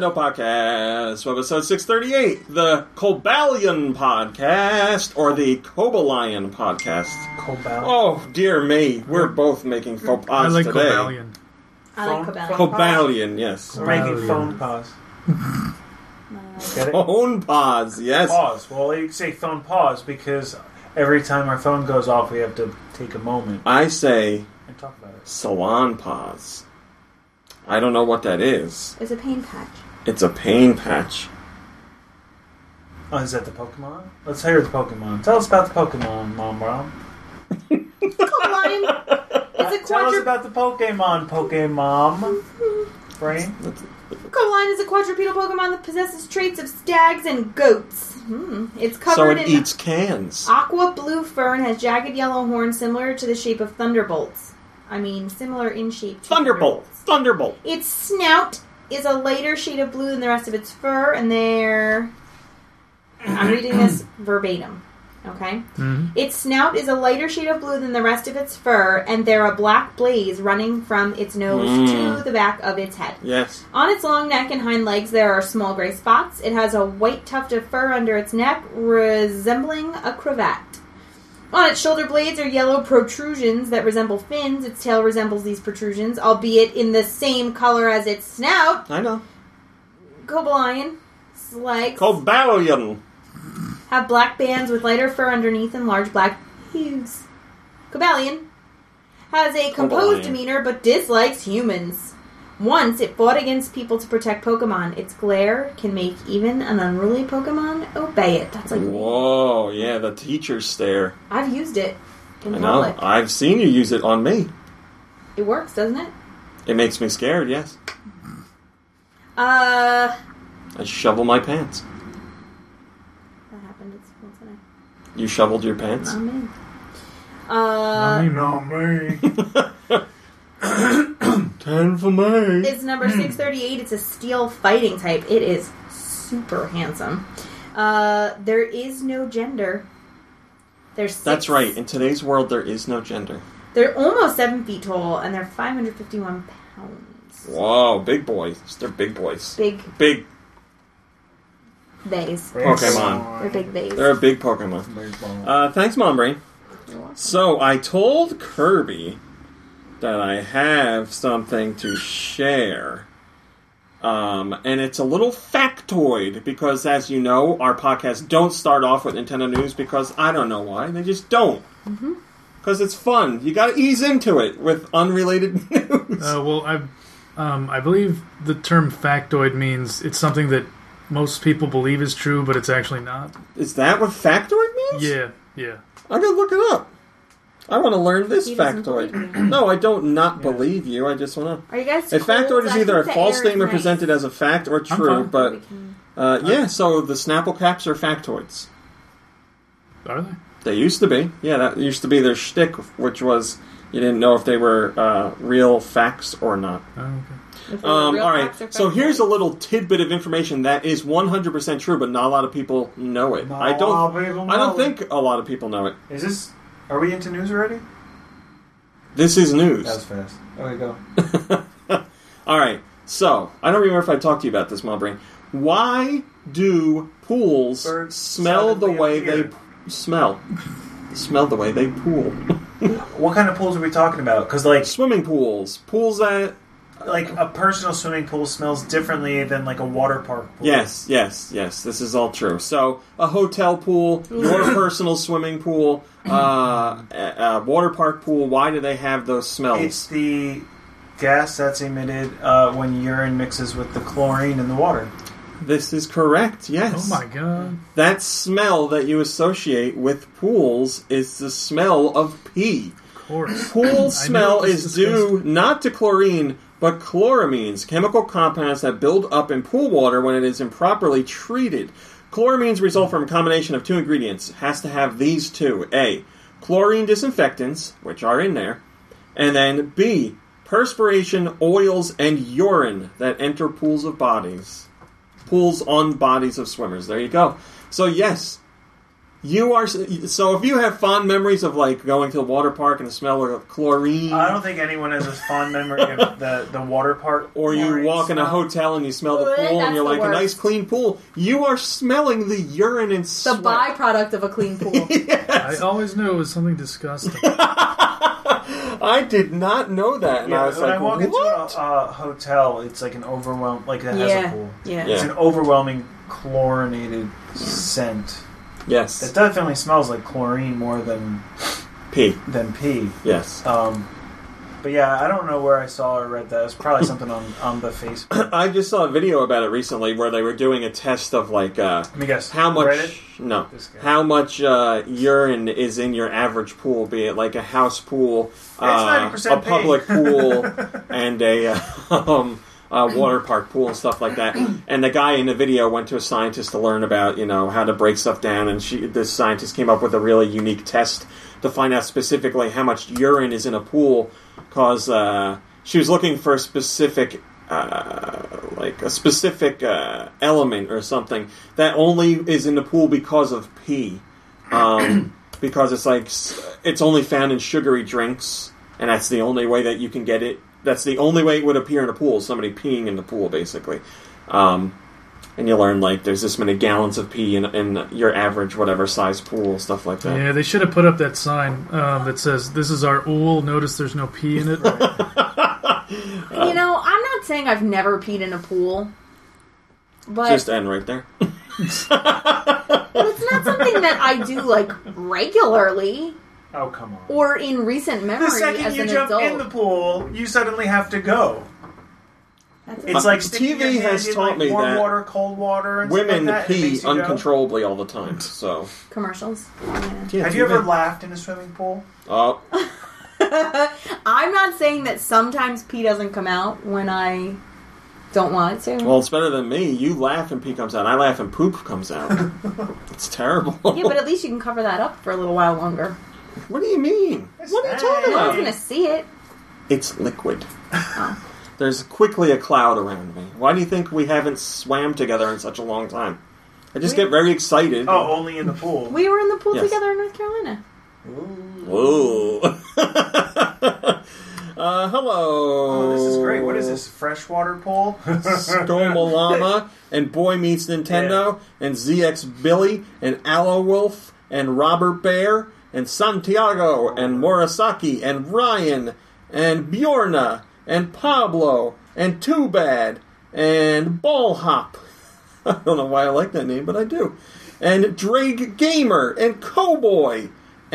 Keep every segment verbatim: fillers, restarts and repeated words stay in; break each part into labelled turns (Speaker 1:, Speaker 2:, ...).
Speaker 1: Nintendo Podcast, episode six thirty-eight, the Cobalion Podcast, or the Cobalion Podcast.
Speaker 2: Cobalion.
Speaker 1: Oh, dear me, we're both making faux pas
Speaker 3: I like
Speaker 1: today.
Speaker 3: Cobalion.
Speaker 4: I like Cobalion.
Speaker 1: Cobalion, yes.
Speaker 2: We're making phone pause. Get it?
Speaker 1: Phone pause, yes.
Speaker 2: Pause. Well, you say phone pause because every time our phone goes off, we have to take a moment
Speaker 1: I say
Speaker 2: and talk about it.
Speaker 1: salon pause. I don't know what that is.
Speaker 4: It's a pain patch.
Speaker 1: It's a pain patch.
Speaker 2: Oh, is that the Pokemon? Let's hear the Pokemon. Tell us about the Pokemon, Mom Rom.
Speaker 4: Cobaline. It's a
Speaker 2: Tell us
Speaker 4: quadru-
Speaker 2: about the Pokemon, Pokemon. Brain?
Speaker 4: Cobaline is a quadrupedal Pokemon that possesses traits of stags and goats. Hmm. It's
Speaker 1: So
Speaker 4: covered
Speaker 1: it
Speaker 4: in
Speaker 1: eats cans.
Speaker 4: aqua blue fur and has jagged yellow horns similar to the shape of thunderbolts. I mean, similar in shape to
Speaker 1: Thunderbolt. Thunderbolt.
Speaker 4: Its snout is a lighter shade of blue than the rest of its fur, and they're... I'm reading this verbatim, okay?
Speaker 3: Mm-hmm.
Speaker 4: Its snout is a lighter shade of blue than the rest of its fur, and there are black blaze running from its nose
Speaker 1: Mm.
Speaker 4: to the back of its head.
Speaker 1: Yes.
Speaker 4: On its long neck and hind legs, there are small gray spots. It has a white tuft of fur under its neck, resembling a cravat. On its shoulder blades are yellow protrusions that resemble fins. Its tail resembles these protrusions, albeit in the same color as its snout.
Speaker 1: I know.
Speaker 4: Cobalion's legs
Speaker 1: Cobalion.
Speaker 4: have black bands with lighter fur underneath and large black hooves. Cobalion has a composed
Speaker 1: Cobalion.
Speaker 4: demeanor but dislikes humans. Once, it fought against people to protect Pokemon. Its glare can make even an unruly Pokemon obey it. That's like me.
Speaker 1: Whoa, yeah, the teacher's stare.
Speaker 4: I've used it in
Speaker 1: I know.
Speaker 4: public.
Speaker 1: I've seen you use it on me.
Speaker 4: It works, doesn't it?
Speaker 1: It makes me scared, yes.
Speaker 4: Uh,
Speaker 1: I shovel my pants.
Speaker 4: that happened. It's once in a
Speaker 1: You shoveled your pants?
Speaker 4: not me. Uh,
Speaker 2: No, me.
Speaker 1: Ten for me.
Speaker 4: It's number six thirty-eight. It's a steel fighting type. It is super handsome. Uh, there is no gender. There's six,
Speaker 1: That's right. In today's world, there is no gender.
Speaker 4: They're almost seven feet tall, and they're five hundred fifty-one pounds.
Speaker 1: Whoa, big boys. They're big boys.
Speaker 4: Big
Speaker 1: Big
Speaker 4: vase.
Speaker 1: Pokemon.
Speaker 4: They're big vase.
Speaker 1: They're a big Pokemon. Uh, thanks, Mom Brain. So, I told Kirby that I have something to share. Um, and it's a little factoid, because as you know, our podcasts don't start off with Nintendo news, because I don't know why. They just don't. Because it's fun. You gotta ease into it with unrelated news.
Speaker 3: Uh, well, I, um, I believe the term factoid means it's something that most people believe is true, but it's actually not.
Speaker 1: Is that what factoid means?
Speaker 3: Yeah, yeah.
Speaker 1: I gotta look it up. I want to learn this
Speaker 4: He doesn't
Speaker 1: factoid.
Speaker 4: believe you.
Speaker 1: No, I don't not believe you. I just want to...
Speaker 4: Are you guys
Speaker 1: A
Speaker 4: cold?
Speaker 1: factoid is
Speaker 4: I
Speaker 1: either a
Speaker 4: think the
Speaker 1: false
Speaker 4: air is
Speaker 1: statement
Speaker 4: nice.
Speaker 1: presented as a fact or true,
Speaker 3: fine.
Speaker 1: but
Speaker 4: We can-
Speaker 1: uh, yeah. So the Snapple caps are factoids.
Speaker 3: Are they?
Speaker 1: They used to be. Yeah, that used to be their shtick, which was you didn't know if they were uh, real facts or not.
Speaker 3: Oh, okay.
Speaker 4: if they're
Speaker 1: Um,
Speaker 4: real
Speaker 1: all right.
Speaker 4: facts or
Speaker 1: So
Speaker 4: facts.
Speaker 1: here's a little tidbit of information that is one hundred percent true, but not a lot of people know it.
Speaker 2: Not
Speaker 1: I
Speaker 2: a lot
Speaker 1: don't.
Speaker 2: of people
Speaker 1: I don't
Speaker 2: know
Speaker 1: think a lot of people know it.
Speaker 2: Is this... Are we into news already?
Speaker 1: This is news.
Speaker 2: That was fast. There we go.
Speaker 1: All right. So I don't remember if I talked to you about this, Mom Brain. Why do pools
Speaker 2: Birds
Speaker 1: smell the
Speaker 2: suddenly
Speaker 1: way
Speaker 2: appear.
Speaker 1: they p- smell? Smell the way they pool.
Speaker 2: What kind of pools are we talking about? Because, like,
Speaker 1: Swimming pools, pools that
Speaker 2: like a personal swimming pool smells differently than, like, a water park pool.
Speaker 1: yes, yes, yes. This is all true. So a hotel pool, your personal swimming pool, uh, a, a water park pool. Why do they have those smells?
Speaker 2: It's the gas that's emitted uh, when urine mixes with the chlorine in the water.
Speaker 1: This is correct. Yes.
Speaker 3: Oh my god.
Speaker 1: That smell that you associate with pools is the smell of pee.
Speaker 3: Of course.
Speaker 1: Pool smell
Speaker 3: knew it was
Speaker 1: is due
Speaker 3: disgusting.
Speaker 1: not to chlorine, but chloramines, chemical compounds that build up in pool water when it is improperly treated. Chloramines result from a combination of two ingredients. It has to have these two. A, chlorine disinfectants, which are in there, and then B, perspiration, oils, and urine that enter pools of bodies. Pools on bodies of swimmers. There you go. So yes, You are so. If you have fond memories of like going to the water park and the smell of chlorine,
Speaker 2: I don't think anyone has a fond memory of the, the water park.
Speaker 1: Or you
Speaker 2: chlorine
Speaker 1: walk in a
Speaker 2: smell.
Speaker 1: hotel and you smell the
Speaker 4: Ugh,
Speaker 1: pool and
Speaker 4: that's
Speaker 1: you're
Speaker 4: the
Speaker 1: like
Speaker 4: worst.
Speaker 1: a nice clean pool. You are smelling the urine and
Speaker 4: The
Speaker 1: sweat.
Speaker 4: byproduct of a clean pool.
Speaker 1: Yes.
Speaker 3: I always knew it was something disgusting.
Speaker 1: I did not know that, and
Speaker 2: Yeah,
Speaker 1: I was
Speaker 2: when
Speaker 1: like,
Speaker 2: I walk
Speaker 1: "What?"
Speaker 2: into a, a hotel, it's like an overwhelm, like it has
Speaker 4: Yeah,
Speaker 2: a pool.
Speaker 4: yeah.
Speaker 1: Yeah.
Speaker 2: It's an overwhelming chlorinated scent.
Speaker 1: Yes,
Speaker 2: It definitely smells like chlorine more than
Speaker 1: pee.
Speaker 2: than pee.
Speaker 1: Yes,
Speaker 2: Um, but yeah, I don't know where I saw or read that. It's probably something on, on the Facebook.
Speaker 1: I just saw a video about it recently where they were doing a test of like uh,
Speaker 2: Let me guess.
Speaker 1: how much.
Speaker 2: Reddit?
Speaker 1: No,
Speaker 2: This guy.
Speaker 1: how much uh, urine is in your average pool? Be it like a house pool, uh,
Speaker 2: ninety
Speaker 1: a
Speaker 2: percent pee.
Speaker 1: public pool, and a uh, um, a water park pool and stuff like that. And the guy in the video went to a scientist to learn about you know how to break stuff down. And she, this scientist came up with a really unique test to find out specifically how much urine is in a pool, because uh, she was looking for a specific. Uh, like a specific uh, element or something that only is in the pool because of pee, um, because it's like it's only found in sugary drinks, and that's the only way that you can get it. That's the only way it would appear in a pool. Somebody peeing in the pool, basically. Um, and you learn like there's this many gallons of pee in, in your average whatever size pool, stuff like that.
Speaker 3: Yeah, they should have put up that sign um, that says, "This is our ool. Notice there's no pee in it."
Speaker 4: You know, I'm not saying I've never peed in a pool, but
Speaker 1: Just end right there.
Speaker 4: but it's not something that I do like regularly
Speaker 2: Oh, come on.
Speaker 4: or in recent
Speaker 2: The
Speaker 4: memory
Speaker 2: second
Speaker 4: as
Speaker 2: you
Speaker 4: an
Speaker 2: jump
Speaker 4: adult.
Speaker 2: in the pool, you suddenly have to go.
Speaker 4: That's
Speaker 2: It's
Speaker 1: Uh,
Speaker 2: like sticking
Speaker 1: T V
Speaker 2: your hand
Speaker 1: has
Speaker 2: in,
Speaker 1: taught
Speaker 2: like,
Speaker 1: me
Speaker 2: warm
Speaker 1: that
Speaker 2: water, cold water, and
Speaker 1: Women
Speaker 2: stuff like that. It
Speaker 1: pee
Speaker 2: makes you go.
Speaker 1: uncontrollably all the time. So
Speaker 4: commercials. Yeah.
Speaker 1: yeah,
Speaker 2: Have you
Speaker 1: T V
Speaker 2: ever laughed in a swimming pool?
Speaker 1: Oh,
Speaker 4: I'm not saying that sometimes pee doesn't come out when I don't want it to.
Speaker 1: well, it's better than me. You laugh and pee comes out. I laugh and poop comes out. It's terrible.
Speaker 4: Yeah, but at least you can cover that up for a little while longer.
Speaker 1: What do you mean?
Speaker 4: What are you talking about? I was going to see it.
Speaker 1: It's liquid.
Speaker 4: Oh.
Speaker 1: There's quickly a cloud around me. Why do you think we haven't swam together in such a long time? I just get very excited.
Speaker 2: Oh, only in the pool.
Speaker 4: We were in the pool
Speaker 1: Yes.
Speaker 4: together in North Carolina.
Speaker 1: Whoa. uh, hello.
Speaker 2: Oh, this is great. What is this? Freshwater pool?
Speaker 1: Stormalama and Boy Meets Nintendo and Z X Billy and Aloe Wolf and Robert Bear and Santiago and Murasaki and Ryan and Bjorna and Pablo and Too Bad and Ball Hop. I don't know why I like that name, but I do. And Drake Gamer and Cowboy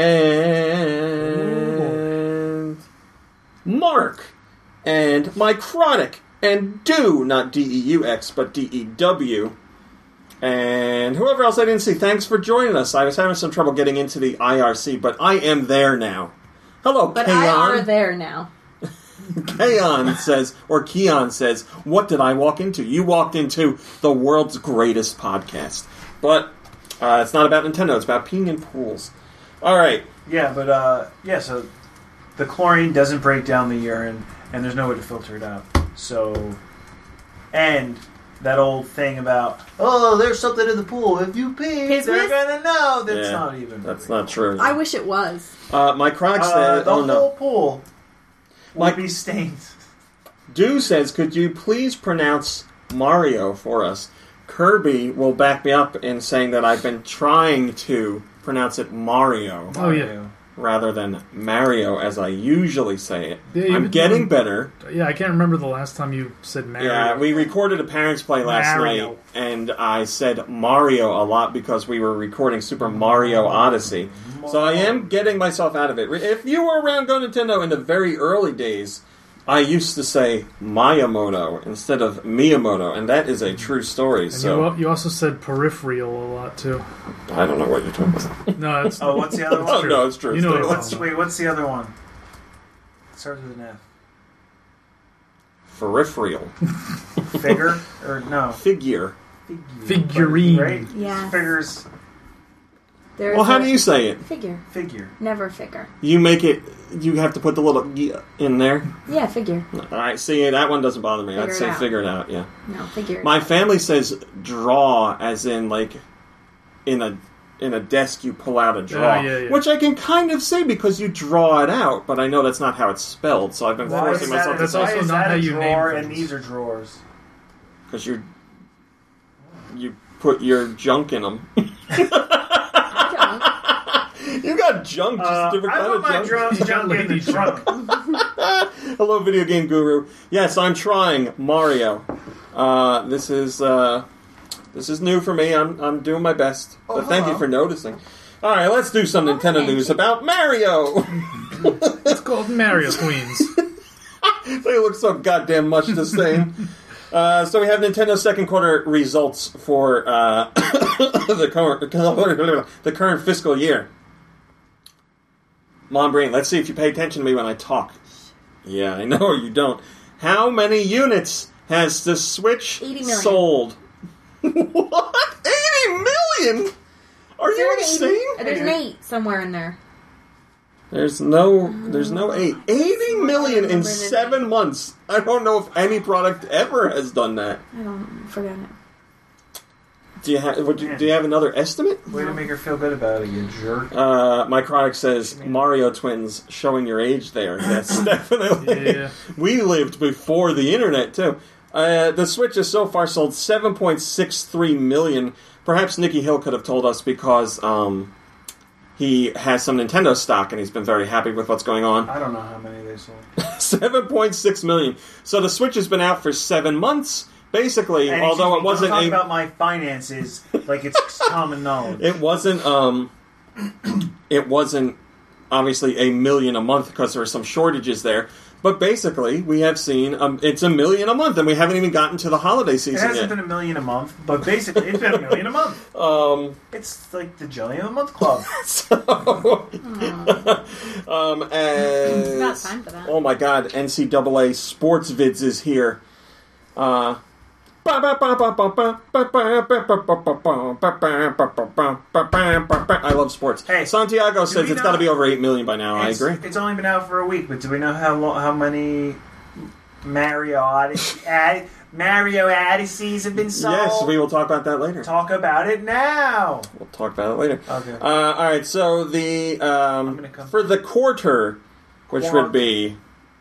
Speaker 1: and Mark and Microtic and Do, not D E U X, but D E W. And whoever else I didn't see, thanks for joining us. I was having some trouble getting into the I R C, but I am there now. Hello,
Speaker 4: But
Speaker 1: Kaon.
Speaker 4: I are there now.
Speaker 1: Keon says, or Keon says, what did I walk into? You walked into the world's greatest podcast. But uh, it's not about Nintendo, it's about peeing in pools. Alright.
Speaker 2: Yeah, but, uh, yeah, so the chlorine doesn't break down the urine, and there's no way to filter it out. So, and that old thing about, oh, there's something in the pool. If you pee,
Speaker 4: Business?
Speaker 2: they're gonna know. That's
Speaker 1: Yeah,
Speaker 2: not even.
Speaker 1: That's
Speaker 2: real.
Speaker 1: not true.
Speaker 4: I wish it was.
Speaker 1: Uh, my Croc
Speaker 2: Uh,
Speaker 1: said,
Speaker 2: the
Speaker 1: oh no.
Speaker 2: whole pool will
Speaker 1: Like-
Speaker 2: be stained.
Speaker 1: Do says, could you please pronounce Mario for us? Kirby will back me up in saying that I've been trying to pronounce it Mario
Speaker 3: Oh, yeah.
Speaker 1: rather than Mario as I usually say it.
Speaker 3: Yeah, you've
Speaker 1: I'm
Speaker 3: been
Speaker 1: getting
Speaker 3: doing-
Speaker 1: better.
Speaker 3: Yeah, I can't remember the last time you said Mario.
Speaker 1: Yeah, we recorded a Parents Play last
Speaker 3: Mario.
Speaker 1: night, and I said Mario a lot because we were recording Super Mario Odyssey. So I am getting myself out of it. If you were around Go Nintendo in the very early days, I used to say Miyamoto instead of Miyamoto, and that is a true story.
Speaker 3: And
Speaker 1: So
Speaker 3: you, al- you also said peripheral a lot, too.
Speaker 1: I don't know what you're talking about.
Speaker 3: No, it's,
Speaker 2: Oh, what's the other
Speaker 1: Oh,
Speaker 2: one?
Speaker 1: no, it's true.
Speaker 3: You know
Speaker 1: It's
Speaker 3: what
Speaker 1: true.
Speaker 2: What's, wait, what's the other one? It starts with an F.
Speaker 1: Peripheral.
Speaker 2: Figure? Or no.
Speaker 1: Figure.
Speaker 3: Figurine.
Speaker 2: Right?
Speaker 4: Yeah.
Speaker 2: Figures.
Speaker 4: There's
Speaker 1: Well, how
Speaker 4: a
Speaker 1: do you say it?
Speaker 4: Figure.
Speaker 2: Figure.
Speaker 4: Never figure.
Speaker 1: You make it, you have to put the little y in there.
Speaker 4: Yeah, figure.
Speaker 1: Alright, see, that one doesn't bother me.
Speaker 4: Figure
Speaker 1: I'd
Speaker 4: it
Speaker 1: say
Speaker 4: out.
Speaker 1: figure it out, yeah.
Speaker 4: No, figure.
Speaker 1: My family says draw as in like in a in a desk you pull out a drawer,
Speaker 3: Uh, yeah, yeah.
Speaker 1: which I can kind of say because you draw it out, but I know that's not how it's spelled, so I've been
Speaker 2: Why is
Speaker 1: forcing
Speaker 2: that,
Speaker 1: myself to
Speaker 3: That's
Speaker 1: say
Speaker 2: why
Speaker 3: also
Speaker 2: is
Speaker 3: not
Speaker 2: that
Speaker 3: how
Speaker 2: a
Speaker 3: you name
Speaker 2: drawer and
Speaker 3: things.
Speaker 2: these are drawers?
Speaker 1: because you you put your junk in them. You got junk, just
Speaker 2: Uh,
Speaker 1: a different
Speaker 2: I
Speaker 1: kind
Speaker 2: put
Speaker 1: of
Speaker 2: my
Speaker 1: junk.
Speaker 2: drum, junk in the
Speaker 3: lady
Speaker 2: trunk.
Speaker 1: Hello, video game guru. Yes, I'm trying Mario. Uh, this is uh, this is new for me. I'm I'm doing my best.
Speaker 2: Oh,
Speaker 1: but thank
Speaker 2: hello.
Speaker 1: you for noticing. All right, let's do some Nintendo news about Mario.
Speaker 3: It's called Mario Queens.
Speaker 1: They look so goddamn much the same. Uh, so we have Nintendo's second quarter results for uh, the current the current fiscal year. Mom Brain, let's see if you pay attention to me when I talk. Yeah, I know you don't. How many units has the Switch
Speaker 4: eighty million.
Speaker 1: sold? What? eighty million? Are you insane?
Speaker 4: eighty, there's an eight somewhere in there.
Speaker 1: There's no, there's no eight. eighty million in seven months. I don't know if any product ever has done that.
Speaker 4: I don't forget it.
Speaker 1: Do you have? Would you, do you have another estimate?
Speaker 2: Way to make her feel good about it, you jerk.
Speaker 1: Uh, my product says Mario Twins, showing your age there. Yes, definitely.
Speaker 3: Yeah.
Speaker 1: We lived before the internet too. Uh, the Switch has so far sold seven point six three million. Perhaps Nicky Hill could have told us because um, he has some Nintendo stock and he's been very happy with what's going on.
Speaker 2: I don't know how many they sold.
Speaker 1: seven point six million. So the Switch has been out for seven months. Basically,
Speaker 2: And
Speaker 1: although
Speaker 2: excuse me,
Speaker 1: it wasn't
Speaker 2: don't talk
Speaker 1: a,
Speaker 2: about my finances like it's common knowledge.
Speaker 1: it wasn't um, it wasn't obviously a million a month because there were some shortages there. But basically, we have seen um, it's a million a month, and we haven't even gotten to the holiday
Speaker 2: It
Speaker 1: season
Speaker 2: hasn't
Speaker 1: yet.
Speaker 2: been a million a month, but basically it's been a million a month.
Speaker 1: Um,
Speaker 2: It's like the Jillian a month club.
Speaker 1: so, um, as,
Speaker 4: It's about time for that.
Speaker 1: oh my God, N C double A Sports Vids is here. Uh, I love sports.
Speaker 2: Hey,
Speaker 1: Santiago says
Speaker 2: we
Speaker 1: it's
Speaker 2: know-
Speaker 1: got to be over eight million by now. I
Speaker 2: It's-
Speaker 1: agree.
Speaker 2: It's only been out for a week, but do we know how lo- how many Mario Odyssey, Ad- Mario Odysseys have been sold?
Speaker 1: Yes, we will talk about that later.
Speaker 2: Talk about it now.
Speaker 1: We'll talk about it later.
Speaker 2: Okay.
Speaker 1: Uh, all right. So the um,
Speaker 2: gonna come-
Speaker 1: for the quarter, which
Speaker 2: Quarter.
Speaker 1: would be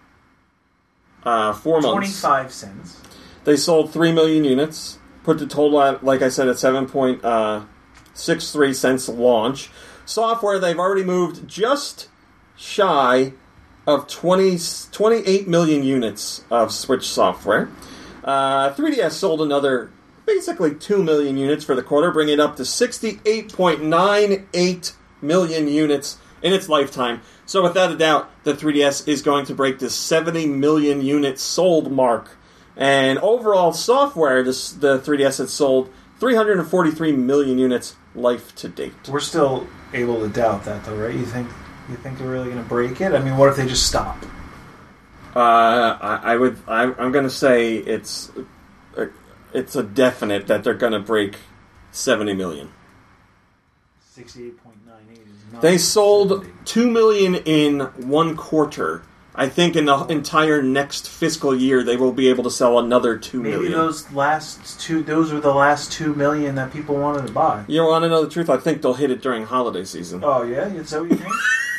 Speaker 1: uh, four months,
Speaker 2: Twenty-five cents.
Speaker 1: they sold three million units. Put the total at, like I said, at seven point six three cents launch. Software, they've already moved just shy of twenty, twenty-eight million units of Switch software. Uh, three D S sold another basically two million units for the quarter, bringing it up to sixty-eight point nine eight million units in its lifetime. So without a doubt, the three D S is going to break the seventy million units sold mark. And overall software, this, the three D S has sold three hundred forty-three million units life to date.
Speaker 2: We're still able to doubt that, though, right? You think you think they're really going to break it? I mean, what if they just stop?
Speaker 1: Uh, I, I would. I, I'm going to say it's it's a definite that they're going to break seventy million.
Speaker 2: Sixty-eight point nine eight is not.
Speaker 1: They sold
Speaker 2: seventy.
Speaker 1: two million in one quarter. I think in the entire next fiscal year they will be able to sell another two
Speaker 2: Maybe
Speaker 1: million.
Speaker 2: those last two. Those were the last two million that people wanted to buy.
Speaker 1: You want to know the truth? I think they'll hit it during holiday season.
Speaker 2: Oh yeah, is that what you think?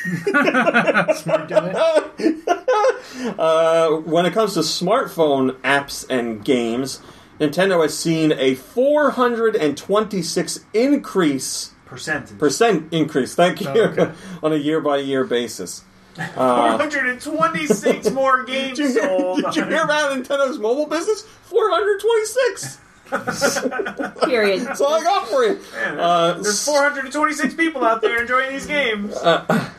Speaker 3: Smart guy.
Speaker 1: Uh, when it comes to smartphone apps and games, Nintendo has seen a four hundred twenty-six increase
Speaker 2: Percentage.
Speaker 1: percent increase. Thank you
Speaker 3: Oh, okay.
Speaker 1: on a year by year basis.
Speaker 2: Four
Speaker 1: Uh,
Speaker 2: hundred twenty-six more games
Speaker 1: did, you hear,
Speaker 2: sold.
Speaker 1: did you hear about Nintendo's mobile business? Four hundred twenty-six.
Speaker 4: Period.
Speaker 1: That's all I got for you.
Speaker 2: Man,
Speaker 1: Uh,
Speaker 2: there's four hundred twenty-six people out there enjoying these games.
Speaker 1: Uh,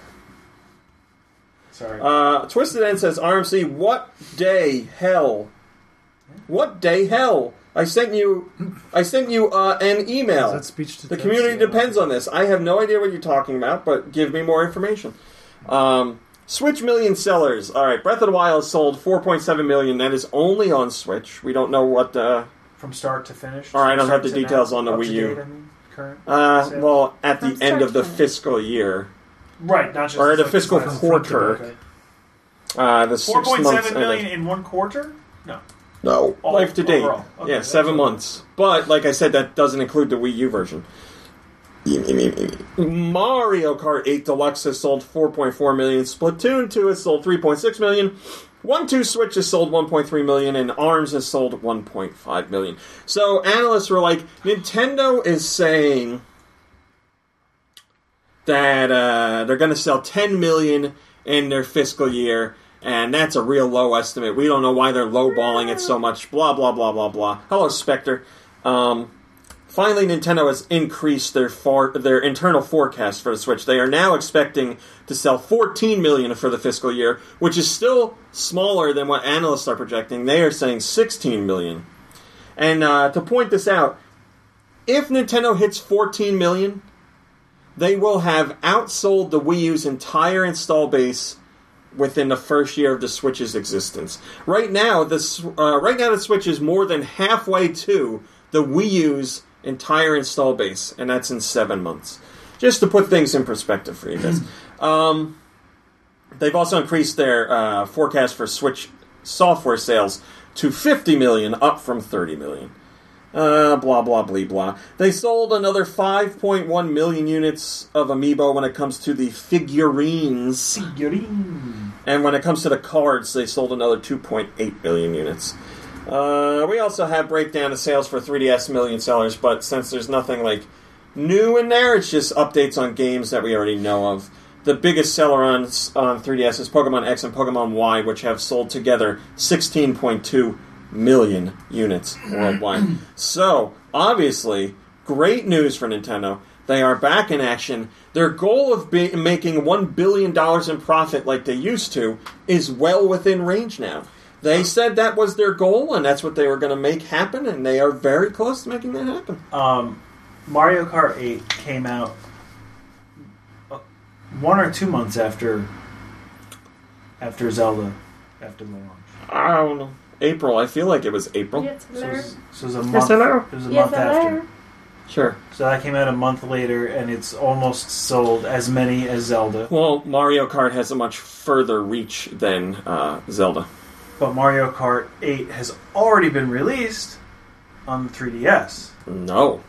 Speaker 2: Sorry.
Speaker 1: Uh, Twisted End says, R M C, what day hell? What day hell? I sent you, I sent you uh, an email.
Speaker 3: Is that speech to
Speaker 1: The
Speaker 3: text?
Speaker 1: community depends on this. I have no idea what you're talking about, but give me more information. Um, Switch million sellers. All right, Breath of the Wild sold four point seven million. That is only on Switch. We don't know what. Uh,
Speaker 2: From start to finish.
Speaker 1: All right, I don't
Speaker 2: Start
Speaker 1: have the
Speaker 2: to
Speaker 1: details
Speaker 2: now,
Speaker 1: on the
Speaker 2: up
Speaker 1: Wii
Speaker 2: to
Speaker 1: U.
Speaker 2: date, I mean, current.
Speaker 1: uh,
Speaker 2: sales.
Speaker 1: well, at the
Speaker 4: From
Speaker 1: end
Speaker 4: start
Speaker 1: of the
Speaker 4: to finish.
Speaker 1: fiscal year,
Speaker 2: Right, not just
Speaker 1: or the
Speaker 2: like
Speaker 1: fiscal
Speaker 2: last-
Speaker 1: quarter.
Speaker 2: Okay.
Speaker 1: uh, the
Speaker 2: Four
Speaker 1: six
Speaker 2: point
Speaker 1: months
Speaker 2: seven million
Speaker 1: ended.
Speaker 2: in one quarter. No.
Speaker 1: No,
Speaker 2: All-
Speaker 1: life to date.
Speaker 2: overall. Okay,
Speaker 1: Yeah,
Speaker 2: that's
Speaker 1: seven
Speaker 2: what-
Speaker 1: months. But like I said, that doesn't include the Wii U version. Mario Kart eight Deluxe has sold four point four million. Splatoon two has sold three point six million. one two Switch has sold one point three million, and ARMS has sold one point five million. So analysts were like, Nintendo is saying that uh, they're going to sell ten million in their fiscal year, and that's a real low estimate. We don't know why they're lowballing it so much. Blah, blah, blah, blah, blah. Hello, Spectre. Um, finally, Nintendo has increased their for- their internal forecast for the Switch. They are now expecting to sell fourteen million for the fiscal year, which is still smaller than what analysts are projecting. They are saying sixteen million. And uh, to point this out, if Nintendo hits fourteen million, they will have outsold the Wii U's entire install base within the first year of the Switch's existence. Right now, this uh, right now the Switch is more than halfway to the Wii U's entire install base, and that's in seven months. Just to put things in perspective for you guys. um, they've also increased their uh, forecast for Switch software sales to fifty million, up from thirty million. Uh, blah, blah, blah, blah. They sold another five point one million units of Amiibo when it comes to the figurines.
Speaker 2: Figurine.
Speaker 1: And when it comes to the cards, they sold another two point eight million units. Uh, we also have breakdown of sales for three D S million sellers, but since there's nothing like new in there, it's just updates on games that we already know of. The biggest seller on on three D S is Pokemon X and Pokemon Y, which have sold together sixteen point two million units worldwide. So, obviously, great news for Nintendo. They are back in action. Their goal of be- making one billion dollars in profit like they used to is well within range now. They said that was their goal, and that's what they were going to make happen, and they are very close to making that happen.
Speaker 2: Um, Mario Kart eight came out one or two months after after Zelda, after the launch.
Speaker 1: I don't know. April. I feel like it was April.
Speaker 4: Yes,
Speaker 2: So it was, so it was a
Speaker 1: Yes,
Speaker 2: month.
Speaker 1: hello.
Speaker 2: It was a
Speaker 4: Yes,
Speaker 2: month after.
Speaker 1: Sure.
Speaker 2: So that came out a month later, and it's almost sold as many as Zelda.
Speaker 1: Well, Mario Kart has a much further reach than uh, Zelda.
Speaker 2: But Mario Kart eight has already been released on the three D S.
Speaker 1: No.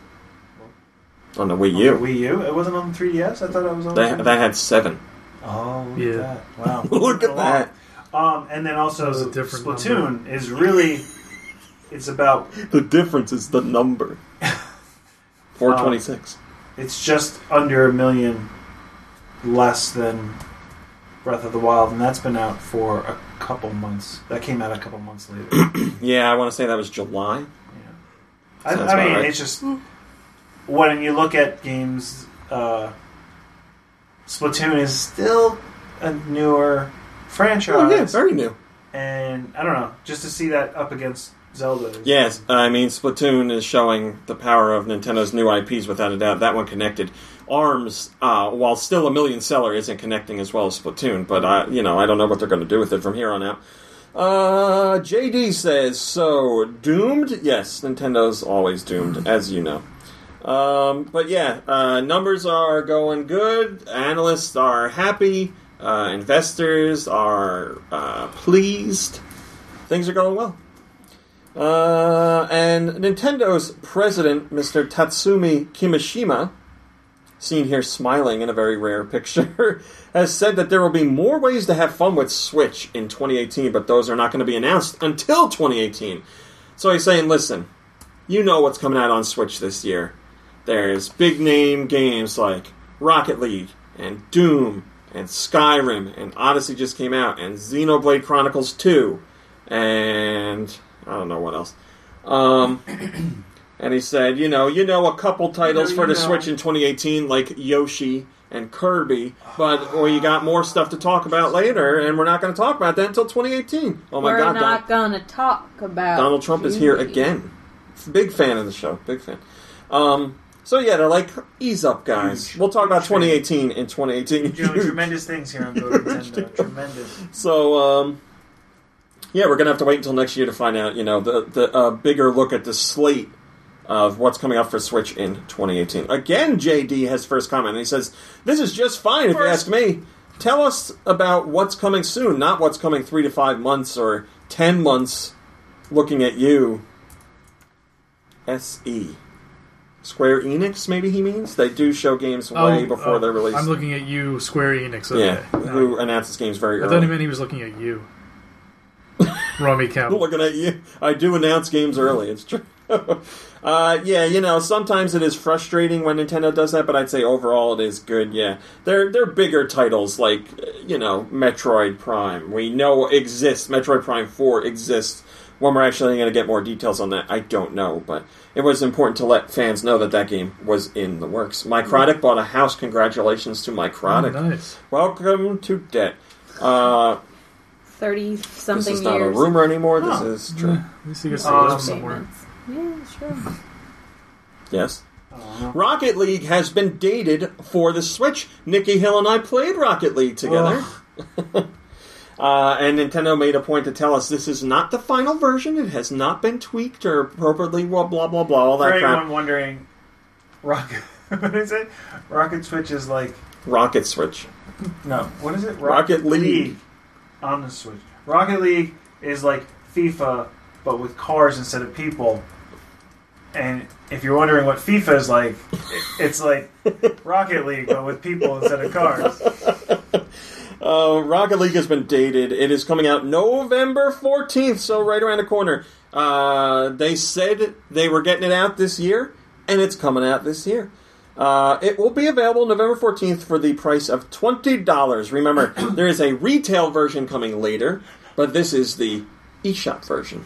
Speaker 1: On the Wii
Speaker 2: On
Speaker 1: U.
Speaker 2: the Wii U? It wasn't on the three D S? I thought it was on the
Speaker 1: That,
Speaker 2: three D S.
Speaker 1: that had seven.
Speaker 2: Oh, look
Speaker 3: Yeah.
Speaker 2: at that. Wow.
Speaker 1: Look at that.
Speaker 2: Um, and then also,
Speaker 3: That was a different
Speaker 2: Splatoon
Speaker 3: number.
Speaker 2: is really... It's about...
Speaker 1: The difference is the number. four twenty-six.
Speaker 2: It's just under a million less than Breath of the Wild, and that's been out for a couple months. That came out a couple months later.
Speaker 1: Yeah, I want to say that was July.
Speaker 2: Yeah. I,
Speaker 1: Sounds
Speaker 2: I mean,
Speaker 1: about right.
Speaker 2: it's just... When you look at games... Uh, Splatoon is still a newer franchise.
Speaker 1: Oh, yeah, very new.
Speaker 2: And, I don't know, just to see that up against Zelda. Is,
Speaker 1: Yes, I mean, Splatoon is showing the power of Nintendo's new I Ps without a doubt. That one connected. ARMS, uh, while still a million seller, isn't connecting as well as Splatoon, but, I, you know, I don't know what they're going to do with it from here on out. Uh, J D says, so, doomed? Yes, Nintendo's always doomed, as you know. Um, but yeah, uh, numbers are going good. Analysts are happy. Uh, investors are uh, pleased. Things are going well. Uh, and Nintendo's president, Mister Tatsumi Kimishima, seen here smiling in a very rare picture, has said that there will be more ways to have fun with Switch in twenty eighteen, but those are not going to be announced until twenty eighteen. So he's saying, listen, you know what's coming out on Switch this year. There's big-name games like Rocket League and Doom and Skyrim, and Odyssey just came out, and Xenoblade Chronicles two, and I don't know what else. Um, and he said, you know, you know a couple titles
Speaker 2: You know,
Speaker 1: for the
Speaker 2: you know.
Speaker 1: Switch in twenty eighteen, like Yoshi and Kirby, but well, you got more stuff to talk about later, and we're not going to talk about that until twenty eighteen. Oh my
Speaker 4: We're
Speaker 1: God,
Speaker 4: not
Speaker 1: Don-
Speaker 4: gonna talk about
Speaker 1: Donald Trump is here
Speaker 4: Judy.
Speaker 1: again. Big fan of the show. Big fan. Um, so yeah, they're like, ease up, guys.
Speaker 2: Huge.
Speaker 1: We'll talk about
Speaker 2: Huge
Speaker 1: twenty
Speaker 2: fan.
Speaker 1: eighteen in twenty eighteen.
Speaker 2: You're doing tremendous things here on Go to Nintendo. Tremendous.
Speaker 1: So, um, yeah, we're going to have to wait until next year to find out, you know, the, the uh, bigger look at the slate of what's coming up for Switch in twenty eighteen. Again, J D has first comment, and he says, this is just fine if you ask me. Tell us about what's coming soon, not what's coming three to five months or ten months looking at you. S E. Square Enix, maybe he means. They do show games way
Speaker 3: Oh,
Speaker 1: before
Speaker 3: oh,
Speaker 1: they're released.
Speaker 3: I'm looking at you, Square Enix. Okay.
Speaker 1: yeah,
Speaker 3: No.
Speaker 1: who announces games very
Speaker 3: I
Speaker 1: early.
Speaker 3: thought he meant he was looking at you. Rummy Campbell.
Speaker 1: Looking at you. I do announce games early, it's true. uh, yeah, you know, sometimes it is frustrating when Nintendo does that, but I'd say overall it is good, yeah. They're, they're bigger titles like, you know, Metroid Prime. We know exists. Metroid Prime four exists. When we're actually going to get more details on that, I don't know, but it was important to let fans know that that game was in the works. Mycrotic bought a house. Congratulations to Mycrotic.
Speaker 3: Oh, nice.
Speaker 1: Welcome to debt. Uh,
Speaker 4: thirty-something
Speaker 1: this
Speaker 4: years.
Speaker 1: is not a rumor anymore. This
Speaker 2: Huh.
Speaker 1: is true.
Speaker 3: Yeah, at least he gets to
Speaker 2: Um,
Speaker 3: live somewhere.
Speaker 4: Yeah, sure.
Speaker 1: Yes.
Speaker 2: Oh,
Speaker 1: Rocket League has been dated for the Switch. Nikki Hill and I played Rocket League together. uh, and Nintendo made a point to tell us this is not the final version. It has not been tweaked or appropriately blah, blah, blah, blah, all
Speaker 2: For
Speaker 1: that
Speaker 2: anyone
Speaker 1: crap.
Speaker 2: wondering, Rocket. What is it? Rocket Switch is like
Speaker 1: Rocket Switch.
Speaker 2: no. What is it?
Speaker 1: Rocket League.
Speaker 2: on the Switch. Rocket League is like FIFA, but with cars instead of people. And if you're wondering what FIFA is like, it's like Rocket League, but with people instead of cars.
Speaker 1: Uh, Rocket League has been dated. It is coming out November fourteenth, so right around the corner. Uh, they said they were getting it out this year, and it's coming out this year. Uh, it will be available November fourteenth for the price of twenty dollars. Remember, there is a retail version coming later, but this is the eShop version.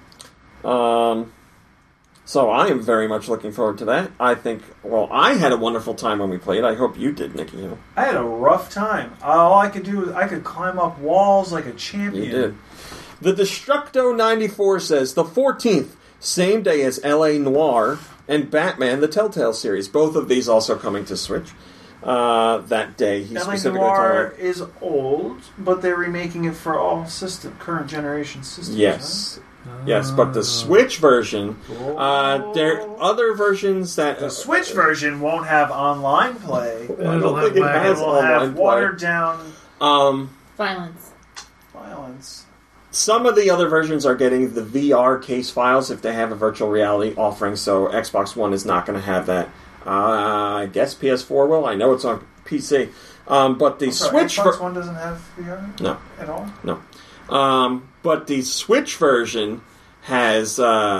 Speaker 1: Um... So I am very much looking forward to that. I think, well, I had a wonderful time when we played. I hope you did, Nikki. You know.
Speaker 2: I had a rough time. All I could do was I could climb up walls like a champion.
Speaker 1: You did. The Destructo ninety-four says the fourteenth, same day as L A Noire and Batman, the Telltale series. Both of these also coming to Switch uh, that day. He
Speaker 2: L A
Speaker 1: specifically
Speaker 2: Noire
Speaker 1: told
Speaker 2: is old, but they're remaking it for all system, current generation systems.
Speaker 1: Yes. Yes, but the Switch version,
Speaker 2: Huh?
Speaker 1: uh, there are other versions that...
Speaker 2: The Switch version won't have online play.
Speaker 1: I don't
Speaker 3: It'll
Speaker 1: think
Speaker 3: have
Speaker 1: it
Speaker 3: lag.
Speaker 1: has
Speaker 2: It will
Speaker 1: online
Speaker 2: have
Speaker 1: play.
Speaker 2: watered down
Speaker 1: Um...
Speaker 4: Violence.
Speaker 2: violence.
Speaker 1: Some of the other versions are getting the V R case files if they have a virtual reality offering, so Xbox One is not going to have that. Uh, I guess P S four will. I know it's on P C. Um, but the
Speaker 2: I'm sorry,
Speaker 1: Switch...
Speaker 2: Xbox
Speaker 1: ver-
Speaker 2: One doesn't have V R
Speaker 1: No.
Speaker 2: at all?
Speaker 1: No. Um, but the Switch version has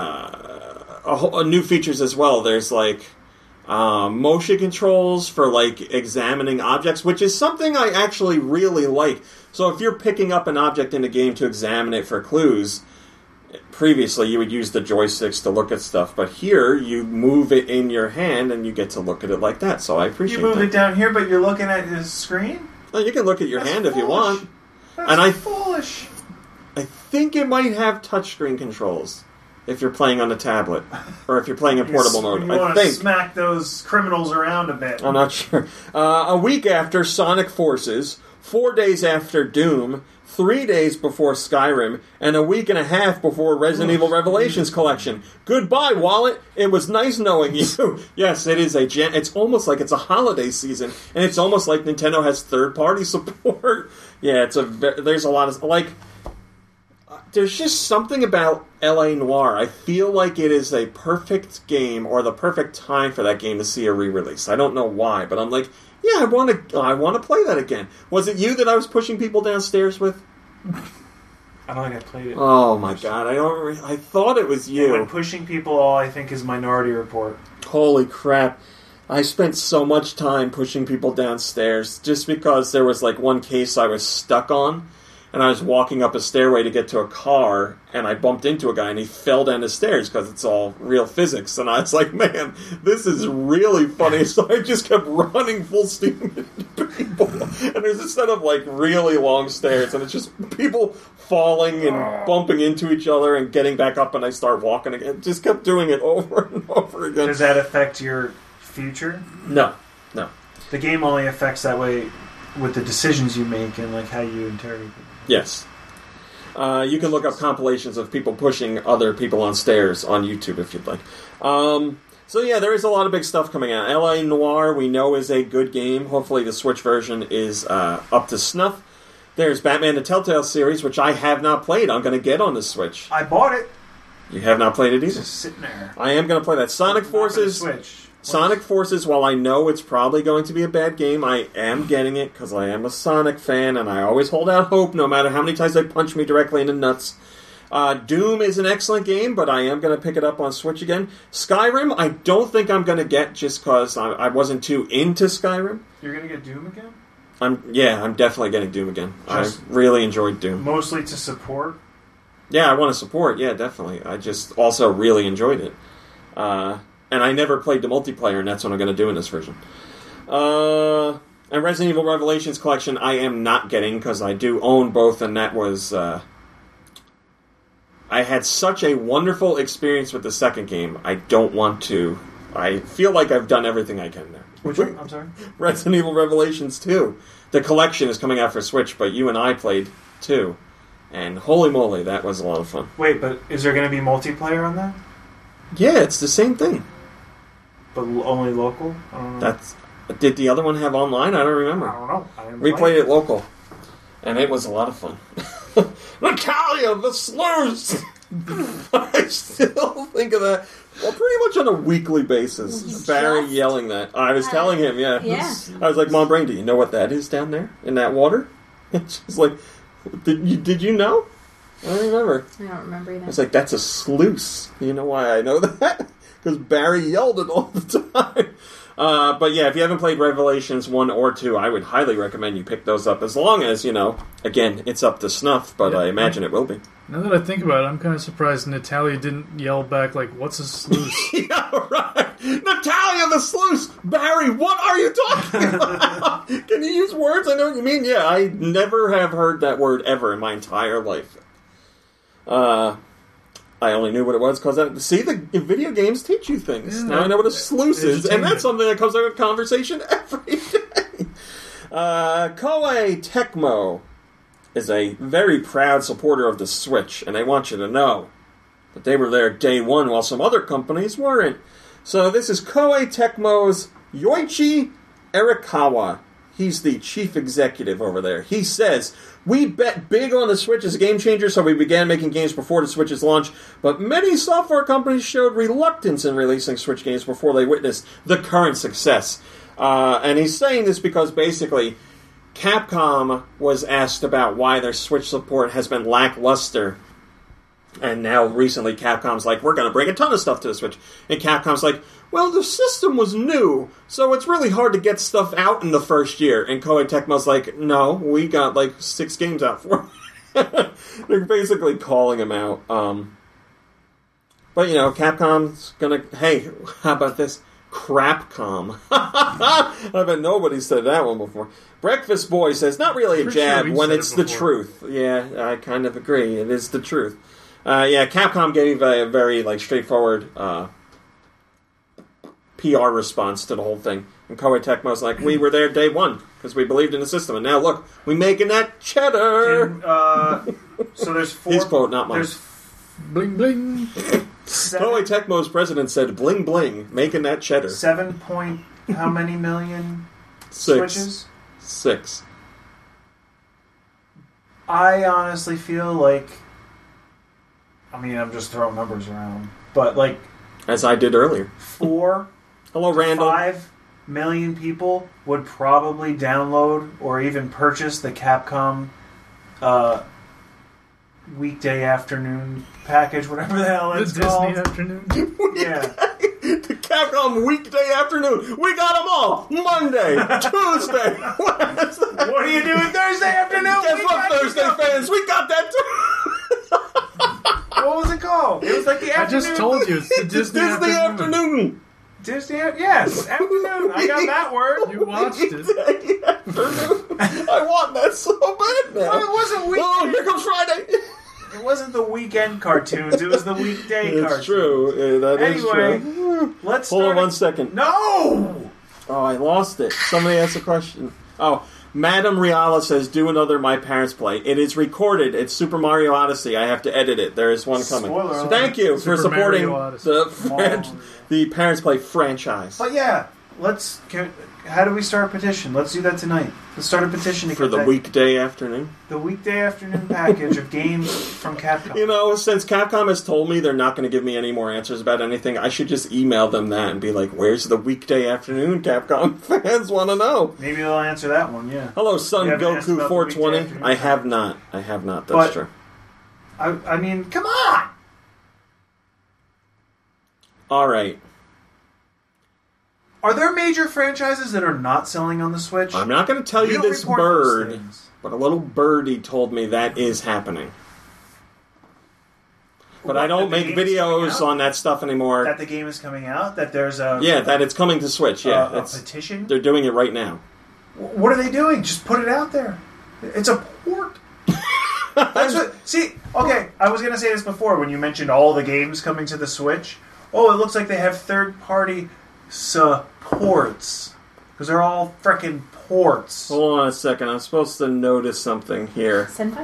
Speaker 1: uh, a, whole, a new features as well. There's like um, motion controls for like examining objects, which is something I actually really like. So if you're picking up an object in a game to examine it for clues, previously you would use the joysticks to look at stuff, but here you move it in your hand and you get to look at it like that. So I
Speaker 2: You
Speaker 1: appreciate
Speaker 2: move
Speaker 1: that.
Speaker 2: it down here, but you're looking at the screen?
Speaker 1: Well, you can look at your
Speaker 2: That's
Speaker 1: hand if you
Speaker 2: foolish.
Speaker 1: want.
Speaker 2: That's
Speaker 1: And I-
Speaker 2: foolish.
Speaker 1: I think it might have touchscreen controls if you're playing on a tablet or if you're playing in portable mode.
Speaker 2: You
Speaker 1: I
Speaker 2: want to
Speaker 1: think.
Speaker 2: smack those criminals around a bit.
Speaker 1: I'm not sure. Uh, a week after Sonic Forces, four days after Doom, three days before Skyrim, and a week and a half before Resident Evil Revelations Collection. Goodbye, Wallet. It was nice knowing you. Yes, it is a gen- it's almost like it's a holiday season, and it's almost like Nintendo has third-party support. Yeah, it's a ve- there's a lot of like. There's just something about L A Noire. I feel like it is a perfect game or the perfect time for that game to see a re-release. I don't know why, but I'm like, yeah, I want to. I want to play that again. Was it you that I was pushing people downstairs with?
Speaker 2: I don't think I played it.
Speaker 1: Oh my god, I don't. Re- I thought it was
Speaker 2: When
Speaker 1: you.
Speaker 2: pushing people, all I think is Minority Report.
Speaker 1: Holy crap! I spent so much time pushing people downstairs just because there was like one case I was stuck on. And I was walking up a stairway to get to a car, and I bumped into a guy, and he fell down the stairs because it's all real physics. And I was like, man, this is really funny. So I just kept running full steam into people. And there's a set of, like, really long stairs, and it's just people falling and bumping into each other and getting back up, and I start walking again. Just kept doing it over and over again.
Speaker 2: Does that affect your future?
Speaker 1: No, no.
Speaker 2: The game only affects that way with the decisions you make and like how you interrogate people.
Speaker 1: Yes. Uh, you can look up compilations of people pushing other people on stairs on YouTube if you'd like. Um, so yeah, there is a lot of big stuff coming out. L A Noire, we know, is a good game. Hopefully the Switch version is uh, up to snuff. There's Batman the Telltale series, which I have not played. I'm going to get on the Switch.
Speaker 2: I bought it.
Speaker 1: You have not played it either.
Speaker 2: Just sitting there.
Speaker 1: I am going to play that. Sonic Forces.
Speaker 2: Switch.
Speaker 1: Sonic Forces, while I know it's probably going to be a bad game, I am getting it because I am a Sonic fan, and I always hold out hope no matter how many times they punch me directly in the nuts. Uh, Doom is an excellent game, but I am going to pick it up on Switch again. Skyrim, I don't think I'm going to get just because I, I wasn't too into Skyrim.
Speaker 2: You're going to get Doom again?
Speaker 1: I'm Yeah, I'm definitely getting Doom again.
Speaker 2: Just
Speaker 1: I really enjoyed Doom.
Speaker 2: Mostly to support?
Speaker 1: Yeah, I want to support. Yeah, definitely. I just also really enjoyed it. Uh... And I never played the multiplayer, and that's what I'm going to do in this version. Uh, and Resident Evil Revelations Collection, I am not getting, because I do own both, and that was... Uh, I had such a wonderful experience with the second game, I don't want to... I feel like I've done everything I can there.
Speaker 2: Which one? I'm sorry?
Speaker 1: Resident Evil Revelations two. The collection is coming out for Switch, but you and I played two. And holy moly, that was a lot of fun.
Speaker 2: Wait, but is there going to be multiplayer on that?
Speaker 1: Yeah, it's the same thing.
Speaker 2: But only local? I don't know.
Speaker 1: That's did the other one have online? I don't remember.
Speaker 2: I don't know. I didn't
Speaker 1: we
Speaker 2: play
Speaker 1: played it local, and it was a lot of fun. Natalia, the slurs! I still think of that. Well, pretty much on a weekly basis.
Speaker 4: You
Speaker 1: Barry
Speaker 4: just-
Speaker 1: yelling that. I was telling him, yeah.
Speaker 4: Yeah.
Speaker 1: I was like, Mom, Brain, do you know what that is down there in that water? And she's like, did you, did you know? I don't remember.
Speaker 4: I don't remember either.
Speaker 1: I was like, that's a sluice. You know why I know that? Because Barry yelled it all the time. Uh, but yeah, if you haven't played Revelations one or two, I would highly recommend you pick those up. As long as, you know, again, it's up to snuff, but
Speaker 3: Yeah.
Speaker 1: I imagine it will be.
Speaker 3: Now that I think about it, I'm kind of surprised Natalia didn't yell back, like, what's a sluice?
Speaker 1: Yeah, right. Natalia the sluice! Barry, what are you talking about? Can you use words? I know what you mean. Yeah, I never have heard that word ever in my entire life. Uh... I only knew what it was because, see, the video games teach you things.
Speaker 3: Yeah,
Speaker 1: now I know what a sluice is, and that's
Speaker 3: entertainment.
Speaker 1: something that comes out of conversation every day. Uh, Koei Tecmo is a very proud supporter of the Switch, and they want you to know that they were there day one while some other companies weren't. So this is Koei Tecmo's Yoichi Arikawa. He's the chief executive over there. He says, we bet big on the Switch as a game changer, so we began making games before the Switch's launch, but many software companies showed reluctance in releasing Switch games before they witnessed the current success. Uh, and he's saying this because basically Capcom was asked about why their Switch support has been lackluster. And now recently Capcom's like, we're going to bring a ton of stuff to the Switch. And Capcom's like, well, the system was new, so it's really hard to get stuff out in the first year. And Koei Tecmo's like, no, we got like six games out for it. They're basically calling him out. Um, but, you know, Capcom's going to, hey, how about this? Crapcom. I bet nobody said that one before. Breakfast Boy says, not really a
Speaker 3: Pretty
Speaker 1: jab
Speaker 3: sure we
Speaker 1: when
Speaker 3: said
Speaker 1: it's
Speaker 3: it
Speaker 1: the
Speaker 3: before.
Speaker 1: truth. Yeah, I kind of agree. It is the truth. Uh, yeah, Capcom gave a very like straightforward uh, P R response to the whole thing. And Koei Tecmo's like, we were there day one because we believed in the system. And now look, we making that cheddar.
Speaker 2: Can, uh, so there's four...
Speaker 1: His quote, not mine.
Speaker 2: There's
Speaker 3: Bling, bling.
Speaker 2: seven,
Speaker 1: Koei Tecmo's president said, bling bling, making that cheddar.
Speaker 2: seven point... How many million
Speaker 1: Six.
Speaker 2: Switches?
Speaker 1: Six.
Speaker 2: I honestly feel like... I mean, I'm just throwing numbers around. But, like,
Speaker 1: As I did earlier.
Speaker 2: four...
Speaker 1: Hello, Randall.
Speaker 2: Five million people would probably download or even purchase the Capcom uh, weekday afternoon package, whatever the hell
Speaker 3: The
Speaker 2: it's
Speaker 3: Disney
Speaker 2: called.
Speaker 3: afternoon.
Speaker 2: Yeah.
Speaker 1: The Capcom weekday afternoon. We got them all. Monday, Tuesday, Wednesday.
Speaker 2: What are you doing Thursday afternoon?
Speaker 1: Guess
Speaker 2: We
Speaker 1: what,
Speaker 2: got
Speaker 1: Thursday
Speaker 2: you.
Speaker 1: fans? We got that too.
Speaker 2: What was it called? It was like the
Speaker 3: I
Speaker 2: afternoon.
Speaker 3: just told you, it's the
Speaker 1: It's
Speaker 3: Disney,
Speaker 1: Disney
Speaker 3: afternoon.
Speaker 1: afternoon.
Speaker 2: Disney, yes, afternoon. I got that word.
Speaker 3: You watched it.
Speaker 1: Weekday afternoon. I want that so bad now.
Speaker 2: Well, it wasn't weekend.
Speaker 1: Oh, here comes Friday.
Speaker 2: It wasn't the weekend cartoons. It was the weekday
Speaker 1: It's
Speaker 2: cartoons.
Speaker 1: true. Yeah, that is
Speaker 2: Anyway,
Speaker 1: true.
Speaker 2: let's
Speaker 1: Hold
Speaker 2: start
Speaker 1: on one second.
Speaker 2: No!
Speaker 1: Oh, I lost it. Somebody asked a question. Oh, Madame Riala says, do another My Parents Play. It is recorded. It's Super Mario Odyssey. I have to edit it. There is one coming.
Speaker 2: Spoiler alert.
Speaker 1: Thank you
Speaker 3: Super
Speaker 1: for supporting
Speaker 3: Mario Odyssey.
Speaker 1: the, fran-
Speaker 2: Mario.
Speaker 1: the Parents Play franchise.
Speaker 2: But yeah, let's. Can, how do we start a petition? Let's do that tonight. Let's start a petition to
Speaker 1: For
Speaker 2: get
Speaker 1: the
Speaker 2: that,
Speaker 1: weekday afternoon?
Speaker 2: the weekday afternoon package of games from Capcom.
Speaker 1: You know, since Capcom has told me they're not going to give me any more answers about anything, I should just email them that and be like, where's the weekday afternoon? Capcom fans want to know.
Speaker 2: Maybe they'll answer that one, yeah.
Speaker 1: Hello, Son
Speaker 2: You haven't asked
Speaker 1: Goku
Speaker 2: about the
Speaker 1: four
Speaker 2: weekday
Speaker 1: twenty.
Speaker 2: afternoon
Speaker 1: I have not. I have not. That's
Speaker 2: But-
Speaker 1: true.
Speaker 2: I, I mean, come on!
Speaker 1: All right.
Speaker 2: Are there major franchises that are not selling on the Switch?
Speaker 1: I'm not going to tell
Speaker 2: We
Speaker 1: you
Speaker 2: don't
Speaker 1: this
Speaker 2: report those
Speaker 1: bird,
Speaker 2: things.
Speaker 1: but a little birdie told me that is happening. But
Speaker 2: What,
Speaker 1: I don't
Speaker 2: that the
Speaker 1: make
Speaker 2: game's coming
Speaker 1: videos
Speaker 2: out?
Speaker 1: on that stuff anymore.
Speaker 2: That the game is coming out? That there's a
Speaker 1: Yeah, that it's coming to Switch. Yeah,
Speaker 2: a, a
Speaker 1: that's-
Speaker 2: petition?
Speaker 1: they're doing it right now.
Speaker 2: What are they doing? Just put it out there. It's a port. That's what. See, okay, I was gonna say this before when you mentioned all the games coming to the Switch. Oh, it looks like they have third-party supports because they're all frickin' ports.
Speaker 1: Hold on a second. I'm supposed to notice something here.
Speaker 4: Senpai?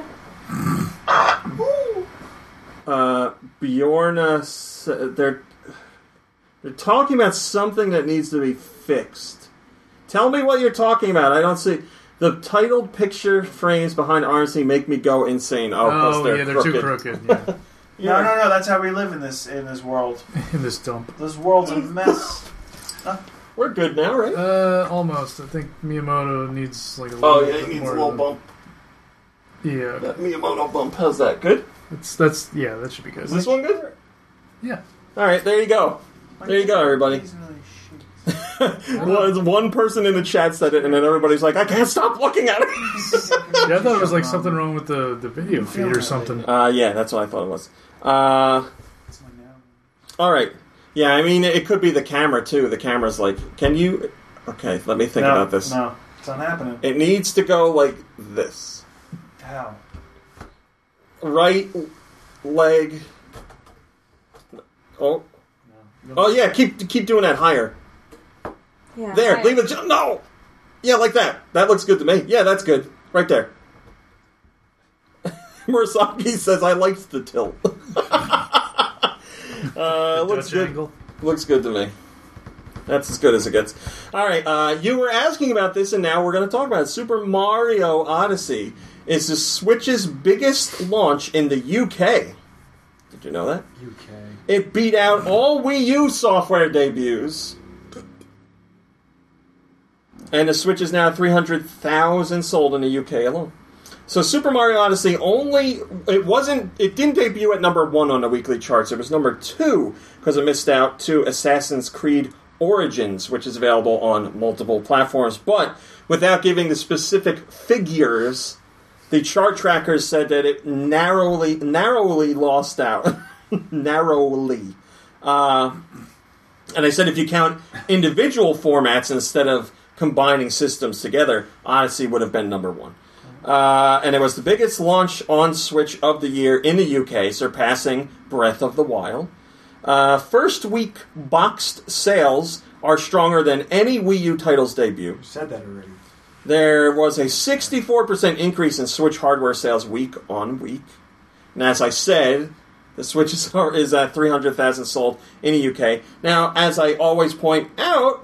Speaker 1: Uh, Bjorna, s- they're they're talking about something that needs to be fixed. Tell me what you're talking about. I don't see the titled picture frames behind R C make me go insane. Oh, plus
Speaker 3: Oh,
Speaker 1: they're
Speaker 3: yeah, they're
Speaker 1: crooked.
Speaker 3: too crooked. Yeah.
Speaker 2: No, no, no. That's how we live in this in this world.
Speaker 3: In this dump.
Speaker 2: This world's a mess.
Speaker 1: We're good now, right?
Speaker 3: Uh, almost. I think Miyamoto needs like a little
Speaker 1: Oh yeah,
Speaker 3: bit
Speaker 1: it needs a
Speaker 3: more
Speaker 1: little
Speaker 3: than-
Speaker 1: bump.
Speaker 3: Yeah,
Speaker 1: That Miyamoto bump. How's that? Good?
Speaker 3: that's that's yeah, that should be good.
Speaker 1: Is this one good?
Speaker 3: Yeah.
Speaker 1: All right, there you go. There you go, everybody.
Speaker 2: He's really shit.
Speaker 1: Well, it's one person in the chat said it, and then everybody's like, "I can't stop looking at it."
Speaker 3: Yeah, I thought it was like something wrong with the, the video feed or something.
Speaker 1: uh, yeah, that's what I thought it was. Uh,
Speaker 2: That's my now.
Speaker 1: all right. Yeah, I mean, it could be the camera too. The camera's like, "Can you?" Okay, let me think
Speaker 2: no,
Speaker 1: about this.
Speaker 2: No, it's not happening.
Speaker 1: It needs to go like this.
Speaker 2: How?
Speaker 1: Right leg. Oh,
Speaker 2: No.
Speaker 1: oh yeah. Keep keep doing that higher.
Speaker 4: Yeah.
Speaker 1: There,
Speaker 4: I-
Speaker 1: leave it. ju- No. Yeah, like that. That looks good to me. Yeah, that's good. Right there. Murasaki says, "I liked the tilt." uh, looks
Speaker 3: Dutch
Speaker 1: good.
Speaker 3: angle.
Speaker 1: Looks good to me. That's as good as it gets. All right, uh, you were asking about this, and now we're going to talk about it. Super Mario Odyssey is the Switch's biggest launch in the U K. Did you know that?
Speaker 2: U K.
Speaker 1: It beat out all Wii U software debuts. And the Switch is now three hundred thousand sold in the U K alone. So Super Mario Odyssey only, it wasn't, it didn't debut at number one on the weekly charts. It was number two because it missed out to Assassin's Creed Origins, which is available on multiple platforms. But without giving the specific figures, the chart trackers said that it narrowly, narrowly lost out. narrowly. Uh, and they said if you count individual formats instead of combining systems together, Odyssey would have been number one. Uh, and it was the biggest launch on Switch of the year in the U K, surpassing Breath of the Wild. Uh, first week boxed sales are stronger than any Wii U title's debut.
Speaker 2: You said that already.
Speaker 1: There was a sixty-four percent increase in Switch hardware sales week on week. And as I said, the Switch is, is at three hundred thousand sold in the U K. Now, as I always point out,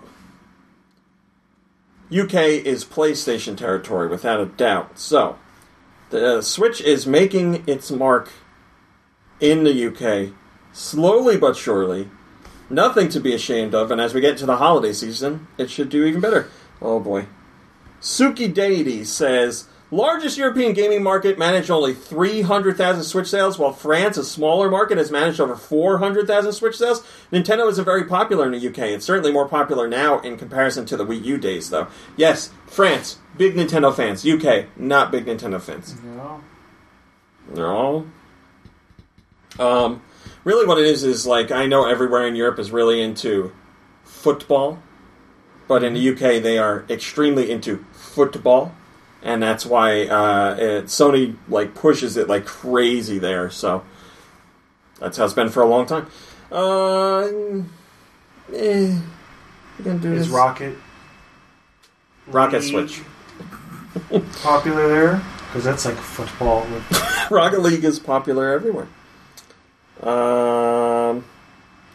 Speaker 1: U K is PlayStation territory, without a doubt. So, the Switch is making its mark in the U K, slowly but surely. Nothing to be ashamed of, and as we get into the holiday season, it should do even better. Oh boy. Suki Deity says, largest European gaming market managed only three hundred thousand Switch sales, while France, a smaller market, has managed over four hundred thousand Switch sales. Nintendo isn't very popular in the U K. It's certainly more popular now in comparison to the Wii U days, though. Yes, France, big Nintendo fans. U K, not big Nintendo fans.
Speaker 2: No.
Speaker 1: No. Um, really what it is is, like, I know everywhere in Europe is really into football, but in the U K they are extremely into football. And that's why uh, it, Sony like pushes it like crazy there. So that's how it's been for a long time. Uh, eh, you gonna do
Speaker 2: Is
Speaker 1: this?
Speaker 2: Rocket
Speaker 1: Rocket
Speaker 2: League
Speaker 1: Switch.
Speaker 2: popular there? Because that's like football. With...
Speaker 1: Rocket League is popular everywhere. Um,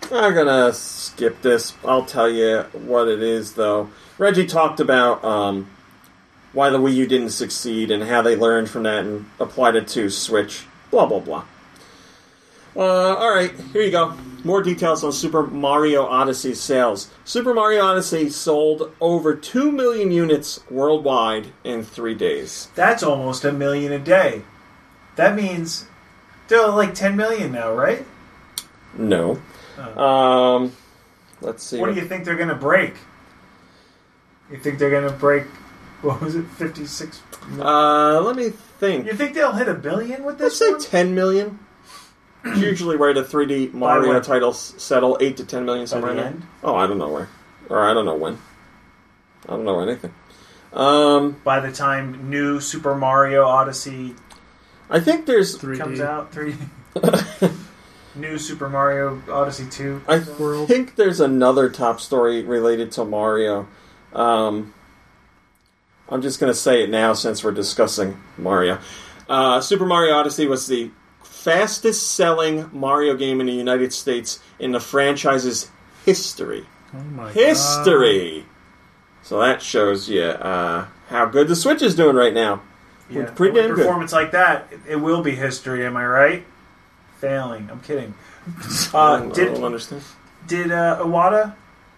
Speaker 1: I'm gonna skip this. I'll tell you what it is, though. Reggie talked about um, why the Wii U didn't succeed and how they learned from that and applied it to Switch. Blah, blah, blah. Uh, Alright, here you go. More details on Super Mario Odyssey sales. Super Mario Odyssey sold over two million units worldwide in three days.
Speaker 2: That's almost a million a day. That means they're like ten million now, right?
Speaker 1: No.
Speaker 2: Oh.
Speaker 1: Um, let's see.
Speaker 2: What do you think they're going to break? You think they're going to break, what was it, fifty-six?
Speaker 1: Uh, let me think.
Speaker 2: You think they'll hit a billion with
Speaker 1: Let's
Speaker 2: this
Speaker 1: say
Speaker 2: one?
Speaker 1: ten million. Usually where the three D Mario
Speaker 2: when?
Speaker 1: titles settle, eight to ten million,
Speaker 2: By
Speaker 1: somewhere
Speaker 2: the
Speaker 1: in there.
Speaker 2: end?
Speaker 1: Oh, I don't know where. Or I don't know when. I don't know anything. Um,
Speaker 2: By the time new Super Mario Odyssey
Speaker 1: I think there's...
Speaker 3: three D.
Speaker 2: comes out, three new Super Mario Odyssey two.
Speaker 1: I
Speaker 3: World.
Speaker 1: think there's another top story related to Mario. Um, I'm just going to say it now since we're discussing Mario. Uh, Super Mario Odyssey was the fastest selling Mario game in the United States in the franchise's history.
Speaker 3: Oh my
Speaker 1: History! So that shows you uh, how good the Switch is doing right now.
Speaker 2: Yeah,
Speaker 1: Pretty
Speaker 2: with
Speaker 1: damn good.
Speaker 2: performance like that, it, it will be history. Am I right? Failing. I'm kidding.
Speaker 1: I,
Speaker 2: Uh,
Speaker 1: don't, I
Speaker 2: did
Speaker 1: don't understand.
Speaker 2: did uh, Iwata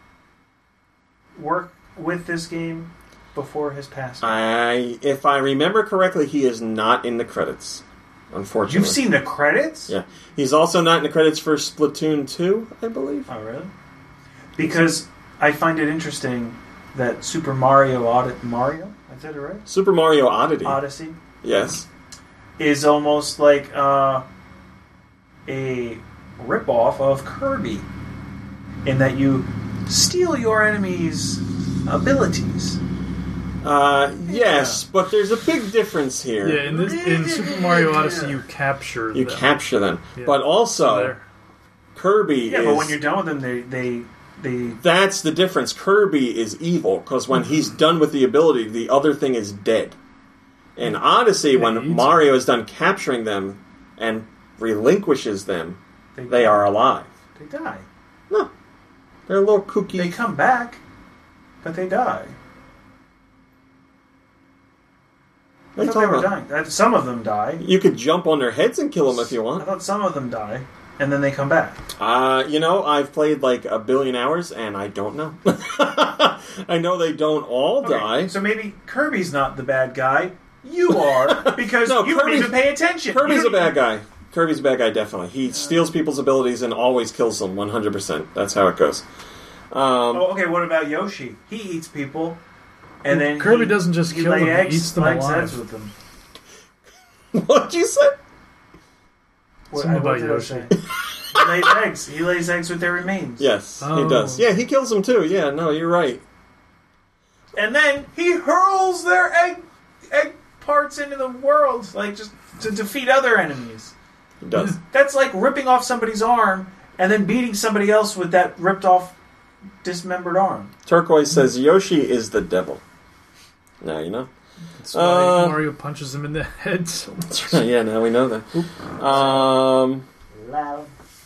Speaker 2: work with this game before his passing?
Speaker 1: I, if I remember correctly, he is not in the credits. Unfortunately,
Speaker 2: You've seen the credits?
Speaker 1: Yeah, he's also not in the credits for Splatoon two, I believe.
Speaker 2: Oh, really? Because I find it interesting that Super Mario Odyssey, Mario, I said it right?
Speaker 1: Super Mario Odyssey.
Speaker 2: Odyssey
Speaker 1: Yes.
Speaker 2: is almost like uh, a ripoff of Kirby, in that you steal your enemy's abilities.
Speaker 1: Uh, yes, but there's a big difference here.
Speaker 3: Yeah, in, this, in Super Mario Odyssey, you capture
Speaker 1: You
Speaker 3: them.
Speaker 1: capture them,
Speaker 3: Yeah.
Speaker 1: but also
Speaker 3: So they're-
Speaker 1: Kirby
Speaker 2: Yeah,
Speaker 1: is.
Speaker 2: but when you're done with them, they they they.
Speaker 1: That's the difference. Kirby is evil because when he's done with the ability, the other thing is dead. In Odyssey,
Speaker 3: Yeah,
Speaker 1: when
Speaker 3: he eats
Speaker 1: Mario is done capturing them and relinquishes them,
Speaker 2: They,
Speaker 1: they are alive.
Speaker 2: They die.
Speaker 1: No, they're a little kooky.
Speaker 2: They come back, but they die.
Speaker 1: What
Speaker 2: I
Speaker 1: are you
Speaker 2: thought they
Speaker 1: talking
Speaker 2: were
Speaker 1: about?
Speaker 2: dying. Uh, Some of them die.
Speaker 1: You could jump on their heads and kill them if you
Speaker 2: I
Speaker 1: want.
Speaker 2: thought some of them die, and then they come back.
Speaker 1: Uh, you know, I've played like a billion hours, and I don't know. I know they don't all
Speaker 2: Okay,
Speaker 1: die.
Speaker 2: so maybe Kirby's not the bad guy. You are, because
Speaker 1: No,
Speaker 2: you don't
Speaker 1: Kirby's-
Speaker 2: even pay attention.
Speaker 1: Kirby's
Speaker 2: You-
Speaker 1: a bad guy. Kirby's a bad guy, definitely. He steals people's abilities and always kills them, one hundred percent. That's how it goes. Um,
Speaker 2: Oh, okay, what about Yoshi? He eats people, and then
Speaker 3: Kirby
Speaker 2: he-
Speaker 3: doesn't just
Speaker 2: he
Speaker 3: kill
Speaker 2: lay
Speaker 3: them, he
Speaker 2: eggs,
Speaker 3: eats them
Speaker 2: lays
Speaker 3: alive.
Speaker 2: eggs with them.
Speaker 1: What'd you say?
Speaker 2: What,
Speaker 3: Something
Speaker 2: what
Speaker 3: about
Speaker 2: did I
Speaker 3: Yoshi.
Speaker 2: say? He lays eggs. He lays eggs with their remains.
Speaker 1: Yes, he
Speaker 3: Oh.
Speaker 1: does. Yeah, he kills them too. Yeah, no, you're right.
Speaker 2: And then he hurls their egg egg parts into the world, like just to defeat other enemies.
Speaker 1: He does.
Speaker 2: That's like ripping off somebody's arm and then beating somebody else with that ripped off, dismembered arm.
Speaker 1: Turquoise says Yoshi is the devil. Now you know.
Speaker 3: That's why
Speaker 1: Uh,
Speaker 3: Mario punches him in the head so much.
Speaker 1: Yeah, now we know that. Um,
Speaker 2: Loud.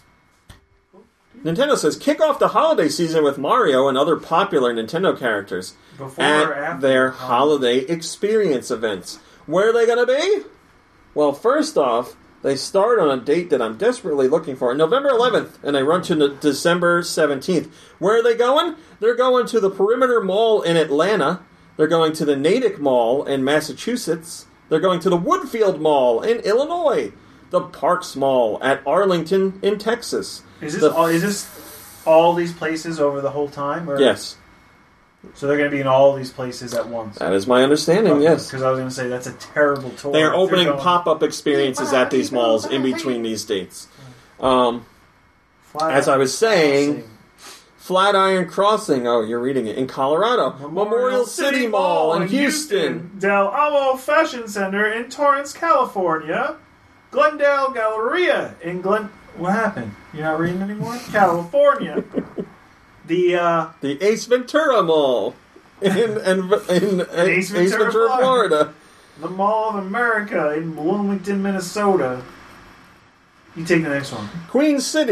Speaker 1: Nintendo says kick off the holiday season with Mario and other popular Nintendo characters
Speaker 2: Before
Speaker 1: at
Speaker 2: or after?
Speaker 1: their
Speaker 2: Um,
Speaker 1: holiday experience events. Where are they going to be? Well, first off, they start on a date that I'm desperately looking for, November eleventh, and they run to the December seventeenth. Where are they going? They're going to the Perimeter Mall in Atlanta. They're going to the Natick Mall in Massachusetts. They're going to the Woodfield Mall in Illinois. The Parks Mall at Arlington in Texas.
Speaker 2: Is this
Speaker 1: The-
Speaker 2: all? Is this all these places over the whole time? Or?
Speaker 1: Yes,
Speaker 2: So they're going to be in all these places at once.
Speaker 1: that is my understanding, yes.
Speaker 2: Because I was going to say that's a terrible tour.
Speaker 1: They are
Speaker 2: If
Speaker 1: opening
Speaker 2: going
Speaker 1: pop-up experiences at these malls in between these dates. Um,
Speaker 2: flat
Speaker 1: as I was saying,
Speaker 2: crossing.
Speaker 1: Flatiron Crossing, oh, you're reading it, in Colorado. Memorial, City Mall in Houston.
Speaker 2: Del Amo Fashion Center in Torrance, California. Glendale Galleria in Glen... What happened? You're not reading anymore? California. The, uh...
Speaker 1: The Ace Ventura Mall in, in, in, in
Speaker 2: Ace Ventura,
Speaker 1: Florida.
Speaker 2: Florida. The Mall of America in Bloomington, Minnesota. You take the next one.
Speaker 1: Queen City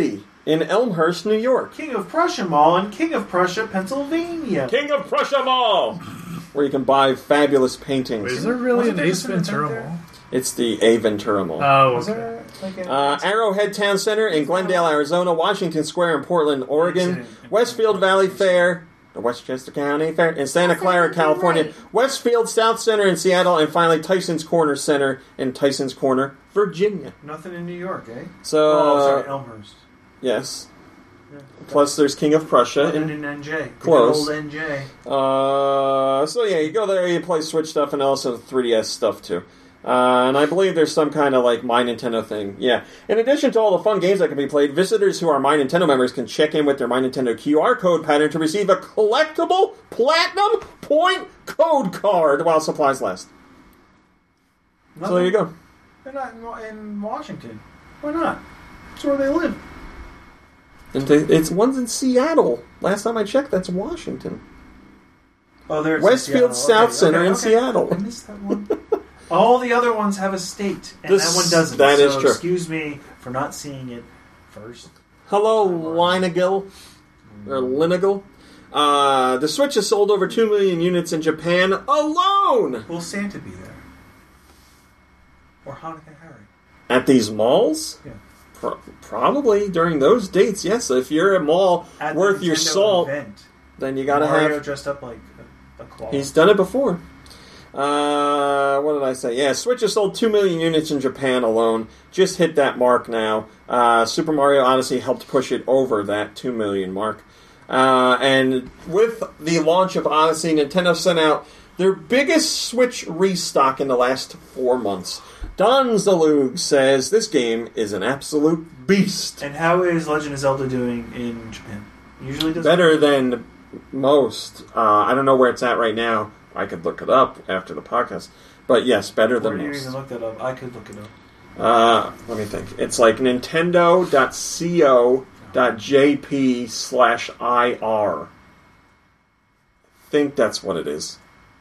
Speaker 1: in Elmhurst, New York.
Speaker 2: King of Prussia Mall in King of Prussia, Pennsylvania.
Speaker 1: King of Prussia Mall! Where you can buy fabulous paintings.
Speaker 3: Is there really
Speaker 2: Wasn't
Speaker 3: an
Speaker 2: there
Speaker 3: Ace
Speaker 2: just an event
Speaker 3: Ventura
Speaker 2: there?
Speaker 3: Mall?
Speaker 1: It's the A Ventura Mall.
Speaker 3: Oh,
Speaker 2: Was
Speaker 3: okay.
Speaker 2: there like a-
Speaker 1: Uh, Arrowhead Town Center in Glendale, Arizona, Washington Square in Portland, Oregon, Westfield Valley Fair, the Westchester County Fair in Santa Clara, California, Westfield South Center in Seattle, and finally Tyson's Corner Center in Tyson's Corner, Virginia.
Speaker 2: Nothing in New York, eh?
Speaker 1: So,
Speaker 2: oh,
Speaker 1: uh,
Speaker 2: sorry, Elmhurst.
Speaker 1: yes.
Speaker 2: Yeah.
Speaker 1: Plus, there's King of Prussia.
Speaker 2: London
Speaker 1: In,
Speaker 2: and N J.
Speaker 1: Close.
Speaker 2: Old N J.
Speaker 1: uh, so, yeah, you go there, you play Switch stuff, and also three D S stuff, too. Uh, and I believe there's some kind of, like, My Nintendo thing. Yeah. In addition to all the fun games that can be played, visitors who are My Nintendo members can check in with their My Nintendo Q R code pattern to receive a collectible Platinum Point Code card while supplies last.
Speaker 2: Nothing.
Speaker 1: So there you go.
Speaker 2: They're not in, in Washington. Why not? That's where they live.
Speaker 1: And they, it's one's in Seattle. Last time I checked, that's Washington.
Speaker 2: Oh, there's
Speaker 1: Westfield South Center in Seattle.
Speaker 2: I missed that one. All the other ones have a state, and
Speaker 1: This-
Speaker 2: that one doesn't.
Speaker 1: that
Speaker 2: so
Speaker 1: is true.
Speaker 2: Excuse me for not seeing it first.
Speaker 1: Hello, Lineagill. Or Lineagill. Uh, the Switch has sold over two million units in Japan alone!
Speaker 2: Will Santa be there? Or Hanukkah Harry?
Speaker 1: At these malls?
Speaker 2: Yeah.
Speaker 1: Pro- probably during those dates, yes. If you're a mall
Speaker 2: At
Speaker 1: worth
Speaker 2: the
Speaker 1: your
Speaker 2: Nintendo
Speaker 1: salt,
Speaker 2: event,
Speaker 1: then you gotta
Speaker 2: Mario
Speaker 1: have...
Speaker 2: dressed up like a, a claw.
Speaker 1: He's done it before. Uh, what did I say? Yeah, Switch has sold two million units in Japan alone. Just hit that mark now. Uh, Super Mario Odyssey helped push it over that two million mark. Uh, and with the launch of Odyssey, Nintendo sent out their biggest Switch restock in the last four months. Don Zalug says this game is an absolute beast.
Speaker 2: And how is Legend of Zelda doing in Japan? Usually does
Speaker 1: Better than most. Uh, I don't know where it's at right now. I could look it up after the podcast. But yes, better
Speaker 2: Where
Speaker 1: than
Speaker 2: do you
Speaker 1: most.
Speaker 2: even look that up? I could look it up.
Speaker 1: Uh, let me think. It's like nintendo.co.jp slash IR. I think that's what it is.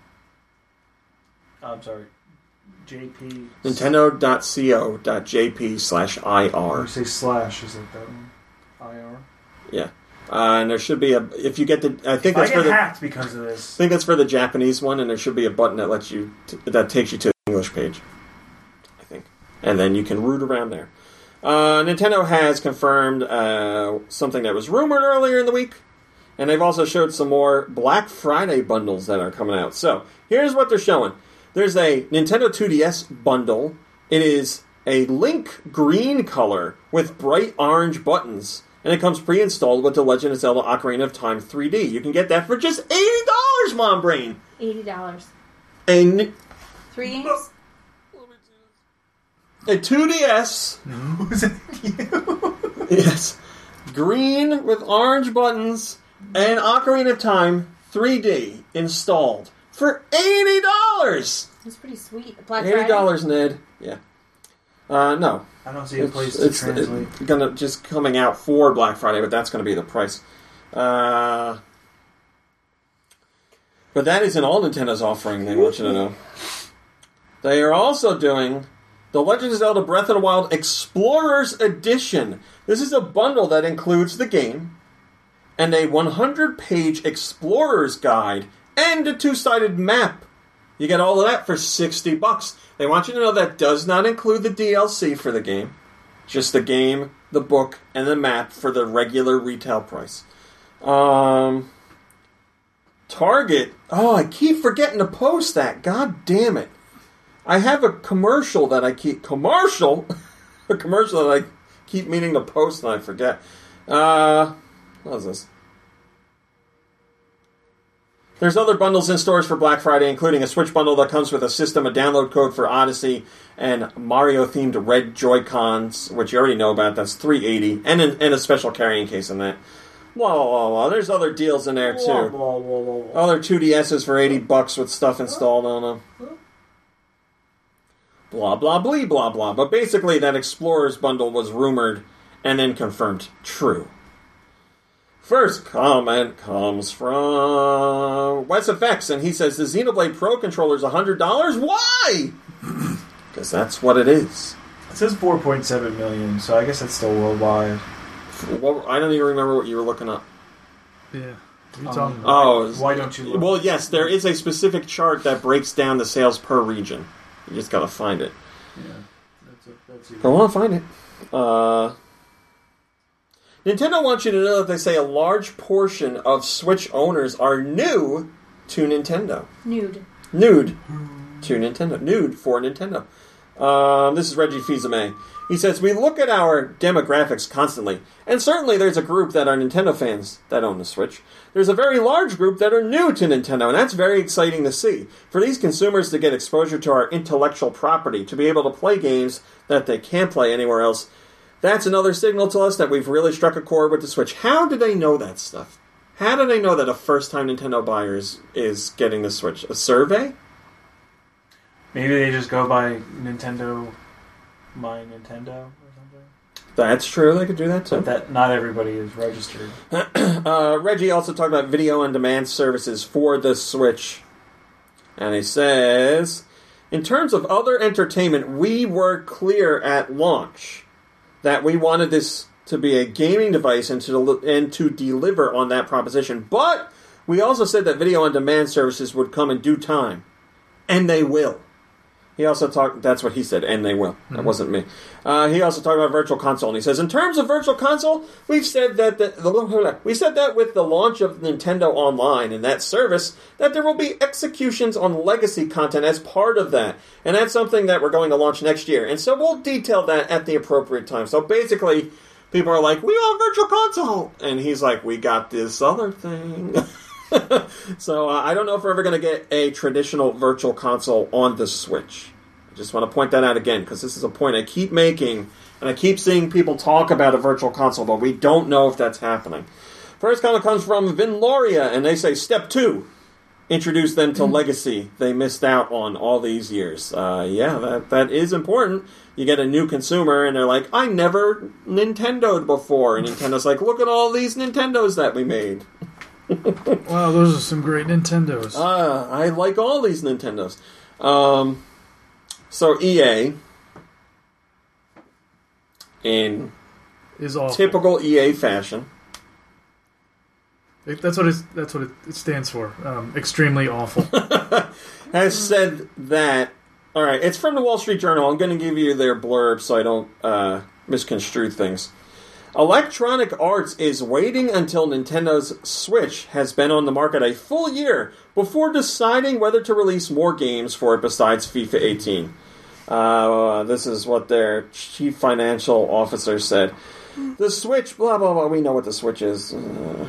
Speaker 2: Oh, I'm sorry. J P.
Speaker 1: Nintendo.co.jp slash
Speaker 2: Or
Speaker 1: IR.
Speaker 2: say slash, is it that one? I R?
Speaker 1: Yeah. Uh, and there should be a... If you get the... I think
Speaker 2: I
Speaker 1: that's
Speaker 2: get
Speaker 1: for the...
Speaker 2: hacked because of this.
Speaker 1: I think that's for the Japanese one, and there should be a button that lets you... T- that takes you to the English page. I think. And then you can root around there. Uh, Nintendo has confirmed uh, something that was rumored earlier in the week, and they've also showed some more Black Friday bundles that are coming out. So, here's what they're showing. There's a Nintendo two D S bundle. It is a Link green color with bright orange buttons, and it comes pre-installed with The Legend of Zelda Ocarina of Time three D. You can get that for just eighty dollars, Mom Brain!
Speaker 4: Eighty dollars.
Speaker 1: A, n-
Speaker 4: Three games.
Speaker 1: a two D S...
Speaker 2: Was it you?
Speaker 1: Yes. Green with orange buttons and Ocarina of Time three D installed for eighty dollars.
Speaker 4: That's pretty sweet. Black
Speaker 1: Eighty
Speaker 4: Friday.
Speaker 1: dollars, Ned. Yeah. Uh, no.
Speaker 2: I don't see a
Speaker 1: It's,
Speaker 2: place to
Speaker 1: it's
Speaker 2: translate.
Speaker 1: it's gonna just coming out for Black Friday, but that's gonna be the price. Uh, but that isn't all Nintendo's offering. They want you to know. They are also doing The Legend of Zelda Breath of the Wild Explorers Edition. This is a bundle that includes the game and a one hundred page Explorer's Guide and a two-sided map. You get all of that for sixty bucks. They want you to know that does not include the D L C for the game. Just the game, the book, and the map for the regular retail price. Um, Target. Oh, I keep forgetting to post that. God damn it. I have a commercial that I keep... Commercial? a commercial that I keep meaning to post and I forget. Uh, what is this? There's other bundles in stores for Black Friday, including a Switch bundle that comes with a system, a download code for Odyssey, and Mario-themed red Joy-Cons, which you already know about. That's three hundred eighty dollars, and, a, and a special carrying case in that. Blah, blah, blah, blah. There's other deals in there, too.
Speaker 2: Blah, blah, blah, blah, blah.
Speaker 1: Other two D S's for eighty bucks with stuff installed on them. Blah, blah, blah, blah, blah. But basically, that Explorers bundle was rumored and then confirmed true. First comment comes from Wes Effects, and he says, the Xenoblade Pro controller is one hundred dollars? Why? Because that's what it is.
Speaker 2: It says four point seven million, so I guess that's still worldwide.
Speaker 1: Well, I don't even remember what you were looking up.
Speaker 3: Yeah. What are you
Speaker 2: Um,
Speaker 3: talking about?
Speaker 1: Oh,
Speaker 2: Why don't you look?
Speaker 1: Well, yes, there is a specific chart that breaks down the sales per region. You just gotta find it.
Speaker 2: Yeah, that's, a, that's easy.
Speaker 1: Go on, find it. Uh, Nintendo wants you to know that they say a large portion of Switch owners are new to Nintendo.
Speaker 4: Nude.
Speaker 1: Nude to Nintendo. Nude for Nintendo. Um, this is Reggie Fils-Aimé. He says, we look at our demographics constantly, and certainly there's a group that are Nintendo fans that own the Switch. There's a very large group that are new to Nintendo, and that's very exciting to see. For these consumers to get exposure to our intellectual property, to be able to play games that they can't play anywhere else, that's another signal to us that we've really struck a chord with the Switch. How do they know that stuff? How do they know that a first-time Nintendo buyer is, is getting the Switch? A survey?
Speaker 2: Maybe they just go by Nintendo, my Nintendo or something.
Speaker 1: That's true. They could do that too.
Speaker 2: But that not everybody is registered.
Speaker 1: uh, Reggie also talked about video-on-demand services for the Switch. And he says, in terms of other entertainment, we were clear at launch that we wanted this to be a gaming device and to, and to deliver on that proposition. But we also said that video-on-demand services would come in due time. And they will. He also talked, that's what he said, and they will. That mm-hmm. wasn't me. Uh, he also talked about Virtual Console, and he says, in terms of Virtual Console, we've said that the, the, we said that with the launch of Nintendo Online and that service, that there will be executions on legacy content as part of that. And that's something that we're going to launch next year. And so we'll detail that at the appropriate time. So basically, people are like, we want Virtual Console! And he's like, we got this other thing. So uh, I don't know if we're ever going to get a traditional Virtual Console on the Switch. I just want to point that out again, because this is a point I keep making, and I keep seeing people talk about a Virtual Console, but we don't know if that's happening. First comment comes from Vinloria, and they say, step two, introduce them to Legacy they missed out on all these years. Uh, yeah, that that is important. You get a new consumer, and they're like, I never Nintendo'd before. And Nintendo's like, look at all these Nintendos that we made.
Speaker 3: Wow, those are some great Nintendos.
Speaker 1: Uh, I like all these Nintendos. Um, so E A, in
Speaker 3: is awful.
Speaker 1: typical E A fashion,
Speaker 3: it, that's what it, that's what it, it stands for. Um, extremely awful.
Speaker 1: has said that. All right, it's from the Wall Street Journal. I'm going to give you their blurb so I don't uh, misconstrue things. Electronic Arts is waiting until Nintendo's Switch has been on the market a full year before deciding whether to release more games for it besides FIFA eighteen. Uh, this is what their chief financial officer said. The Switch, blah, blah, blah, we know what the Switch is. Uh,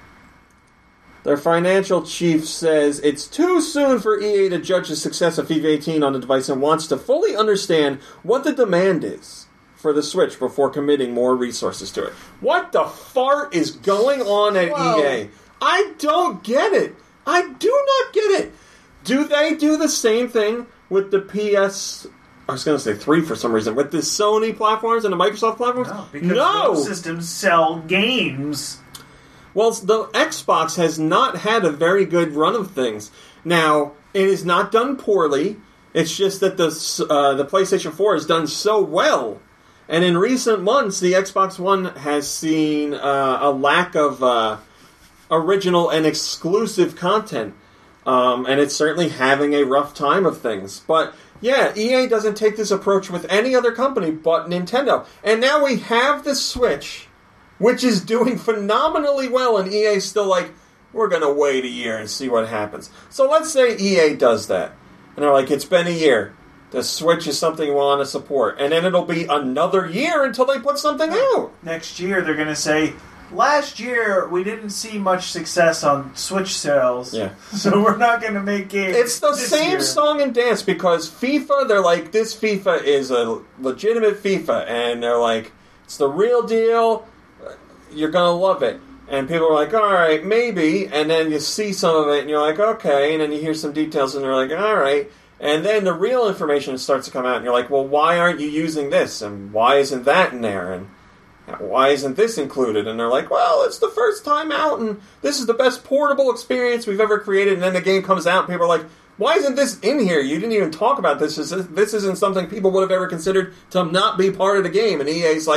Speaker 1: their financial chief says it's too soon for E A to judge the success of FIFA eighteen on the device and wants to fully understand what the demand is for the Switch before committing more resources to it. What the fart is going on at Whoa. E A? I don't get it. I do not get it. Do they do the same thing with the P S... I was going to say three for some reason. With the Sony platforms and the Microsoft platforms?
Speaker 2: No, because
Speaker 1: no.
Speaker 2: those systems sell games.
Speaker 1: Well, the Xbox has not had a very good run of things. Now, it is not done poorly. It's just that the uh, the PlayStation four has done so well. And in recent months, the Xbox One has seen uh, a lack of uh, original and exclusive content. Um, and it's certainly having a rough time of things. But, yeah, E A doesn't take this approach with any other company but Nintendo. And now we have the Switch, which is doing phenomenally well, and E A's still like, we're going to wait a year and see what happens. So let's say E A does that. And they're like, it's been a year. The Switch is something we want to support. And then it'll be another year until they put something out.
Speaker 2: Next year, they're going to say, last year, we didn't see much success on Switch sales.
Speaker 1: Yeah.
Speaker 2: So we're not going to make games.
Speaker 1: It's the
Speaker 2: this
Speaker 1: same
Speaker 2: year.
Speaker 1: song and dance because FIFA, they're like, this FIFA is a legitimate FIFA. And they're like, it's the real deal. You're going to love it. And people are like, all right, maybe. And then you see some of it and you're like, okay. And then you hear some details and you're like, all right. And then the real information starts to come out, and you're like, well, why aren't you using this? And why isn't that in there? And why isn't this included? And they're like, well, it's the first time out, and this is the best portable experience we've ever created. And then the game comes out, and people are like, why isn't this in here? You didn't even talk about this. This isn't something people would have ever considered to not be part of the game. And E A's like,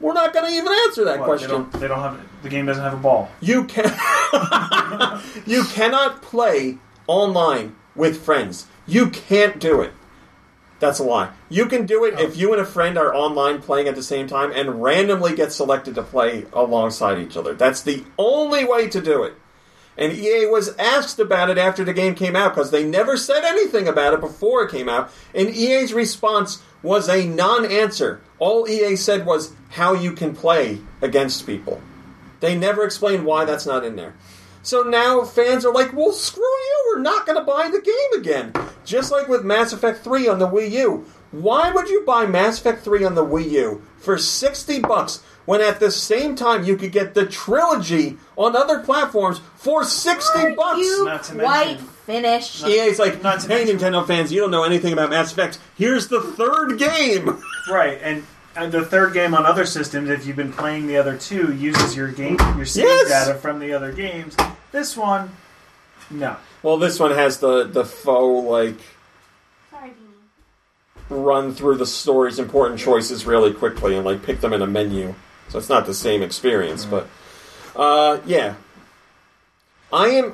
Speaker 1: We're not going to even answer that
Speaker 2: What,
Speaker 1: question.
Speaker 2: They don't, they don't have the game doesn't have a ball.
Speaker 1: You can you cannot play online with friends. You can't do it. That's a lie. You can do it oh. if you and a friend are online playing at the same time and randomly get selected to play alongside each other. That's the only way to do it. And E A was asked about it after the game came out because they never said anything about it before it came out. And E A's response was a non-answer. All E A said was how you can play against people. They never explained why that's not in there. So now fans are like, well, screw you, we're not going to buy the game again. Just like with Mass Effect three on the Wii U. Why would you buy Mass Effect three on the Wii U for sixty bucks when at the same time you could get the trilogy on other platforms for sixty bucks?
Speaker 4: You
Speaker 2: not to
Speaker 4: quite
Speaker 2: mention,
Speaker 4: finished.
Speaker 1: E A's like,
Speaker 2: not to
Speaker 1: hey,
Speaker 2: mention,
Speaker 1: Nintendo fans, you don't know anything about Mass Effect. Here's the third game.
Speaker 2: Right, and, and the third game on other systems, if you've been playing the other two, uses your game, your save
Speaker 1: Yes!
Speaker 2: data from the other games. This one, no.
Speaker 1: Well, this one has the, the faux, like,
Speaker 4: Sorry, Beanie.
Speaker 1: run through the story's important choices really quickly and, like, pick them in a menu. So it's not the same experience, but... Uh, yeah. I am...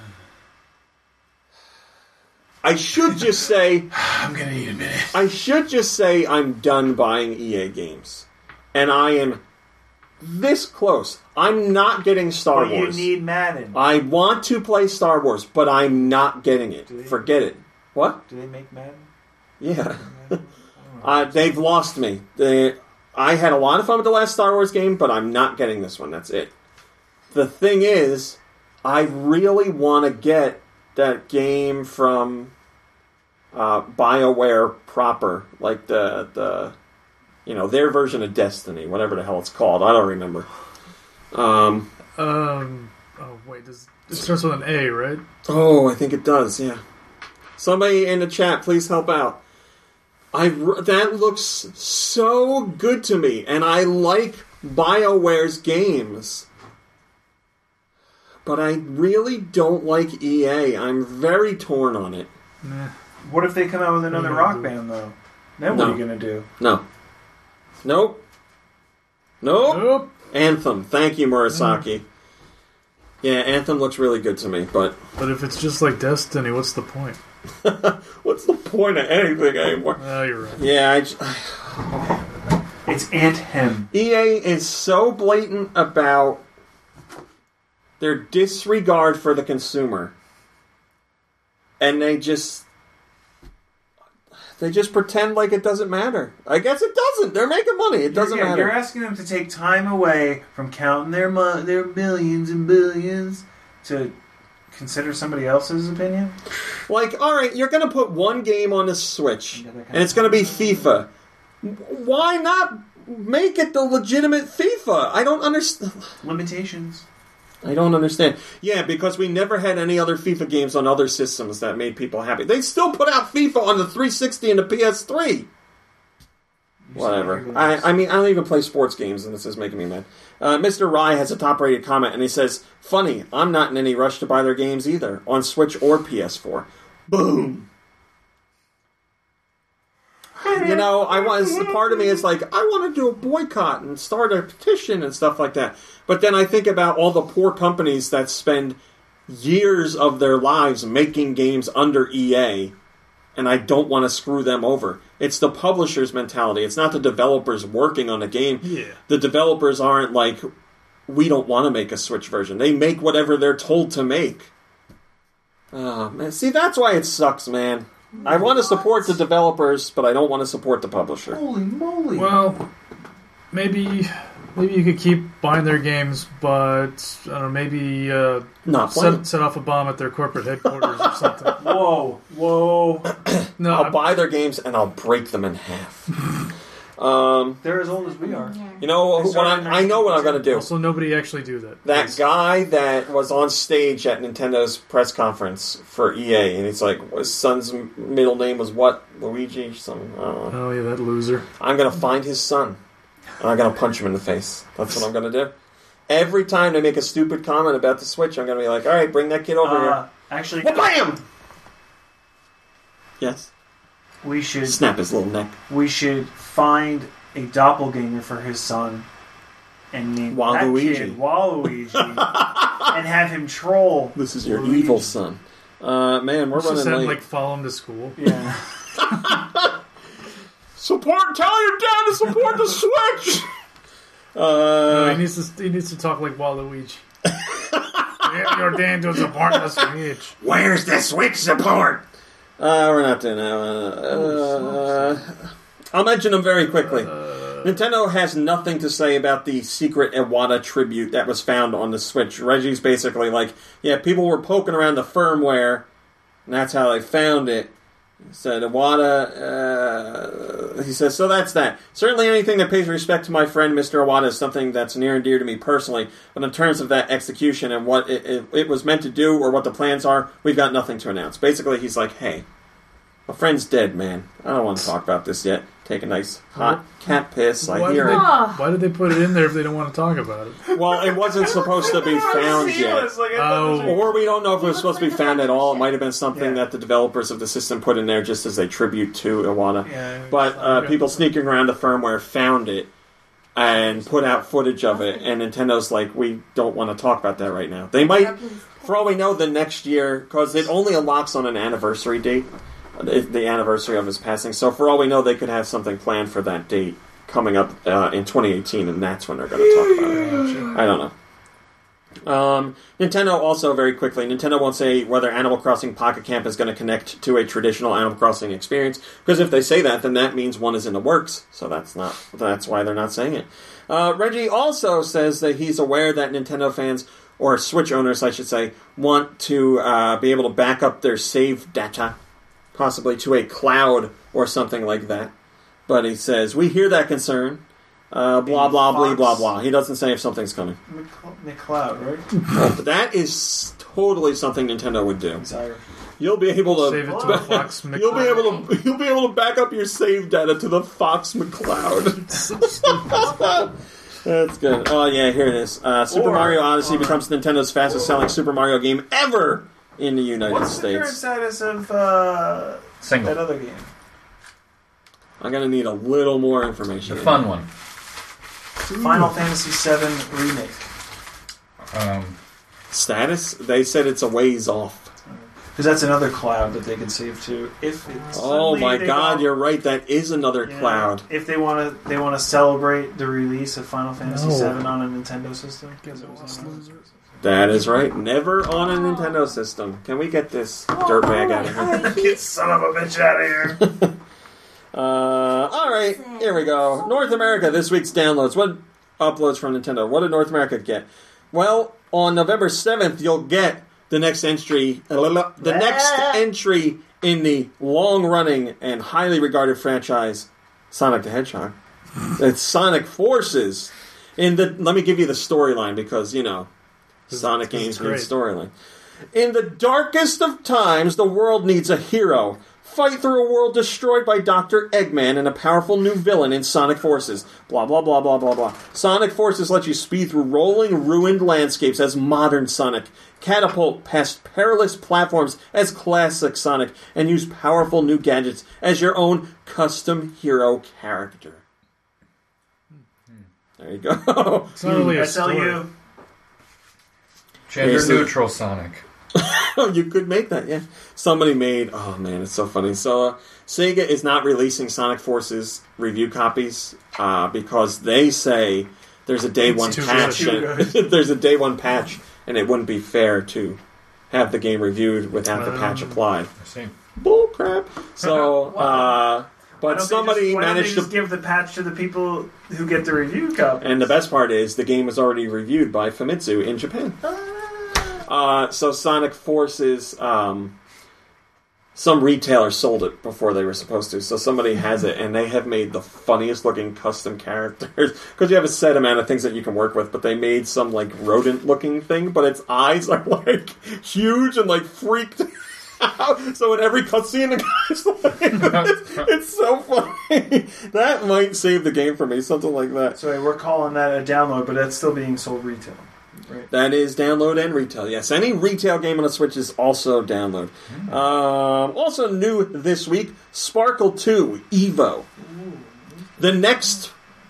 Speaker 1: I should just say...
Speaker 2: I'm gonna need a minute.
Speaker 1: I should just say I'm done buying E A games. And I am this close. I'm not getting Star
Speaker 2: But
Speaker 1: Wars.
Speaker 2: you need Madden.
Speaker 1: I want to play Star Wars, but I'm not getting it.
Speaker 2: Do they?
Speaker 1: Forget it. What?
Speaker 2: Do they make Madden?
Speaker 1: Yeah. uh, they've lost me. They, I had a lot of fun with the last Star Wars game, but I'm not getting this one. That's it. The thing is, I really want to get that game from uh, BioWare proper, like the the you know their version of Destiny, whatever the hell it's called. I don't remember. Um.
Speaker 3: Um. Oh wait, does it starts with an A, right?
Speaker 1: Oh, I think it does. Yeah. Somebody in the chat, please help out. I that looks so good to me, and I like BioWare's games. But I really don't like E A. I'm very torn on it.
Speaker 3: Nah.
Speaker 2: What if they come out with another
Speaker 3: Yeah,
Speaker 2: rock
Speaker 3: dude.
Speaker 2: band, though? Then
Speaker 1: No.
Speaker 2: what are you going to do?
Speaker 1: No. Nope. Nope.
Speaker 3: Nope.
Speaker 1: Anthem. Thank you, Murasaki. Yeah, Anthem looks really good to me, but...
Speaker 3: But if it's just like Destiny, what's the point?
Speaker 1: What's the point of anything anymore?
Speaker 3: Oh, you're right.
Speaker 1: Yeah, I just...
Speaker 2: It's Anthem.
Speaker 1: E A is so blatant about their disregard for the consumer. And they just... They just pretend like it doesn't matter. I guess it doesn't. They're making money. It doesn't
Speaker 2: you're, yeah,
Speaker 1: matter.
Speaker 2: You're asking them to take time away from counting their mo- their millions and billions to consider somebody else's opinion?
Speaker 1: Like, alright, you're going to put one game on the Switch, and it's going to be FIFA. Why not make it the legitimate FIFA? I don't understand.
Speaker 2: Limitations.
Speaker 1: I don't understand. Yeah, because we never had any other FIFA games on other systems that made people happy. They still put out FIFA on the three sixty and the P S three. Whatever. I, I mean, I don't even play sports games, and this is making me mad. Uh, Mister Rye has a top-rated comment, and he says, funny, I'm not in any rush to buy their games either, on Switch or P S four. Boom! You know, I was part of me is like, I want to do a boycott and start a petition and stuff like that. But then I think about all the poor companies that spend years of their lives making games under E A, and I don't want to screw them over. It's the publisher's mentality. It's not the developers working on a game.
Speaker 3: Yeah.
Speaker 1: The developers aren't like, we don't want to make a Switch version. They make whatever they're told to make. Oh, man. See, that's why it sucks, man. I want to support the developers, but I don't want to support the publisher.
Speaker 2: Holy moly.
Speaker 3: Well, maybe maybe you could keep buying their games, but I don't know, maybe uh,
Speaker 1: Not playing.
Speaker 3: set, set off a bomb at their corporate headquarters or something.
Speaker 2: Whoa, whoa.
Speaker 3: No,
Speaker 1: I'll
Speaker 3: I-
Speaker 1: buy their games and I'll break them in half. um,
Speaker 2: They're as old as we are.
Speaker 1: you know what? I, I know what I'm going to do.
Speaker 3: also nobody actually do that.
Speaker 1: That
Speaker 3: Please.
Speaker 1: guy that was on stage at Nintendo's press conference for E A, and he's like, his son's middle name was what? Luigi? Something. I don't know.
Speaker 3: Oh yeah, that loser.
Speaker 1: I'm going to find his son, and I'm going to punch him in the face. That's what I'm going to do. Every time they make a stupid comment about the Switch, I'm going to be like, all right, bring that kid over
Speaker 2: Uh,
Speaker 1: here.
Speaker 2: actually,
Speaker 1: Well, bam! Yes.
Speaker 2: we should
Speaker 1: Snap his little neck.
Speaker 2: we should find a doppelganger for his son and name
Speaker 1: Waluigi.
Speaker 2: that kid Waluigi and have him troll.
Speaker 1: This is your
Speaker 2: Luigi.
Speaker 1: evil son. Uh, man, we're
Speaker 3: Just
Speaker 1: running
Speaker 3: have
Speaker 1: late.
Speaker 3: him, like, follow him to school.
Speaker 2: Yeah.
Speaker 1: Support! Tell your dad to support the Switch.
Speaker 3: No,
Speaker 1: Uh,
Speaker 3: he needs to. He needs to talk like Waluigi. Yeah, your dad to support the Switch.
Speaker 1: where's the Switch support? Uh, we're not doing that one. Uh, I'll mention them very quickly. Nintendo has nothing to say about the secret Iwata tribute that was found on the Switch. Reggie's basically like, yeah, people were poking around the firmware, and that's how they found it. He said, Iwata, uh, he says, so that's that. Certainly anything that pays respect to my friend Mister Iwata is something that's near and dear to me personally, but in terms of that execution and what it, it, it was meant to do or what the plans are, we've got nothing to announce. Basically, he's like, hey, my friend's dead, man. I don't want to talk about this yet. Take a nice hot cat piss. I
Speaker 3: Why
Speaker 1: hear
Speaker 3: did, they,
Speaker 1: it.
Speaker 3: why did they put it in there if they don't want to talk about it?
Speaker 1: Well, it wasn't supposed to be found yet.
Speaker 2: Like,
Speaker 3: Oh.
Speaker 1: Or we don't know if it was supposed to be found at all. It might have been something
Speaker 2: Yeah.
Speaker 1: that the developers of the system put in there just as a tribute to Iwata.
Speaker 2: Yeah,
Speaker 1: But uh, people sneaking around the firmware found it and put out footage of it, and Nintendo's like, we don't want to talk about that right now. They might, for all we know, the next year, because it only unlocks on an anniversary date, the the anniversary of his passing. So for all we know, they could have something planned for that date coming up uh, in twenty eighteen, and that's when they're going to talk about it. I don't know. Um, Nintendo also, very quickly, Nintendo won't say whether Animal Crossing Pocket Camp is going to connect to a traditional Animal Crossing experience, because if they say that, then that means one is in the works, so that's not that's why they're not saying it. Uh, Reggie also says that he's aware that Nintendo fans, or Switch owners, I should say, want to uh, be able to back up their save data, possibly to a cloud or something like that. But he says, we hear that concern. Uh, blah, blah, blah, blah, blah. He doesn't say if something's coming.
Speaker 2: McCloud, right?
Speaker 1: But that is totally something Nintendo would do.
Speaker 2: Sorry.
Speaker 1: You'll be able to
Speaker 3: Save it to the Fox McCloud.
Speaker 1: You'll be able to you'll be able to back up your save data to the Fox McCloud. That's good. Oh yeah, here it is. Uh, Super
Speaker 2: Or-
Speaker 1: Mario Odyssey
Speaker 2: or-
Speaker 1: becomes Nintendo's fastest selling Super Mario game ever in the United
Speaker 2: What's the current
Speaker 1: States.
Speaker 2: status of uh,
Speaker 5: Single.
Speaker 2: that other game?
Speaker 1: I'm gonna need a little more information.
Speaker 5: The fun one.
Speaker 2: Final Fantasy seven Remake.
Speaker 5: Um,
Speaker 1: Status? They said it's a ways off.
Speaker 2: Because that's another cloud that they can save to. If it's
Speaker 1: Oh
Speaker 2: suddenly
Speaker 1: my
Speaker 2: they
Speaker 1: god,
Speaker 2: go-
Speaker 1: you're right. That is another
Speaker 2: Yeah.
Speaker 1: cloud.
Speaker 2: If they want to, they want to celebrate the release of Final Fantasy
Speaker 3: No.
Speaker 2: seven on a Nintendo system. 'Cause it was on a-
Speaker 1: That is right. Never on a Nintendo system. Can we get this dirtbag out of here?
Speaker 2: Get son of a bitch out of here!
Speaker 1: Uh, all right, here we go. North America, this week's downloads. What uploads from Nintendo? What did North America get? Well, on November seventh, you'll get the next entry, the next entry in the long-running and highly regarded franchise, Sonic the Hedgehog. It's Sonic Forces. In the, let me give you the storyline because you know, Sonic
Speaker 3: this
Speaker 1: games
Speaker 3: is
Speaker 1: need
Speaker 3: great.
Speaker 1: storyline. In the darkest of times, the world needs a hero. Fight through a world destroyed by Doctor Eggman and a powerful new villain in Sonic Forces. Blah, blah, blah, blah, blah, blah. Sonic Forces lets you speed through rolling, ruined landscapes as modern Sonic, catapult past perilous platforms as classic Sonic, and use powerful new gadgets as your own custom hero character. There you go.
Speaker 3: It's not really a
Speaker 2: I tell
Speaker 3: story.
Speaker 2: you,
Speaker 5: gender
Speaker 1: Yes, it-
Speaker 5: neutral Sonic.
Speaker 1: You could make that, yeah. Somebody made... Oh, man, it's so funny. So, uh, Sega is not releasing Sonic Forces review copies uh, because they say there's a day
Speaker 3: It's
Speaker 1: one
Speaker 3: too
Speaker 1: patch.
Speaker 2: good.
Speaker 1: And,
Speaker 2: Too
Speaker 1: there's a day one patch, and it wouldn't be fair to have the game reviewed without the
Speaker 3: Um,
Speaker 1: patch applied.
Speaker 5: I see.
Speaker 1: Bull crap. So, uh,
Speaker 2: Why
Speaker 1: but
Speaker 2: don't they
Speaker 1: somebody
Speaker 2: just, why don't they
Speaker 1: managed to...
Speaker 2: just give the patch to the people who get the review copy?
Speaker 1: And the best part is the game was already reviewed by Famitsu in Japan. Uh, so Sonic Forces, um, some retailer sold it before they were supposed to. So somebody has it, and they have made the funniest looking custom characters. Because you have a set amount of things that you can work with, but they made some like rodent looking thing, but its eyes are like huge and like freaked out. So in every cutscene, the guy's like, it's, it's so funny. That might save the game for me, something like that.
Speaker 2: So we're calling that a download, but that's still being sold retail. Right.
Speaker 1: That is download and retail. Yes, any retail game on the Switch is also download.
Speaker 2: Mm.
Speaker 1: Um, also new this week, Sparkle two Evo. The next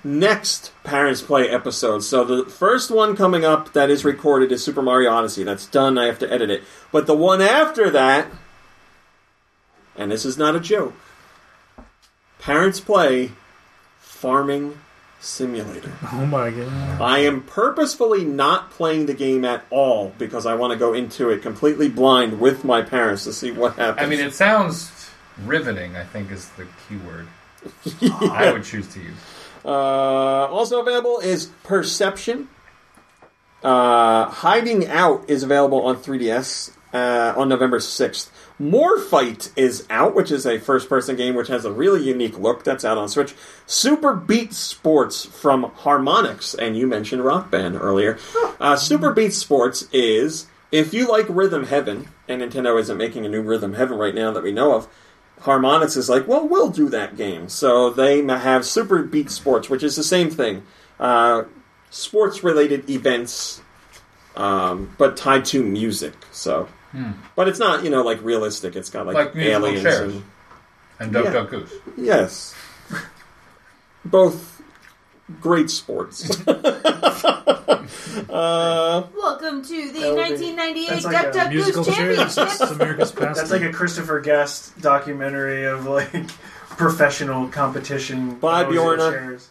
Speaker 1: next Parents Play episode. So the first one coming up that is recorded is Super Mario Odyssey. That's done. I have to edit it. But the one after that, and this is not a joke, Parents Play Farming Simulator.
Speaker 3: Oh my god.
Speaker 1: I am purposefully not playing the game at all because I want to go into it completely blind with my parents to see what happens.
Speaker 5: I mean, it sounds riveting, I think is the key word.
Speaker 1: yeah.
Speaker 5: I would choose to use.
Speaker 1: Uh, also available is Perception. Uh, Hiding Out is available on three D S uh, on November sixth. More Fight is out, which is a first-person game which has a really unique look. That's out on Switch. Super Beat Sports from Harmonix, and you mentioned Rock Band earlier. Uh, Super Beat Sports is, if you like Rhythm Heaven, and Nintendo isn't making a new Rhythm Heaven right now that we know of, Harmonix is like, well, we'll do that game. So they have Super Beat Sports, which is the same thing. Uh, sports-related events, um, but tied to music, so... Hmm. But it's not, you know, like realistic. It's got like,
Speaker 5: like
Speaker 1: aliens
Speaker 5: chairs.
Speaker 1: and
Speaker 5: and Duck
Speaker 1: yeah.
Speaker 5: Duck Goose.
Speaker 1: Yes, both great sports. uh,
Speaker 4: Welcome to the
Speaker 2: That would be-
Speaker 4: nineteen ninety-eight
Speaker 2: that's like
Speaker 4: Duck
Speaker 2: a
Speaker 4: Duck Goose
Speaker 3: Musical chairs. It's
Speaker 4: Championship.
Speaker 3: America's pastime.
Speaker 2: That's like a Christopher Guest documentary of like professional competition.
Speaker 1: Bye,
Speaker 2: those
Speaker 1: Bjorna.
Speaker 2: chairs.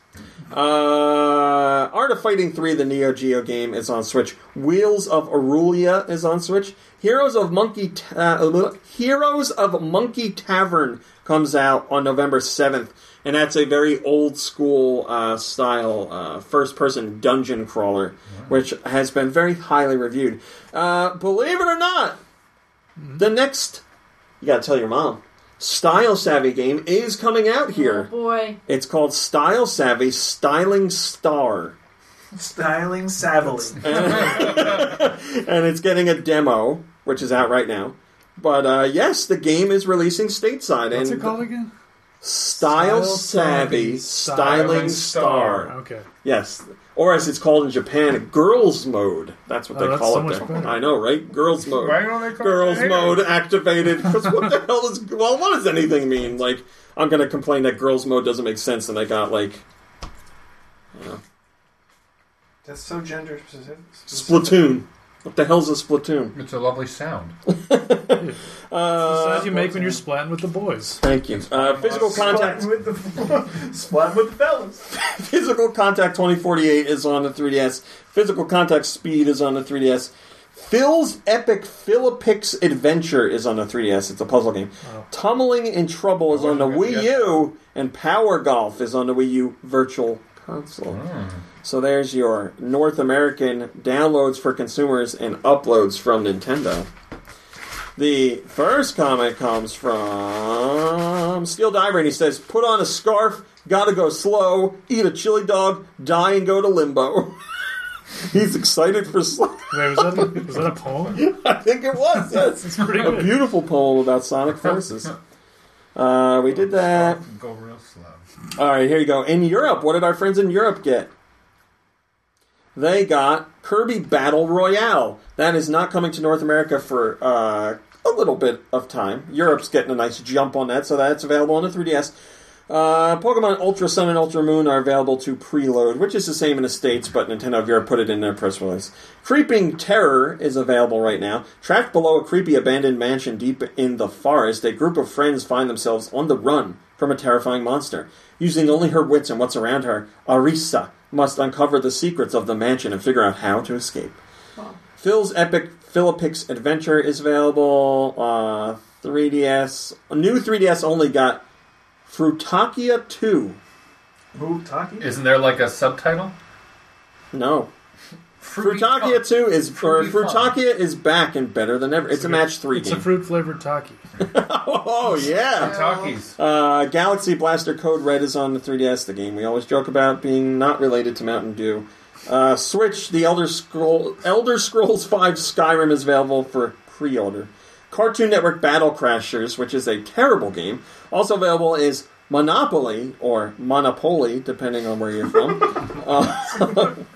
Speaker 1: uh, Art of Fighting three, the Neo Geo game, is on Switch. Wheels of Aurelia is on Switch. Heroes of Monkey Ta- uh, Heroes of Monkey Tavern comes out on November seventh, and that's a very old school uh, style uh, first person dungeon crawler, wow. which has been very highly reviewed. Uh, believe it or not, mm-hmm. the next you gotta tell your mom Style Savvy game is coming out here.
Speaker 4: Oh boy!
Speaker 1: It's called Style Savvy Styling Star.
Speaker 2: Styling Savily.
Speaker 1: And it's getting a demo, which is out right now. But uh, yes, the game is releasing stateside.
Speaker 3: What's
Speaker 1: and
Speaker 3: it called again?
Speaker 1: Style, Style Savvy Styling Star.
Speaker 3: Star. Okay.
Speaker 1: Yes. Or as it's called in Japan, Girls Mode. That's what
Speaker 3: oh,
Speaker 1: they
Speaker 3: that's
Speaker 1: call
Speaker 3: so
Speaker 1: it
Speaker 3: much
Speaker 1: there.
Speaker 3: better.
Speaker 1: I know, right? Girls Mode.
Speaker 5: Why don't they call
Speaker 1: Girls
Speaker 5: it
Speaker 1: Mode activated. Because what the hell is... Well, what does anything mean? Like, I'm going to complain that Girls Mode doesn't make sense and they got, like... You know,
Speaker 2: That's so gender specific.
Speaker 1: Splatoon. What the hell's a Splatoon?
Speaker 5: It's a lovely sound.
Speaker 1: uh,
Speaker 3: the sound you make when you're splatting with the boys.
Speaker 1: Thank you. Uh, physical contact.
Speaker 2: Splat with the splat with the fellas.
Speaker 1: Physical Contact twenty forty-eight is on the three D S. Physical Contact Speed is on the three D S. Phil's Epic Philipix Adventure is on the three D S. It's a puzzle game. Oh. Tumbling in Trouble is
Speaker 5: oh,
Speaker 1: on the Wii
Speaker 5: yes.
Speaker 1: U, and Power Golf is on the Wii U Virtual Console. Mm. So there's your North American downloads for consumers and uploads from Nintendo. The first comment comes from Steel Diver, and he says, put on a scarf, gotta go slow, eat a chili dog, die and go to limbo. He's excited for slow.
Speaker 3: Wait, was that, a, was that a poem?
Speaker 1: I think it was, yes.
Speaker 3: It's pretty
Speaker 1: a
Speaker 3: good.
Speaker 1: beautiful poem about Sonic Forces. Uh, we did that.
Speaker 5: Go real slow.
Speaker 1: All right, here you go. In Europe, what did our friends in Europe get? They got Kirby Battle Royale. That is not coming to North America for uh, a little bit of time. Europe's getting a nice jump on that, so that's available on the three D S. Uh, Pokemon Ultra Sun and Ultra Moon are available to preload, which is the same in the States, but Nintendo of Europe put it in their press release. Creeping Terror is available right now. Trapped below a creepy abandoned mansion deep in the forest, a group of friends find themselves on the run from a terrifying monster. Using only her wits and what's around her, Arisa must uncover the secrets of the mansion and figure out how to escape. Wow. Phil's Epic Philipix Adventure is available. Uh, three D S. A new three D S only got Frutakia two.
Speaker 2: Frutakia?
Speaker 5: Isn't there like a subtitle?
Speaker 1: No.
Speaker 5: Fruity
Speaker 1: Frutakia
Speaker 5: fun.
Speaker 1: two is
Speaker 5: Fruity
Speaker 1: or Frutakia is back and better than ever. It's,
Speaker 3: It's
Speaker 1: a
Speaker 3: a
Speaker 1: match three
Speaker 3: It's
Speaker 1: game.
Speaker 3: a fruit flavored Taki.
Speaker 1: Oh yeah.
Speaker 5: Talkies.
Speaker 1: Uh, Galaxy Blaster Code Red is on the three D S, the game we always joke about being not related to Mountain Dew. Uh, Switch, the Elder Scroll, Elder Scrolls five Skyrim is available for pre-order. Cartoon Network Battle Crashers, which is a terrible game. Also available is Monopoly, or Monopoly, depending on where you're from. uh,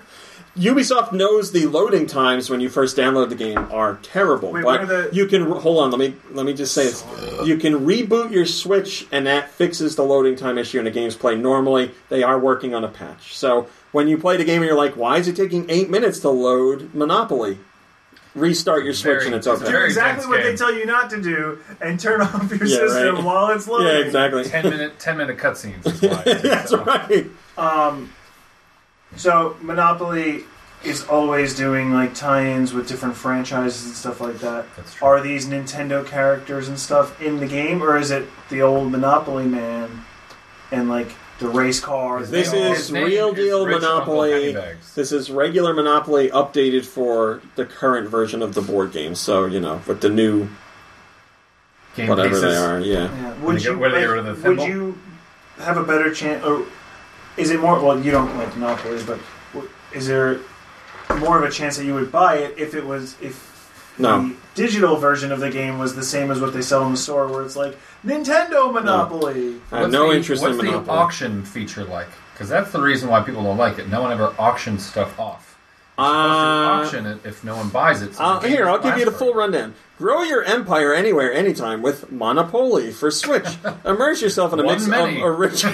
Speaker 1: Ubisoft knows the loading times when you first download the game are terrible.
Speaker 2: Wait,
Speaker 1: but
Speaker 2: what are the-
Speaker 1: you can hold on. Let me let me just say this: you can reboot your Switch, and that fixes the loading time issue, and the games play normally. They are working on a patch, so when you play the game and you're like, "Why is it taking eight minutes to load Monopoly?" Restart your Switch,
Speaker 5: Very-
Speaker 1: and it's
Speaker 5: it's
Speaker 1: okay.
Speaker 2: Do
Speaker 5: very
Speaker 2: exactly
Speaker 5: dense
Speaker 2: what they
Speaker 5: game.
Speaker 2: tell you not to do, and turn off your
Speaker 1: Yeah,
Speaker 2: system
Speaker 1: right.
Speaker 2: while it's loading.
Speaker 1: Yeah, exactly.
Speaker 5: ten minute, ten minute cutscenes. Is why it takes
Speaker 1: That's
Speaker 5: so long.
Speaker 1: right.
Speaker 2: Um, so Monopoly is always doing like tie-ins with different franchises and stuff like that.
Speaker 5: That's true.
Speaker 2: Are these Nintendo characters and stuff in the game, or is it the old Monopoly man and like the race cars?
Speaker 1: This
Speaker 2: They all-
Speaker 1: is
Speaker 5: His name
Speaker 1: real
Speaker 5: is
Speaker 1: deal
Speaker 5: Rich Uncle
Speaker 1: Monopoly.
Speaker 5: Pennybags.
Speaker 1: This is regular Monopoly updated for the current version of the board game. So, you know, with the new
Speaker 5: Game
Speaker 1: whatever
Speaker 5: pieces.
Speaker 1: they are, yeah.
Speaker 2: Yeah.
Speaker 5: When
Speaker 2: Would
Speaker 5: you
Speaker 2: you,
Speaker 5: get- when they
Speaker 2: like,
Speaker 5: get rid of the
Speaker 2: would
Speaker 5: thimble?
Speaker 2: you have a better chance, or is it more? Well, you don't like Monopoly, but w- is there more of a chance that you would buy it if it was if
Speaker 1: No.
Speaker 2: the digital version of the game was the same as what they sell in the store, where it's like Nintendo Monopoly?
Speaker 1: I have
Speaker 5: What's
Speaker 1: no
Speaker 5: the,
Speaker 1: interest
Speaker 5: what's
Speaker 1: in
Speaker 5: the
Speaker 1: Monopoly.
Speaker 5: auction feature like? Because that's the reason why people don't like it. No one ever auctions stuff off. You're supposed to
Speaker 1: Uh,
Speaker 5: auction it if no one buys it. So
Speaker 1: Uh,
Speaker 5: the game
Speaker 1: here, I'll give you the
Speaker 5: lasts
Speaker 1: full
Speaker 5: forever.
Speaker 1: rundown. Grow your empire anywhere, anytime with Monopoly for Switch. Immerse yourself in a
Speaker 5: One
Speaker 1: mix
Speaker 5: many.
Speaker 1: of original,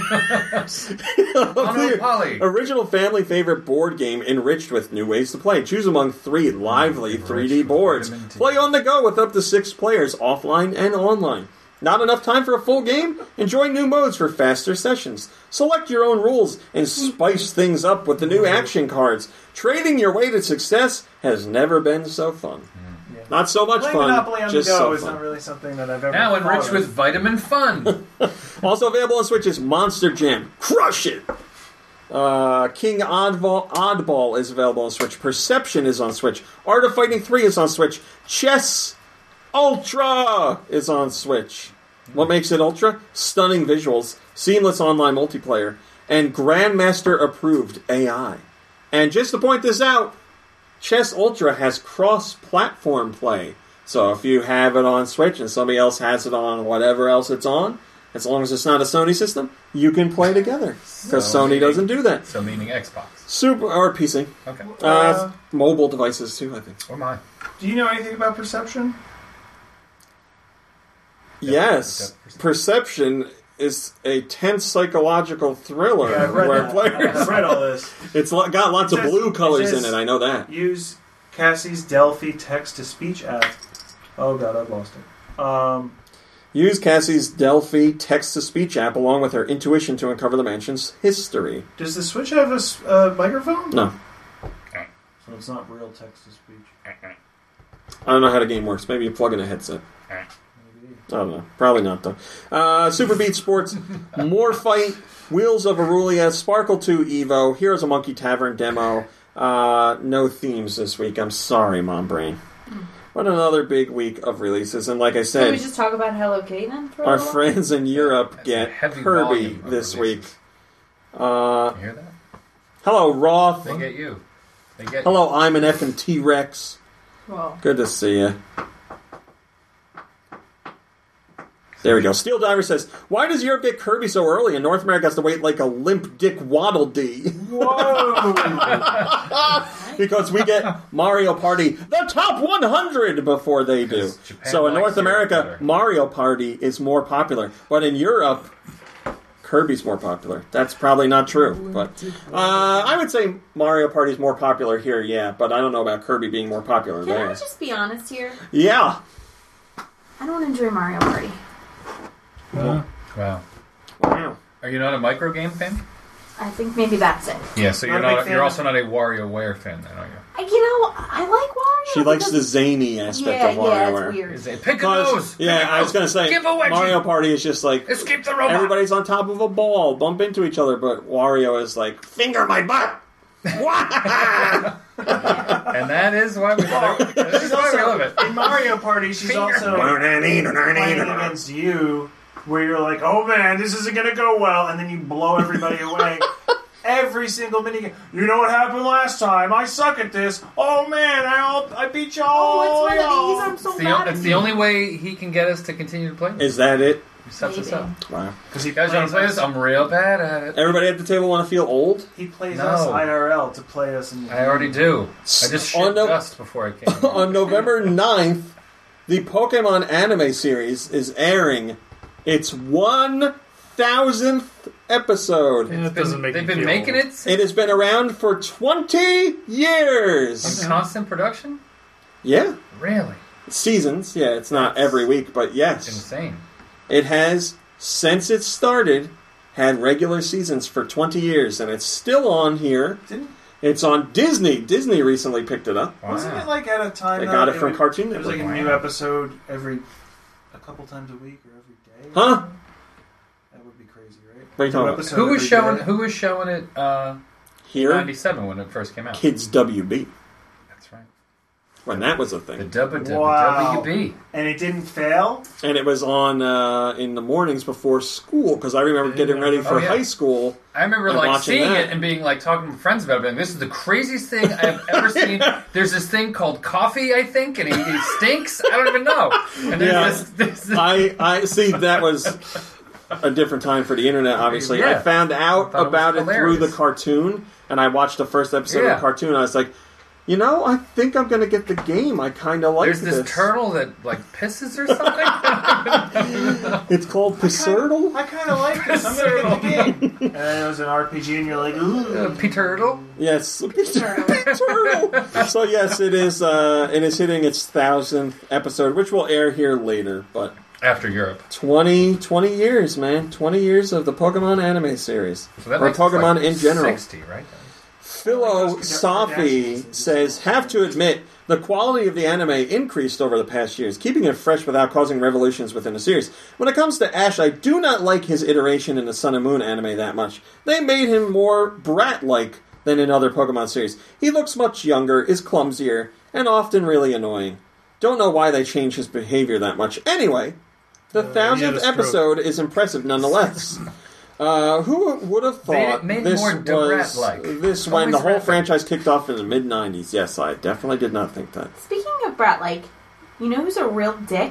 Speaker 5: Monopoly.
Speaker 1: original family favorite board game enriched with new ways to play. Choose among three lively
Speaker 5: Enriched
Speaker 1: three D
Speaker 5: with
Speaker 1: boards.
Speaker 5: vitamin D.
Speaker 1: Play on the go with up to six players, offline and online. Not enough time for a full game? Enjoy new modes for faster sessions. Select your own rules and spice things up with the new action cards. Trading your way to success has never been so fun.
Speaker 2: Yeah.
Speaker 1: Not so much
Speaker 2: Playing
Speaker 1: fun,
Speaker 2: Monopoly on the
Speaker 1: just
Speaker 2: go
Speaker 1: so
Speaker 2: is
Speaker 1: fun.
Speaker 2: not really something that I've ever.
Speaker 5: Now
Speaker 2: thought
Speaker 5: enriched
Speaker 2: of.
Speaker 5: with vitamin fun.
Speaker 1: Also available on Switch is Monster Jam. Crush it! Uh, King Oddball, Oddball is available on Switch. Perception is on Switch. Art of Fighting three is on Switch. Chess Ultra is on Switch. What makes it Ultra? Stunning visuals, seamless online multiplayer, and Grandmaster approved A I. And just to point this out, Chess Ultra has cross-platform play. So if you have it on Switch and somebody else has it on whatever else it's on, as long as it's not a Sony system, you can play together. Because
Speaker 5: So
Speaker 1: Sony
Speaker 5: meaning-
Speaker 1: doesn't do that.
Speaker 5: So meaning Xbox.
Speaker 1: Super or P C.
Speaker 5: Okay.
Speaker 1: Uh,
Speaker 2: Uh,
Speaker 1: mobile devices too, I think.
Speaker 5: Or mine.
Speaker 2: Do you know anything about Perception?
Speaker 1: Yes,
Speaker 5: Perception.
Speaker 1: Perception is a tense psychological thriller
Speaker 2: Yeah, I've read
Speaker 1: where
Speaker 2: that.
Speaker 1: players.
Speaker 2: I've read all this.
Speaker 1: It's lo- got lots
Speaker 2: It
Speaker 1: of
Speaker 2: says-
Speaker 1: blue
Speaker 2: it
Speaker 1: colors
Speaker 2: says-
Speaker 1: in it. I know that.
Speaker 2: Use Cassie's Delphi text-to-speech app. Oh god, I've lost it. Um,
Speaker 1: Use Cassie's Delphi text-to-speech app along with her intuition to uncover the mansion's history.
Speaker 2: does the Switch have a s- uh, microphone?
Speaker 1: No,
Speaker 2: So it's not real text-to-speech.
Speaker 1: I don't know how the game works. Maybe you plug in a headset.
Speaker 2: Maybe.
Speaker 1: I don't know. Probably not, though. Uh, Super Beat Sports, More Fight, Wheels of Arulia, Sparkle two Evo, Heroes of Monkey Tavern demo. Uh, no themes this week. I'm sorry, Mom Brain. What another big week of releases. And like I
Speaker 4: Can
Speaker 1: said,
Speaker 4: we just talk about Hello Kitty then? For a
Speaker 1: our
Speaker 4: little while?
Speaker 1: friends in Europe
Speaker 5: That's
Speaker 1: get
Speaker 5: a heavy
Speaker 1: Kirby
Speaker 5: volume of
Speaker 1: this week.
Speaker 5: releases.
Speaker 1: Uh,
Speaker 5: You hear that?
Speaker 1: hello, Roth.
Speaker 5: They get you. They get
Speaker 1: Hello, I'm an effing T-Rex.
Speaker 4: Well,
Speaker 1: Good to see you. There we go. Steel Diver says, why does Europe get Kirby so early and North America has to wait like a limp dick Waddle Dee?
Speaker 2: Whoa!
Speaker 1: Because we get Mario Party, the top one hundred, before they do.
Speaker 5: Because Japan
Speaker 1: So in
Speaker 5: likes
Speaker 1: North
Speaker 5: Europe
Speaker 1: America,
Speaker 5: better.
Speaker 1: Mario Party is more popular. But in Europe, Kirby's more popular. That's probably not true. But uh, I would say Mario Party is more popular here, yeah. But I don't know about Kirby being more popular
Speaker 4: can I
Speaker 1: there.
Speaker 4: just be honest here?
Speaker 1: Yeah.
Speaker 4: I don't enjoy Mario Party.
Speaker 3: Uh,
Speaker 5: Wow.
Speaker 1: Wow.
Speaker 5: Are you not a micro game fan?
Speaker 4: I think maybe that's it.
Speaker 5: Yeah, so you're
Speaker 2: Not a big
Speaker 5: not.
Speaker 2: fan
Speaker 5: You're
Speaker 2: of-
Speaker 5: also not a WarioWare fan, then, are you?
Speaker 4: I, you know, I like Wario.
Speaker 1: She likes the
Speaker 4: because-
Speaker 1: zany aspect
Speaker 4: yeah,
Speaker 1: of
Speaker 4: yeah,
Speaker 1: WarioWare.
Speaker 4: it's weird.
Speaker 5: Is it pick a
Speaker 1: Because-
Speaker 5: nose? Pick
Speaker 1: yeah,
Speaker 5: a
Speaker 1: I was
Speaker 5: nose.
Speaker 1: going to say,
Speaker 5: Give a wedgie.
Speaker 1: Mario Party is just like,
Speaker 5: Escape the robot.
Speaker 1: everybody's on top of a ball, bump into each other, but Wario is like, finger my butt! Wah!
Speaker 5: And that is why we. That is
Speaker 2: She's
Speaker 5: why we love
Speaker 2: also
Speaker 5: it.
Speaker 2: in Mario Party. She's
Speaker 5: Finger.
Speaker 2: also playing against you, where you're like, "Oh man, this isn't gonna go well," and then you blow everybody away. every single minigame. You know what happened last time? I suck at this. Oh man, I all, I beat you all.
Speaker 4: Oh, it's one of these. I'm so
Speaker 5: It's the,
Speaker 4: mad.
Speaker 5: it's the only way he can get us to continue to play.
Speaker 1: Is that it?
Speaker 5: He sets us
Speaker 4: Maybe.
Speaker 5: up.
Speaker 1: Wow.
Speaker 2: Because he
Speaker 5: You guys want
Speaker 2: plays
Speaker 5: to play
Speaker 2: us.
Speaker 5: this? I'm real bad at it.
Speaker 1: Everybody at the table want to feel old?
Speaker 2: He plays
Speaker 5: No.
Speaker 2: us I R L to play us in the
Speaker 5: I already do. I just
Speaker 1: On
Speaker 5: shit
Speaker 1: no-
Speaker 5: dust before I came here.
Speaker 1: On November ninth, the Pokemon anime series is airing its one thousandth episode.
Speaker 3: Yeah, it doesn't make
Speaker 5: They've
Speaker 3: me
Speaker 5: been
Speaker 3: feel
Speaker 5: making
Speaker 3: old.
Speaker 5: it since
Speaker 1: It has been around for twenty years.
Speaker 5: in constant production?
Speaker 1: Yeah.
Speaker 5: Really?
Speaker 1: Seasons. Yeah, it's not every week, but
Speaker 5: It's
Speaker 1: yes.
Speaker 5: insane.
Speaker 1: It has, since it started, had regular seasons for twenty years, and it's still on here.
Speaker 2: Didn't,
Speaker 1: It's on Disney. Disney recently picked it up.
Speaker 5: Wow.
Speaker 2: wasn't it like at a time?
Speaker 1: They
Speaker 2: though,
Speaker 1: got it from
Speaker 2: would-
Speaker 1: Cartoon
Speaker 2: It was like a
Speaker 1: Network.
Speaker 2: new episode every a couple times a week or every day.
Speaker 1: Huh?
Speaker 2: That would be crazy, right?
Speaker 1: What are you talking
Speaker 2: New
Speaker 1: about?
Speaker 2: episode
Speaker 5: Who was
Speaker 2: every
Speaker 5: showing
Speaker 2: day.
Speaker 5: who was showing it uh
Speaker 1: Here,
Speaker 5: ninety-seven when it first came out?
Speaker 1: Kids W B.
Speaker 5: That's right.
Speaker 1: When that was a
Speaker 5: The
Speaker 1: thing.
Speaker 5: W
Speaker 2: Wow.
Speaker 5: W B.
Speaker 2: And it didn't fail.
Speaker 1: And it was on uh, in the mornings before school, because I remember getting ready for
Speaker 5: Oh, yeah.
Speaker 1: high school.
Speaker 5: I remember
Speaker 1: And
Speaker 5: like
Speaker 1: watching
Speaker 5: seeing
Speaker 1: that.
Speaker 5: it and being like talking to friends about it. Being, this is the craziest thing I've ever seen. There's this thing called coffee, I think, and he, he stinks. I don't even know. And there's
Speaker 1: Yeah.
Speaker 5: this, this, this
Speaker 1: I, I see that was a different time for the internet, obviously. I
Speaker 5: Yeah.
Speaker 1: found out
Speaker 5: I thought it was
Speaker 1: about it, through
Speaker 5: hilarious.
Speaker 1: the cartoon, and I watched the first episode of
Speaker 5: Yeah.
Speaker 1: the cartoon, and I was like, you know, I think I'm going to get the game. I kind of like
Speaker 5: there's
Speaker 1: this.
Speaker 5: this turtle that like pisses or something.
Speaker 1: It's called Pissertle?
Speaker 2: I kind of like this. I'm gonna get the game. And then it was an R P G, and you're like, ooh.
Speaker 5: uh, P-turtle.
Speaker 1: Yes, Pissertle. So yes, it is. Uh, it is hitting its thousandth episode, which will air here later. But
Speaker 5: After Europe.
Speaker 1: twenty, twenty years, man, twenty years of the Pokemon anime series,
Speaker 5: So that
Speaker 1: or
Speaker 5: makes it
Speaker 1: Pokemon
Speaker 5: like
Speaker 1: in general.
Speaker 5: sixty, right?
Speaker 1: Philo
Speaker 2: Kardashians
Speaker 1: Safi
Speaker 2: is-
Speaker 1: says, have to admit, the quality of the anime increased over the past years, keeping it fresh without causing revolutions within the series. When it comes to Ash, I do not like his iteration in the Sun and Moon anime that much. They made him more brat-like than in other Pokemon series. He looks much younger, is clumsier, and often really annoying. Don't know why they changed his behavior that much. Anyway, the
Speaker 3: Uh, he had
Speaker 1: thousandth
Speaker 3: a stroke.
Speaker 1: episode is impressive nonetheless. Uh, who would have thought
Speaker 5: Made it- made it
Speaker 1: this
Speaker 5: more
Speaker 1: was
Speaker 5: Debrat-like.
Speaker 1: this when the
Speaker 5: Always
Speaker 1: whole
Speaker 5: rapping.
Speaker 1: franchise kicked off in the mid nineties? Yes, I definitely did not think that.
Speaker 4: Speaking of Brat, like, you know who's a real dick?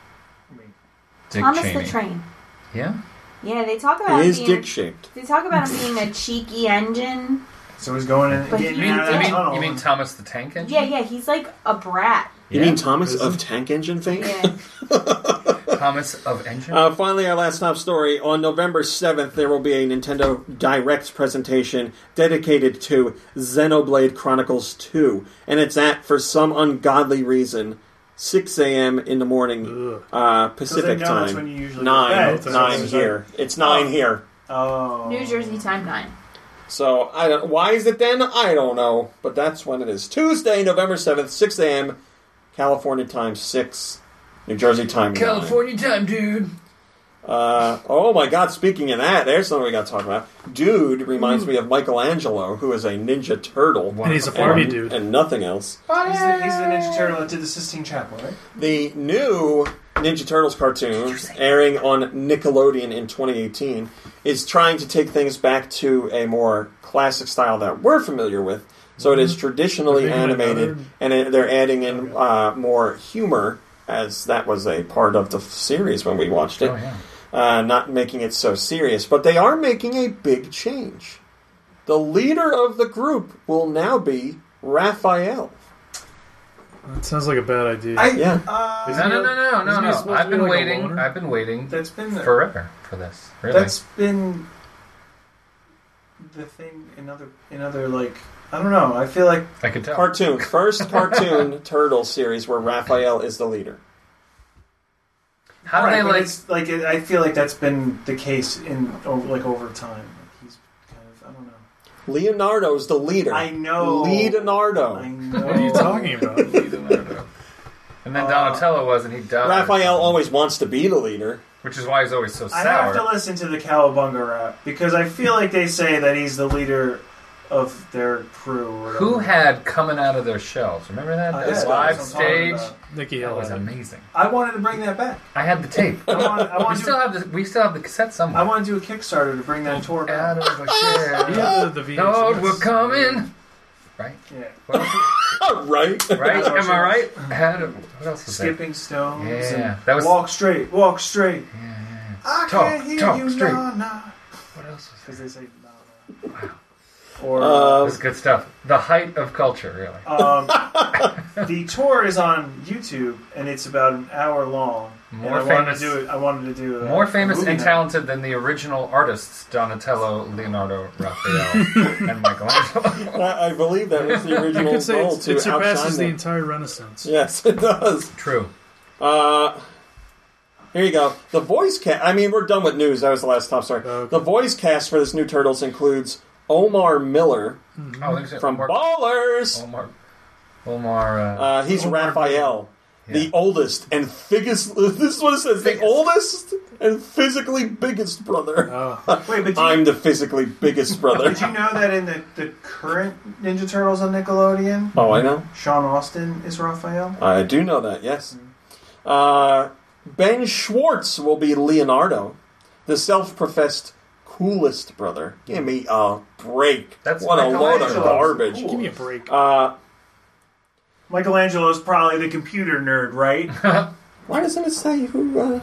Speaker 5: Dick
Speaker 4: Thomas
Speaker 5: Cheney.
Speaker 4: the Train.
Speaker 5: Yeah.
Speaker 4: Yeah, they talk about
Speaker 1: He
Speaker 4: him
Speaker 1: is
Speaker 4: being.
Speaker 1: dick shaped.
Speaker 4: They talk about him being a cheeky engine.
Speaker 2: So he's going in.
Speaker 4: But
Speaker 2: Getting
Speaker 5: You mean,
Speaker 2: out of
Speaker 5: you
Speaker 2: that
Speaker 5: mean,
Speaker 2: tunnel.
Speaker 5: you mean Thomas the Tank Engine?
Speaker 4: Yeah, yeah, he's like a brat.
Speaker 1: You
Speaker 5: Yeah.
Speaker 1: mean Thomas
Speaker 3: Is
Speaker 1: of
Speaker 3: he?
Speaker 1: Tank Engine fame?
Speaker 4: Yeah.
Speaker 5: Thomas of Engine?
Speaker 1: Uh, finally, our last top story. On November seventh, there will be a Nintendo Direct presentation dedicated to Xenoblade Chronicles two. And it's at, for some ungodly reason, six a.m. in the morning,
Speaker 3: Ugh.
Speaker 1: uh,
Speaker 2: So
Speaker 1: Pacific
Speaker 2: they know that's
Speaker 1: time.
Speaker 2: when you usually
Speaker 1: Nine.
Speaker 2: go to bed.
Speaker 1: Nine
Speaker 3: That's
Speaker 1: here. It's nine
Speaker 2: Oh.
Speaker 1: here.
Speaker 2: Oh.
Speaker 4: New Jersey time nine.
Speaker 1: So, I don't, why is it then? I don't know. But that's when it is. Tuesday, November seventh, six a.m. California time six. New Jersey time nine.
Speaker 5: California time, dude.
Speaker 1: Uh, oh my god, speaking of that, there's something we got to talk about. Dude reminds me of Michelangelo, who is a Ninja Turtle.
Speaker 3: And he's a
Speaker 1: and,
Speaker 3: Barbie dude.
Speaker 1: And nothing else.
Speaker 2: He's the, he's the Ninja Turtle that did the Sistine Chapel, right?
Speaker 1: The new Ninja Turtles cartoon, airing on Nickelodeon in twenty eighteen, is trying to take things back to a more classic style that we're familiar with. So it is traditionally
Speaker 3: Are they gonna
Speaker 1: animated,
Speaker 3: another-
Speaker 1: and it, they're adding in uh, more humor, as that was a part of the series when we watched it.
Speaker 5: Oh, yeah.
Speaker 1: Uh, not making it so serious, but they are making a big change. The leader of the group will now be Raphael.
Speaker 3: That sounds like a bad idea.
Speaker 2: I,
Speaker 1: Yeah.
Speaker 2: Uh,
Speaker 3: Is
Speaker 5: No, no, no, no, no,
Speaker 3: Isn't he
Speaker 5: no.
Speaker 3: supposed to
Speaker 5: I've
Speaker 3: be
Speaker 5: been
Speaker 3: like a
Speaker 5: waiting.
Speaker 3: loner?
Speaker 5: I've been waiting
Speaker 2: that's been the,
Speaker 5: forever for this. Really.
Speaker 2: That's been the thing in other in other like I don't know. I feel like
Speaker 5: I could tell.
Speaker 1: Cartoon. First cartoon Turtle series where Raphael is the leader.
Speaker 5: How do
Speaker 2: right,
Speaker 5: they
Speaker 2: but
Speaker 5: like?
Speaker 2: it's, like it, I feel like that's been the case in over, like over time. Like he's kind of I don't know.
Speaker 1: Leonardo's the leader.
Speaker 2: I know
Speaker 1: Leonardo.
Speaker 2: I know.
Speaker 3: What are you talking about?
Speaker 5: And then
Speaker 2: Uh,
Speaker 5: Donatello was, and he died.
Speaker 1: Raphael always wants to be the leader.
Speaker 5: Which is why he's always so
Speaker 2: I have
Speaker 5: sour.
Speaker 2: to listen to the Cowabunga rap because I feel like they say that he's the leader of their crew. Or whatever.
Speaker 5: Who had coming out of their shells? Remember that?
Speaker 2: Uh,
Speaker 5: This
Speaker 2: yeah,
Speaker 5: live
Speaker 2: that's what I'm talking
Speaker 5: stage.
Speaker 2: about.
Speaker 3: Nicky
Speaker 5: That
Speaker 3: Hill
Speaker 5: was
Speaker 3: had it.
Speaker 5: amazing.
Speaker 2: I wanted to bring that back.
Speaker 5: I had the tape.
Speaker 2: I want, I
Speaker 5: we
Speaker 2: want
Speaker 5: still
Speaker 2: to.
Speaker 5: have the we still have the cassette somewhere.
Speaker 2: I want to do a Kickstarter to bring that tour
Speaker 5: out
Speaker 2: back.
Speaker 5: of a shell.
Speaker 3: Yeah, the, the V H S.
Speaker 5: Lord, we're coming. Right?
Speaker 2: Yeah.
Speaker 5: What else?
Speaker 1: right?
Speaker 5: Right? Am I right? How do- what else was
Speaker 2: Skipping stones.
Speaker 5: Yeah,
Speaker 2: and
Speaker 5: that was-
Speaker 2: walk straight, walk straight.
Speaker 5: there? Yeah, yeah.
Speaker 2: I
Speaker 5: Talk,
Speaker 2: can't hear
Speaker 5: talk
Speaker 2: you,
Speaker 5: straight.
Speaker 2: nah, nah.
Speaker 5: What else was
Speaker 2: Because
Speaker 5: there?
Speaker 2: they say nah, nah. Or
Speaker 1: Uh,
Speaker 5: This is good stuff. The height of culture, really.
Speaker 2: um, the tour is on YouTube and it's about an hour long.
Speaker 5: More
Speaker 2: and I wanted
Speaker 5: famous-
Speaker 2: to do it. I wanted to do a,
Speaker 5: More famous
Speaker 2: movie
Speaker 5: and
Speaker 2: night.
Speaker 5: talented than the original artists Donatello, Leonardo, Raphael, and Michelangelo.
Speaker 1: I, I believe that was the
Speaker 3: You
Speaker 1: original
Speaker 3: could say
Speaker 1: goal
Speaker 3: it's,
Speaker 1: to
Speaker 3: it surpasses
Speaker 1: outshine
Speaker 3: the
Speaker 1: them.
Speaker 3: entire Renaissance.
Speaker 1: Yes, it does.
Speaker 5: True.
Speaker 1: Uh, here you go. The voice cast. I mean, we're done with news. That was the last top story.
Speaker 3: Okay.
Speaker 1: The voice cast for this new Turtles includes Omar Miller
Speaker 5: Oh, there's
Speaker 1: from
Speaker 5: Omar.
Speaker 1: Ballers.
Speaker 5: Omar. Omar. Uh,
Speaker 1: Uh, he's
Speaker 3: Omar
Speaker 1: Raphael, the
Speaker 5: Yeah.
Speaker 1: oldest and biggest. This is what it says: the
Speaker 5: Biggest.
Speaker 1: oldest and physically biggest brother.
Speaker 3: Oh.
Speaker 2: Wait, but do
Speaker 1: I'm
Speaker 2: you,
Speaker 1: the physically biggest brother.
Speaker 2: did you know that in the, the current Ninja Turtles on Nickelodeon,
Speaker 1: Oh, I know.
Speaker 2: Sean Austin is Raphael?
Speaker 1: I do know that. Yes. Uh, Ben Schwartz will be Leonardo, the self-professed coolest brother. Give me a break.
Speaker 5: That's
Speaker 1: what a load of
Speaker 2: Michelangelo's
Speaker 1: garbage.
Speaker 2: cool.
Speaker 3: Give me a break.
Speaker 1: Uh,
Speaker 2: Michelangelo's probably the computer nerd, right?
Speaker 1: why doesn't it say who uh,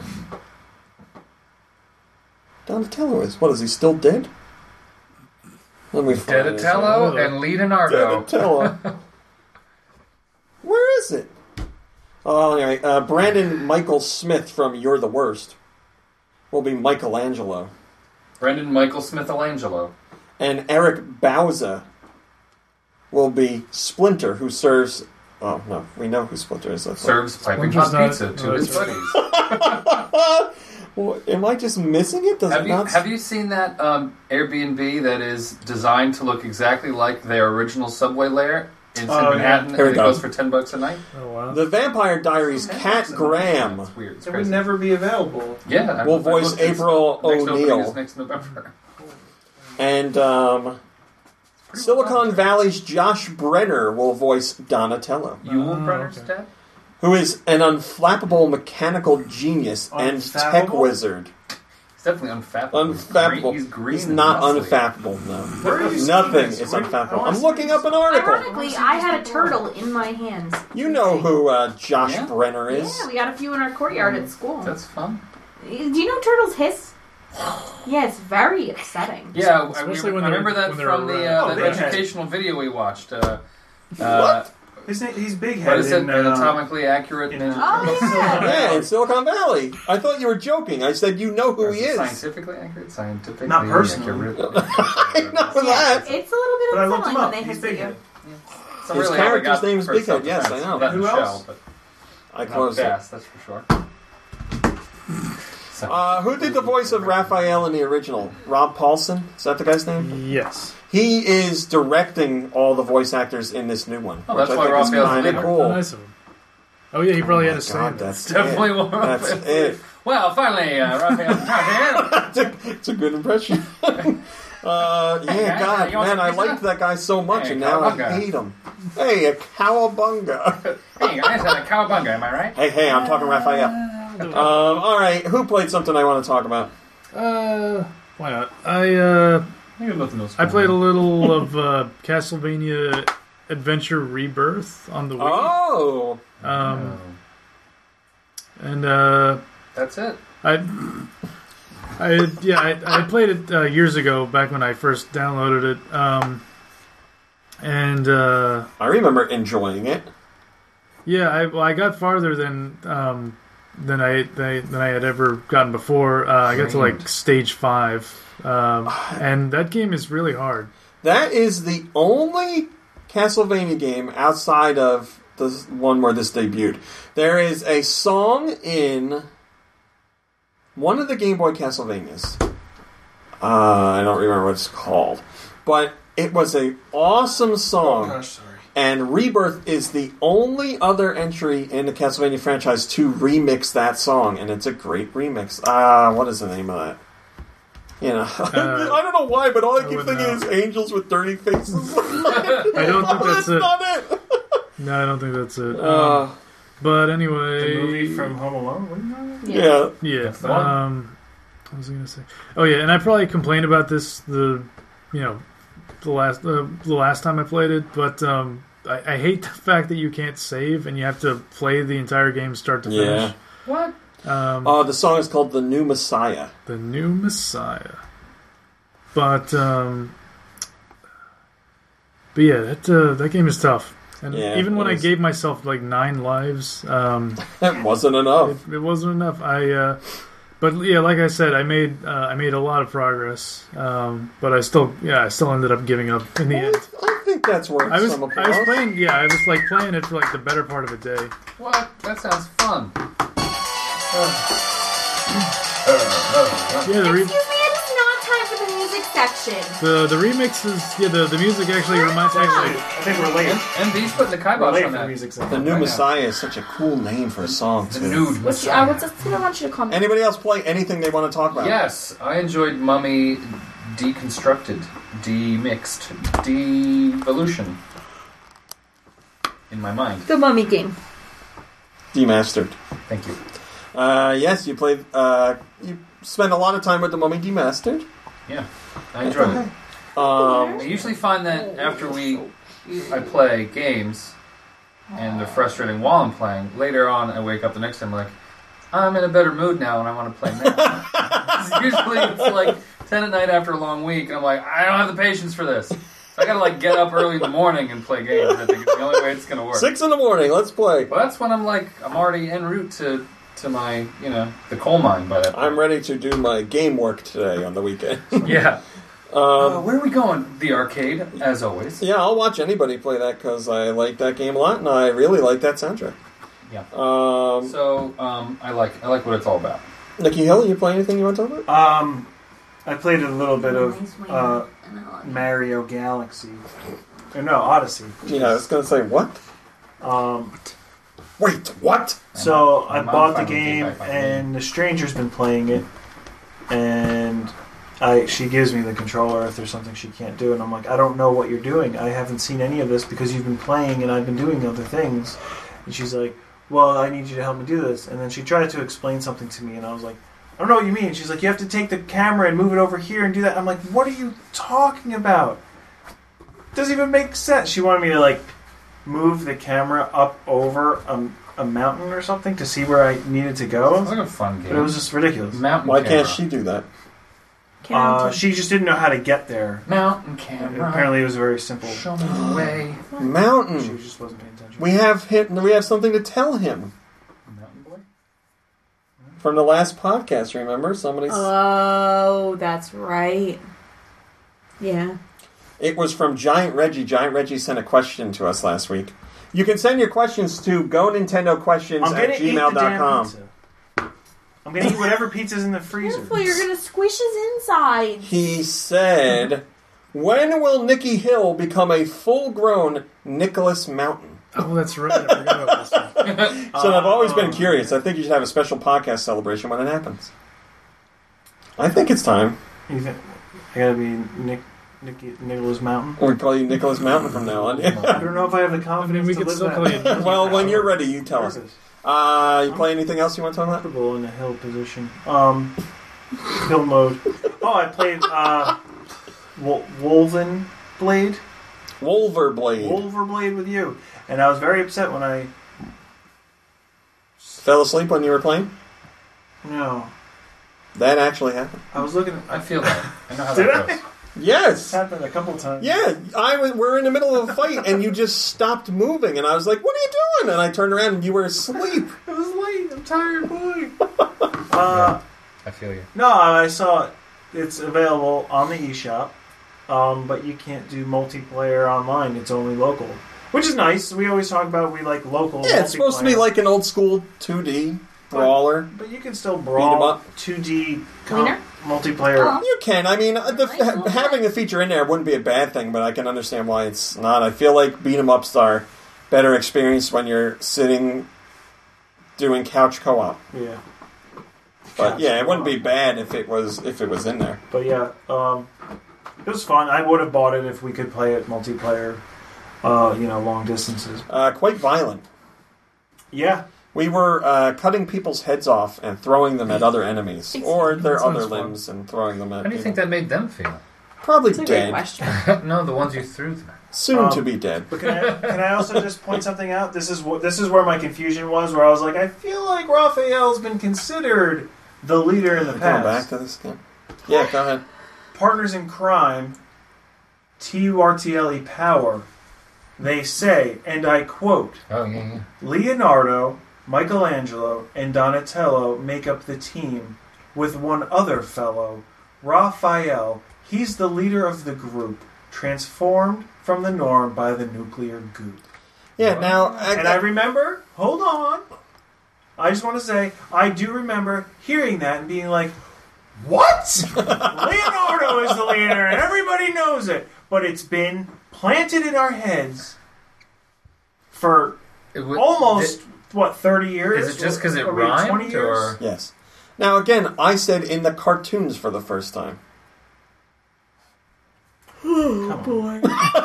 Speaker 1: Donatello is? What, is he still dead? Let me find this.
Speaker 5: Donatello and Leonardo.
Speaker 1: Donatello. Where is it? Oh, anyway, uh, Brandon Michael Smith from You're the Worst will be Michelangelo.
Speaker 5: Brendan Michael Smith-Alangelo.
Speaker 1: And Eric Bauza will be Splinter, who serves... Oh, no, we know who Splinter is. That's
Speaker 5: Serves piping
Speaker 3: Splinter's
Speaker 5: hot
Speaker 3: not-
Speaker 5: pizza to
Speaker 3: no,
Speaker 5: his
Speaker 3: that's
Speaker 5: buddies.
Speaker 1: Well, am I just missing it? Does
Speaker 5: Have
Speaker 1: it
Speaker 5: you
Speaker 1: not...
Speaker 5: have you seen that um, Airbnb that is designed to look exactly like their original subway lair in
Speaker 2: Oh,
Speaker 5: Manhattan,
Speaker 1: yeah. Here
Speaker 5: and
Speaker 1: we
Speaker 5: it
Speaker 1: go.
Speaker 5: goes for ten bucks a night?
Speaker 3: Oh, wow.
Speaker 1: The Vampire Diaries' Kat Graham
Speaker 5: It's weird. It's
Speaker 2: It would
Speaker 5: crazy.
Speaker 2: never be available.
Speaker 5: Yeah, I-
Speaker 1: will
Speaker 5: I
Speaker 1: voice
Speaker 5: looked, it's-
Speaker 1: April
Speaker 5: next opening
Speaker 1: O'Neil.
Speaker 5: is next November.
Speaker 1: and um,
Speaker 5: Pretty
Speaker 1: Silicon
Speaker 5: well done.
Speaker 1: Valley's Josh Brenner will voice Donatello,
Speaker 5: Yule
Speaker 3: Oh,
Speaker 5: Brenner's
Speaker 3: okay.
Speaker 5: dad?
Speaker 1: who is an unflappable mechanical genius and tech
Speaker 2: Unfappable?
Speaker 1: wizard.
Speaker 5: He's definitely unfappable.
Speaker 1: Unfappable.
Speaker 5: He's green.
Speaker 1: He's
Speaker 5: and
Speaker 1: not
Speaker 5: muscly.
Speaker 1: unfappable, no.
Speaker 2: Where are you seeing
Speaker 1: Nothing
Speaker 2: this?
Speaker 1: is
Speaker 2: Where- I
Speaker 1: unfappable.
Speaker 2: wanna
Speaker 1: I'm
Speaker 2: see
Speaker 1: looking
Speaker 2: this.
Speaker 1: up an article.
Speaker 4: Ironically, I had a turtle in my hands.
Speaker 1: You know who uh, Josh
Speaker 5: Yeah.
Speaker 1: Brenner is.
Speaker 4: Yeah, we got a few in our courtyard at school.
Speaker 5: That's fun.
Speaker 4: Do you know turtles hiss? Yeah, it's very upsetting.
Speaker 5: Yeah, I, we,
Speaker 3: Especially
Speaker 5: I
Speaker 3: when they're-
Speaker 5: remember that
Speaker 3: when they're
Speaker 5: from the,
Speaker 3: around.
Speaker 5: uh,
Speaker 2: Oh,
Speaker 5: the
Speaker 2: they had-
Speaker 5: educational video we watched. Uh, uh,
Speaker 2: His name, he's big
Speaker 5: what
Speaker 2: headed.
Speaker 5: is it?
Speaker 2: in,
Speaker 5: An
Speaker 2: uh,
Speaker 5: atomically accurate
Speaker 2: in,
Speaker 5: Ninja
Speaker 2: uh,
Speaker 5: Turtles?
Speaker 4: Oh, yeah.
Speaker 1: Yeah, in Silicon Valley. I thought you were joking. I said you know who
Speaker 5: Or
Speaker 1: he
Speaker 5: it
Speaker 1: is.
Speaker 5: Scientifically accurate? Scientifically
Speaker 2: Not personally.
Speaker 5: accurate.
Speaker 1: I know
Speaker 4: Yeah,
Speaker 1: that.
Speaker 4: it's a little
Speaker 2: But I
Speaker 4: bit
Speaker 2: looked
Speaker 4: unsettling
Speaker 2: him
Speaker 4: when
Speaker 2: up.
Speaker 4: they
Speaker 2: He's
Speaker 4: hiss at
Speaker 2: big
Speaker 4: you.
Speaker 2: head.
Speaker 5: So
Speaker 1: His
Speaker 5: really how we
Speaker 1: character's
Speaker 5: got
Speaker 1: name is
Speaker 5: for
Speaker 1: Big Head, yes,
Speaker 5: self-defense.
Speaker 1: I know.
Speaker 5: That and
Speaker 2: Who
Speaker 5: Shell,
Speaker 2: else?
Speaker 5: but
Speaker 1: I
Speaker 5: not
Speaker 1: closed it.
Speaker 5: fast, that's for sure. So,
Speaker 1: Uh, who did the voice of Raphael in the original? Rob Paulson? Is that the guy's name?
Speaker 3: Yes.
Speaker 1: He is directing all the voice actors in this new one.
Speaker 5: Oh,
Speaker 1: which
Speaker 5: that's
Speaker 1: I
Speaker 5: why
Speaker 1: think is
Speaker 5: Raphael's
Speaker 1: kinda
Speaker 5: leader.
Speaker 1: cool.
Speaker 3: Nice of him. Oh, yeah, he probably
Speaker 1: Oh
Speaker 3: had
Speaker 1: my
Speaker 3: a say
Speaker 1: God,
Speaker 3: in that.
Speaker 1: that's
Speaker 5: definitely
Speaker 1: it.
Speaker 5: one.
Speaker 1: That's it.
Speaker 5: Well, finally, uh, Raphael.
Speaker 1: It's a, it's a good impression. uh, yeah,
Speaker 5: Hey, guys,
Speaker 1: God,
Speaker 5: you want
Speaker 1: man,
Speaker 5: some
Speaker 1: I
Speaker 5: pizza?
Speaker 1: liked that guy so much,
Speaker 5: Hey,
Speaker 1: and now I
Speaker 5: cowabunga.
Speaker 1: hate him. Hey, a cowabunga.
Speaker 5: Hey guys, had a cowabunga, am I right?
Speaker 1: hey, hey, I'm talking Raphael. Um, all right, who played something I want to talk about?
Speaker 3: Uh, why not? I, uh,
Speaker 5: I got nothing else.
Speaker 3: I played a little of uh, Castlevania Adventure Rebirth on the Wii.
Speaker 1: Oh,
Speaker 3: Um, and, uh,
Speaker 5: That's it.
Speaker 3: I, I yeah, I, I played it uh, years ago, back when I first downloaded it. Um, and uh,
Speaker 1: I remember enjoying it.
Speaker 3: yeah, I well, I got farther than um, than I than I, than I had ever gotten before. Uh, I got to like stage five, um, and that game is really hard.
Speaker 1: That is the only Castlevania game outside of the one where this debuted. There is a song in one of the Game Boy Castlevanias. Uh, I don't remember what it's called. But it was an awesome song.
Speaker 2: Oh, gosh, sorry.
Speaker 1: And Rebirth is the only other entry in the Castlevania franchise to remix that song. And it's a great remix. Ah, uh, what is the name of that? You know, uh, I don't know why, but all I, I keep thinking know. is angels with dirty faces.
Speaker 3: I don't think that's,
Speaker 1: that's it. Not it.
Speaker 3: No, I don't think that's it.
Speaker 1: Uh,
Speaker 3: um, but anyway,
Speaker 2: the movie from Home Alone.
Speaker 1: Yeah,
Speaker 3: yeah. yeah. Um, what was I going to say? Oh yeah, and I probably complained about this the, you know, the last uh, the last time I played it, but um, I, I hate the fact that you can't save and you have to play the entire game start to finish.
Speaker 1: Yeah.
Speaker 5: What?
Speaker 3: Um,
Speaker 1: uh, the song is called "The New Messiah."
Speaker 3: The New Messiah. But, um, but yeah, that uh, that game is tough. And
Speaker 1: yeah,
Speaker 3: even when
Speaker 1: is.
Speaker 3: I gave myself like nine lives, um,
Speaker 1: that wasn't enough.
Speaker 3: It, it wasn't enough. I, uh, but yeah, like I said, I made uh, I made a lot of progress. Um, but I still, yeah, I still ended up giving up in the
Speaker 1: well,
Speaker 3: end.
Speaker 1: I think that's worth
Speaker 3: I was
Speaker 1: some applause.
Speaker 3: I was playing, yeah, I was like playing it for like the better part of a day.
Speaker 5: What? That sounds fun.
Speaker 3: Yeah, the re-
Speaker 4: Excuse me, it is not time for the music section.
Speaker 3: The the remix is yeah the, the music actually reminds me of like
Speaker 2: I think we're late.
Speaker 5: And, and these putting the
Speaker 2: We're
Speaker 5: kibosh
Speaker 2: late
Speaker 5: on
Speaker 2: for the
Speaker 5: that.
Speaker 2: music
Speaker 1: The
Speaker 2: section.
Speaker 1: New Messiah is such a cool name for a song
Speaker 5: The
Speaker 1: too.
Speaker 5: nude
Speaker 4: What's
Speaker 5: Messiah.
Speaker 4: I, what's I want you to comment.
Speaker 1: Anybody else play anything they want to talk about?
Speaker 5: Yes, I enjoyed Mummy Deconstructed, Demixed, Devolution. In my mind.
Speaker 4: The Mummy game.
Speaker 1: Demastered.
Speaker 5: Thank you.
Speaker 1: Uh, yes, you played. Uh, you spent a lot of time with the Mummy Demastered.
Speaker 5: Yeah, I enjoyed it.
Speaker 1: Um,
Speaker 5: I usually find that after we, I play games, and they're frustrating while I'm playing. Later on, I wake up the next day, I'm like, I'm in a better mood now, and I want to play now. Usually, it's like ten at night after a long week, and I'm like, I don't have the patience for this. So I gotta like get up early in the morning and play games. I think it's the only way it's gonna work.
Speaker 1: Six in the morning. Let's play.
Speaker 5: Well, that's when I'm like, I'm already en route to to my, you know, the coal mine by that point.
Speaker 1: I'm ready to do my game work today on the weekend.
Speaker 5: Yeah.
Speaker 1: um,
Speaker 5: uh, where are we going? The arcade, as always.
Speaker 1: Yeah, I'll watch anybody play that because I like that game a lot, and I really like that soundtrack.
Speaker 5: Yeah.
Speaker 1: Um,
Speaker 5: So um, I like I like what it's all about.
Speaker 1: Nikki Hill, you play anything you want to talk about?
Speaker 2: Um, I played a little bit of uh, Mario Galaxy. Or no, Odyssey.
Speaker 1: Yeah, I was going to say, what?
Speaker 2: Um,
Speaker 1: Wait, what?
Speaker 2: so I
Speaker 5: I'm
Speaker 2: bought the
Speaker 5: fine with
Speaker 2: game,
Speaker 5: it, fine.
Speaker 2: and the stranger's been playing it, and I she gives me the controller if there's something she can't do, and I'm like, I don't know what you're doing. I haven't seen any of this because you've been playing, and I've been doing other things. And she's like, well, I need you to help me do this. And then she tried to explain something to me, and I was like, I don't know what you mean. She's like, you have to take the camera and move it over here and do that. I'm like, what are you talking about? Doesn't even make sense. She wanted me to, like, move the camera up over a, a mountain or something to see where I needed to go.
Speaker 5: Sounds like a fun game.
Speaker 2: But it was just ridiculous.
Speaker 5: Mountain
Speaker 1: Why
Speaker 5: camera.
Speaker 1: can't she do that?
Speaker 2: Uh, she just didn't know how to get there.
Speaker 5: Mountain camera.
Speaker 2: Apparently it was very simple.
Speaker 5: Show me the way.
Speaker 2: She
Speaker 1: Mountain.
Speaker 2: just wasn't paying attention.
Speaker 1: We have him, we have something to tell him
Speaker 5: Mountain boy.
Speaker 1: from the last podcast. Remember, somebody.
Speaker 4: Oh, that's right. Yeah.
Speaker 1: It was from Giant Reggie. Giant Reggie sent a question to us last week. You can send your questions to go nintendo questions
Speaker 2: I'm
Speaker 1: at
Speaker 2: gonna eat the
Speaker 1: gmail dot
Speaker 2: damn
Speaker 1: com.
Speaker 2: pizza. I'm gonna eat whatever pizza's in the freezer.
Speaker 4: Careful, you're gonna squish his insides.
Speaker 1: He said, when will Nikki Hill become a full-grown Nicholas Mountain?
Speaker 3: oh that's right I forgot about this one.
Speaker 1: So I've always been curious. I think you should have a special podcast celebration when it happens. I think it's time.
Speaker 2: You think I gotta be Nick, Nicky, Nicholas Mountain?
Speaker 1: We call you Nicholas Mountain from now on.
Speaker 2: I don't know if I have the confidence
Speaker 3: we
Speaker 2: to
Speaker 3: could
Speaker 2: live
Speaker 3: still
Speaker 2: that.
Speaker 3: call you-
Speaker 1: Well, when you're ready, you tell us. Uh, you play anything else you want to talk about?
Speaker 2: Comfortable in the hill position. Um, hill mode. Oh, I played uh, Wol- Wolven Blade.
Speaker 1: Wolverblade.
Speaker 2: Wolverblade with you, and I was very upset when I
Speaker 1: Fell asleep when you were playing?
Speaker 2: no.
Speaker 1: That actually happened.
Speaker 2: I was looking.
Speaker 5: I feel that. I know how
Speaker 2: Did
Speaker 5: that
Speaker 2: I?
Speaker 5: goes.
Speaker 1: Yes.
Speaker 2: It's happened a couple times.
Speaker 1: Yeah, I was, we're in the middle of a fight, and you just stopped moving, and I was like, what are you doing? And I turned around, and you were asleep.
Speaker 2: It was late. I'm tired, boy. uh,
Speaker 5: I feel you.
Speaker 2: no, I saw it. It's available on the eShop, um, but you can't do multiplayer online. It's only local, which is nice. We always talk about we like local.
Speaker 1: Yeah, it's supposed to be
Speaker 2: multiplayer.
Speaker 1: like an old school two D brawler.
Speaker 2: But you can still
Speaker 1: Beat 'em
Speaker 2: brawl
Speaker 1: up.
Speaker 2: two D
Speaker 4: Cleaner?
Speaker 2: multiplayer.
Speaker 4: Oh.
Speaker 1: You can. I mean, the, ha- having the feature in there wouldn't be a bad thing, but I can understand why it's not. I feel like beat 'em ups are better experience when you're sitting doing couch co-op.
Speaker 2: Yeah.
Speaker 1: But yeah, it wouldn't be bad if it was if it was in there.
Speaker 2: But yeah, um, it was fun. I would have bought it if we could play it multiplayer, uh, you know, long distances.
Speaker 1: Uh, quite violent.
Speaker 2: Yeah.
Speaker 1: We were uh, cutting people's heads off and throwing them at other enemies, or their
Speaker 3: That sounds
Speaker 1: other
Speaker 3: fun.
Speaker 1: limbs, and throwing them at.
Speaker 5: How do you
Speaker 1: people.
Speaker 5: think that made them feel?
Speaker 1: Probably
Speaker 4: That's a great
Speaker 1: dead.
Speaker 4: question.
Speaker 5: No, the ones you threw them at.
Speaker 1: Soon
Speaker 2: Um,
Speaker 1: to be dead.
Speaker 2: But can I, can I also just point something out? This is what this is where my confusion was, where I was like, I feel like Raphael's been considered the leader in the
Speaker 1: Going
Speaker 2: past.
Speaker 1: back to this again. Yeah, go ahead.
Speaker 2: Partners in crime, T U R T L E power. They say, and I quote,
Speaker 5: Oh, yeah, yeah.
Speaker 2: Leonardo, Michelangelo, and Donatello make up the team, with one other fellow, Raphael. He's the leader of the group, transformed from the norm by the nuclear goop.
Speaker 1: Yeah, now... I,
Speaker 2: And I remember, hold on, I just want to say, I do remember hearing that and being like, what? Leonardo is the leader, and everybody knows it. But it's been planted in our heads for
Speaker 5: It would-
Speaker 2: almost,
Speaker 5: did-
Speaker 2: what, thirty years?
Speaker 5: Is it just because it
Speaker 2: Or maybe
Speaker 5: rhymed?
Speaker 2: twenty years?
Speaker 5: Or
Speaker 1: Yes. Now, again, I said in the cartoons for the first time.
Speaker 2: Oh, boy.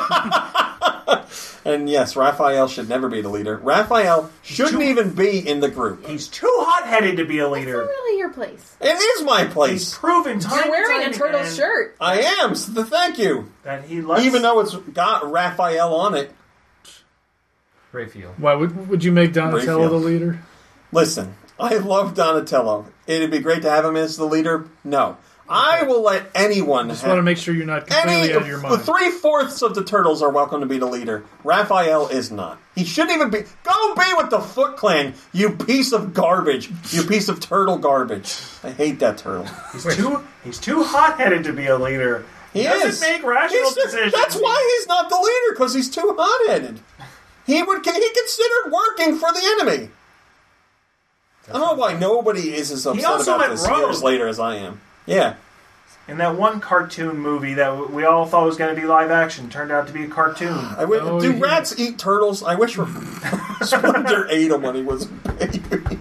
Speaker 1: And yes, Raphael should never be the leader. Raphael shouldn't
Speaker 2: too-
Speaker 1: even be in the group.
Speaker 2: He's too hot-headed to be a
Speaker 4: It's not
Speaker 2: leader.
Speaker 4: really your place.
Speaker 1: It is my
Speaker 2: He's
Speaker 1: place.
Speaker 2: proven time
Speaker 4: You're wearing a
Speaker 2: and time
Speaker 4: turtle
Speaker 2: again
Speaker 4: shirt.
Speaker 1: I am. So thank you.
Speaker 2: that he lets...
Speaker 1: Even though it's got Raphael on it.
Speaker 5: Raphael.
Speaker 3: Why would would you make Donatello
Speaker 1: Rayfield.
Speaker 3: the leader?
Speaker 1: Listen, I love Donatello. It'd be great to have him as the leader. No. I will let anyone
Speaker 3: Just
Speaker 1: have...
Speaker 3: want to make sure you're not completely
Speaker 1: Any,
Speaker 3: out of your mind.
Speaker 1: three-fourths of the turtles are welcome to be the leader. Raphael is not. He shouldn't even be... Go be with the Foot Clan, you piece of garbage. You piece of turtle garbage. I hate that turtle.
Speaker 2: He's too, he's too hot-headed to be a leader.
Speaker 1: He
Speaker 2: doesn't
Speaker 1: is.
Speaker 2: make rational
Speaker 1: He's-
Speaker 2: decisions.
Speaker 1: That's why he's not the leader, because he's too hot-headed. He would. He considered working for the enemy. I don't know why nobody is as upset
Speaker 2: also
Speaker 1: about
Speaker 2: went
Speaker 1: this
Speaker 2: rogue.
Speaker 1: years later as I am. Yeah.
Speaker 2: In that one cartoon movie that we all thought was going to be live action, turned out to be a cartoon.
Speaker 1: I w-
Speaker 3: Oh,
Speaker 1: do
Speaker 3: yeah.
Speaker 1: rats eat turtles? I wish Splinter ate them when he was a baby.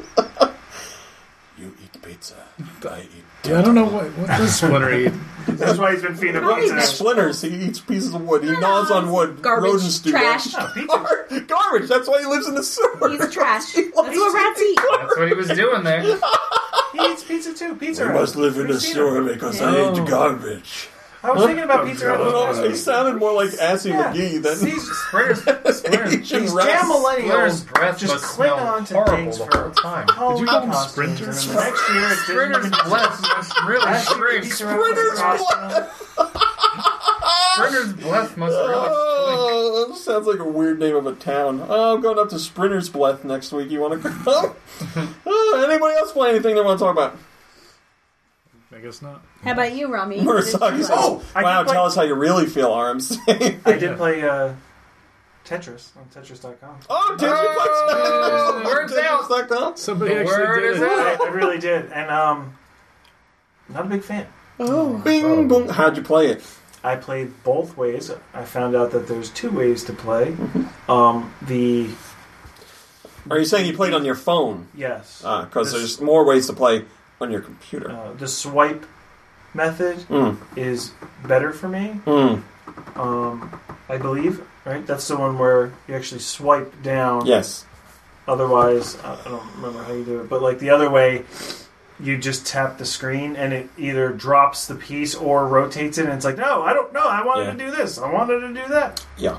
Speaker 1: You eat pizza. I eat
Speaker 3: Yeah, I don't know what what does Splinter eat.
Speaker 2: That's why he's been feeding him
Speaker 4: Probably
Speaker 2: pizza.
Speaker 4: vegetable.
Speaker 1: Splinters. He eats pieces of wood. He gnaws on wood.
Speaker 4: Garbage,
Speaker 1: Rodents do
Speaker 4: trash.
Speaker 1: that.
Speaker 2: No, pizza.
Speaker 1: Garbage. That's why he lives in the sewer.
Speaker 4: He's trash.
Speaker 1: He
Speaker 4: That's
Speaker 1: likes
Speaker 4: what rats eat.
Speaker 5: That's what he was doing there.
Speaker 2: He eats pizza too. Pizza
Speaker 1: I
Speaker 2: Hut.
Speaker 1: must live in the
Speaker 2: We've seen
Speaker 1: sewer
Speaker 2: him.
Speaker 1: because
Speaker 3: Yeah.
Speaker 1: I eat garbage.
Speaker 2: I was thinking about Pizza Hut.
Speaker 1: I don't know, he sounded more like Assy
Speaker 2: Yeah.
Speaker 1: McGee than
Speaker 2: See,
Speaker 5: Splinter's, Splinter's,
Speaker 1: Asian
Speaker 2: These
Speaker 1: rats.
Speaker 2: damn
Speaker 5: Splinter's
Speaker 2: millennials
Speaker 5: breath
Speaker 2: just
Speaker 5: must
Speaker 2: cling
Speaker 5: smell
Speaker 2: on to
Speaker 5: horrible
Speaker 2: things
Speaker 5: the
Speaker 2: for
Speaker 5: whole time.
Speaker 2: Halloween
Speaker 3: Did you call them
Speaker 2: costumes,
Speaker 3: sprinters?
Speaker 2: and then the next year, it
Speaker 5: Splinter's
Speaker 2: didn't
Speaker 5: breath must really
Speaker 2: Last year,
Speaker 5: stink.
Speaker 2: Pizza Hut was
Speaker 1: Splinter's
Speaker 2: awesome.
Speaker 5: Splinter's breath must really stink.
Speaker 1: Oh, that sounds like a weird name of a town. Oh, I'm going up to Sprinter's Bleth next week. You want to come? Oh, anybody else play anything they want to talk about?
Speaker 3: I guess not.
Speaker 4: How about you, Rami?
Speaker 1: Murasaki says,
Speaker 2: Oh, I
Speaker 1: wow,
Speaker 2: did play-
Speaker 1: tell us how you really feel, Arms.
Speaker 2: I did play uh, Tetris on Tetris dot com.
Speaker 1: Oh, did you
Speaker 5: Oh,
Speaker 1: play
Speaker 5: word's out.
Speaker 1: Tetris dot com?
Speaker 3: Somebody
Speaker 5: The
Speaker 3: actually
Speaker 5: word
Speaker 3: did
Speaker 5: is
Speaker 3: it.
Speaker 5: out.
Speaker 2: I, I really did, and um, not a big fan.
Speaker 1: Oh, bing, boom. How'd you play it?
Speaker 2: I played both ways. I found out that there's two ways to play. Um, the
Speaker 1: Are you saying you played on your phone?
Speaker 2: yes,
Speaker 1: Because
Speaker 2: This-
Speaker 1: there's more ways to play on your computer.
Speaker 2: uh, the swipe method
Speaker 1: Mm.
Speaker 2: is better for me.
Speaker 1: Mm.
Speaker 2: Um, I believe, right? That's the one where you actually swipe down.
Speaker 1: Yes.
Speaker 2: Otherwise, I I don't remember how you do it, but like the other way, you just tap the screen and it either drops the piece or rotates it, and it's like, no, I don't know. I wanted
Speaker 1: Yeah.
Speaker 2: to do this. I wanted to do that.
Speaker 1: Yeah.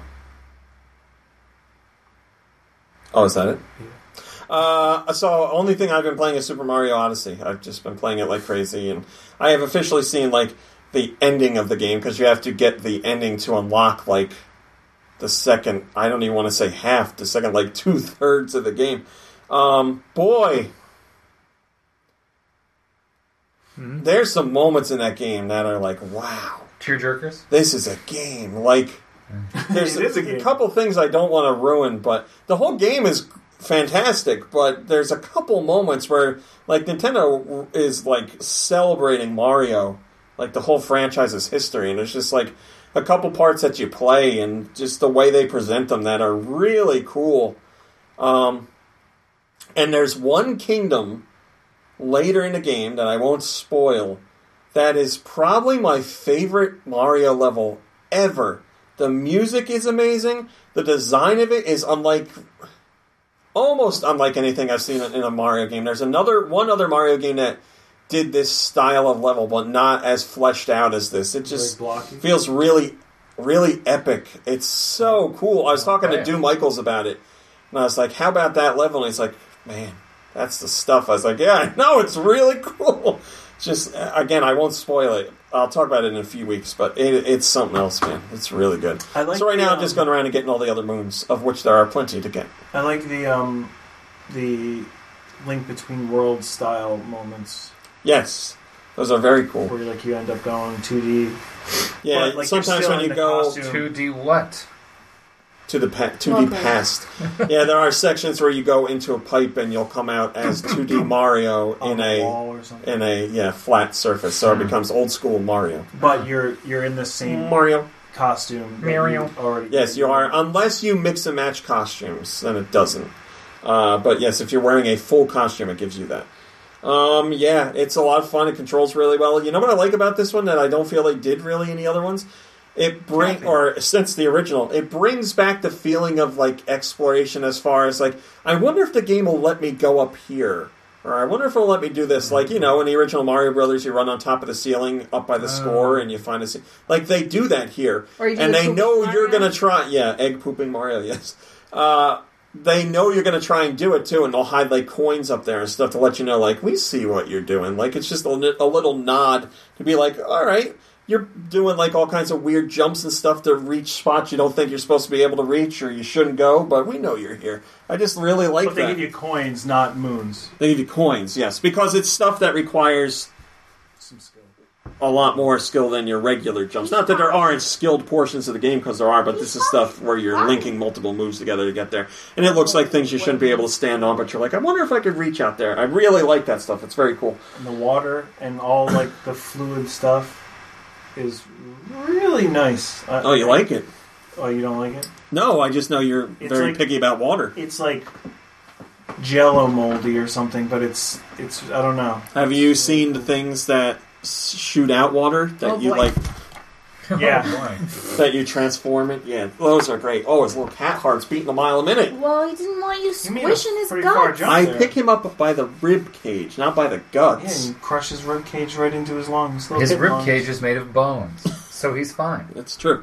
Speaker 1: Oh, is that it? Uh, so, only thing I've been playing is Super Mario Odyssey. I've just been playing it like crazy, and I have officially seen, like, the ending of the game, because you have to get the ending to unlock, like, the second, I don't even want to say half, the second, like, two-thirds of the game. Um, boy,
Speaker 3: Mhm.
Speaker 1: there's some moments in that game that are like, wow,
Speaker 5: Tearjerkers?
Speaker 1: this is a game. Like, there's
Speaker 2: It is a
Speaker 1: a,
Speaker 2: game.
Speaker 1: couple things I don't want to ruin, but the whole game is fantastic. But there's a couple moments where, like, Nintendo is like celebrating Mario, like the whole franchise's history, and it's just like a couple parts that you play and just the way they present them that are really cool. Um, and there's one kingdom later in the game that I won't spoil. That is probably my favorite Mario level ever. The music is amazing. The design of it is unlike, almost unlike anything I've seen in a Mario game. There's another one other Mario game that did this style of level, but not as fleshed out as this. It just feels really, really epic. It's so cool. I was talking to Doom Michaels about it, and I was like, how about that level? And he's like, man, that's the stuff. I was like, yeah, I know, it's really cool. Just, again, I won't spoil it. I'll talk about it in a few weeks, but it, it's something else, man. It's really good. I like so right the, now, I'm just going around and getting all the other moons, of which there are plenty to get.
Speaker 2: I like the um, the Link Between Worlds style moments.
Speaker 1: Yes, those are very cool.
Speaker 2: Where like you end up going two D.
Speaker 1: Yeah,
Speaker 2: like
Speaker 1: sometimes when you go
Speaker 2: costume.
Speaker 5: two D what?
Speaker 1: To the pa- two D okay. past. Yeah, there are sections where you go into a pipe and you'll come out as two D Mario in a in a yeah flat surface, so it becomes old school Mario.
Speaker 2: But you're you're in the same
Speaker 1: Mario
Speaker 2: costume.
Speaker 1: Mario.
Speaker 2: Already
Speaker 1: yes, you are. Unless you mix and match costumes, then it doesn't. Uh, but yes, if you're wearing a full costume, it gives you that. Um, yeah, it's a lot of fun. It controls really well. You know what I like about this one that I don't feel they did really in the other ones? It bring or since the original, it brings back the feeling of like exploration as far as like, I wonder if the game will let me go up here. Or I wonder if it'll let me do this. Like, you know, in the original Mario Brothers, you run on top of the ceiling up by the score and you find a... Like, they do that here.
Speaker 4: Or you
Speaker 1: and they know
Speaker 4: Mario?
Speaker 1: You're going to try... Yeah, egg pooping Mario, yes. Uh... They know you're going to try and do it, too, and they'll hide, like, coins up there and stuff to let you know, like, we see what you're doing. Like, it's just a, a little nod to be like, all right, you're doing, like, all kinds of weird jumps and stuff to reach spots you don't think you're supposed to be able to reach or you shouldn't go, but we know you're here. I just really like
Speaker 2: but
Speaker 1: that.
Speaker 2: But they give you coins, not moons.
Speaker 1: They give you coins, yes, because it's stuff that requires...
Speaker 2: some skill.
Speaker 1: A lot more skill than your regular jumps. Not that there aren't skilled portions of the game, because there are, but this is stuff where you're linking multiple moves together to get there. And it looks like things you shouldn't be able to stand on, but you're like, I wonder if I could reach out there. I really like that stuff. It's very cool.
Speaker 2: And the water and all like the fluid stuff is really nice.
Speaker 1: Oh, you like it?
Speaker 2: Oh, you don't like it?
Speaker 1: No, I just know you're it's very like, picky about water.
Speaker 2: It's like Jello moldy or something, but it's it's I don't know.
Speaker 1: Have you seen the things that shoot out water that oh, you like?
Speaker 2: Yeah,
Speaker 5: oh,
Speaker 1: that you transform it. Yeah, those are great. Oh, his little cat heart's beating a mile a minute.
Speaker 4: Well, he didn't want you squishing his guts.
Speaker 1: I there. pick him up by the rib cage, not by the guts.
Speaker 2: Yeah, you crush his rib cage right into his lungs.
Speaker 5: His rib
Speaker 2: lungs.
Speaker 5: cage is made of bones, so he's fine.
Speaker 1: That's true.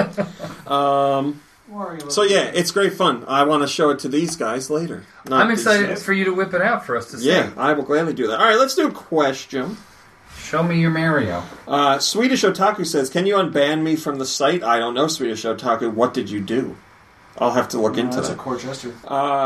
Speaker 1: um. So yeah, it's great fun. I want to show it to these guys later.
Speaker 5: I'm excited for you to whip it out for us to see.
Speaker 1: Yeah, I will gladly do that. All right, let's do a question.
Speaker 5: Show me your Mario.
Speaker 1: Uh, Swedish Otaku says, can you unban me from the site? I don't know, Swedish Otaku. What did you do? I'll have to look
Speaker 2: no,
Speaker 1: into
Speaker 2: that's
Speaker 1: that.
Speaker 2: That's a core gesture.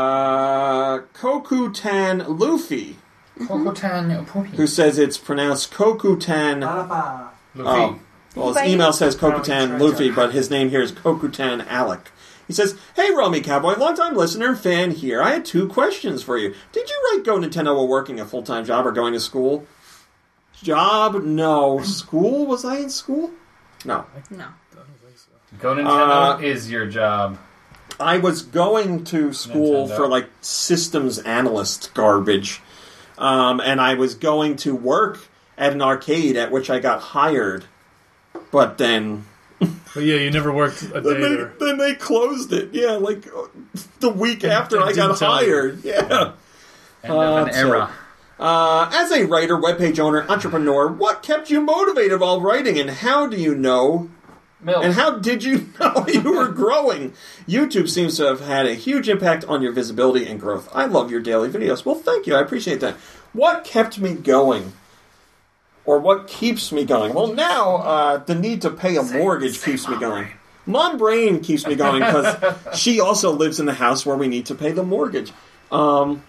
Speaker 1: Uh, Kokutan Luffy.
Speaker 5: Kokutan Luffy.
Speaker 1: Who says it's pronounced Kokutan
Speaker 5: Luffy.
Speaker 1: Oh, well, his email says Kokutan Luffy, but his name here is Kokutan Alec. He says, hey, Romy Cowboy, long-time listener and fan here. I had two questions for you. Did you write Go Nintendo while working a full-time job or going to school? Job? No. School? Was I in school? No.
Speaker 4: No.
Speaker 5: Go Nintendo uh, is your job.
Speaker 1: I was going to school Nintendo. for, like, systems analyst garbage. Um, and I was going to work at an arcade at which I got hired. But then...
Speaker 3: But yeah, you never worked a day
Speaker 1: then they,
Speaker 3: there.
Speaker 1: Then they closed it. Yeah, like, the week after I got hired. You. Yeah.
Speaker 5: End of an
Speaker 1: uh,
Speaker 5: era.
Speaker 1: So, Uh, as a writer, webpage owner, entrepreneur, what kept you motivated while writing, and how do you know?
Speaker 5: Milk.
Speaker 1: And how did you know you were growing? YouTube seems to have had a huge impact on your visibility and growth. I love your daily videos. Well, thank you. I appreciate that. What kept me going? Or what keeps me going? Well, now uh, the need to pay a mortgage keeps me going. Mom Brain keeps me going because she also lives in the house where we need to pay the mortgage. Um...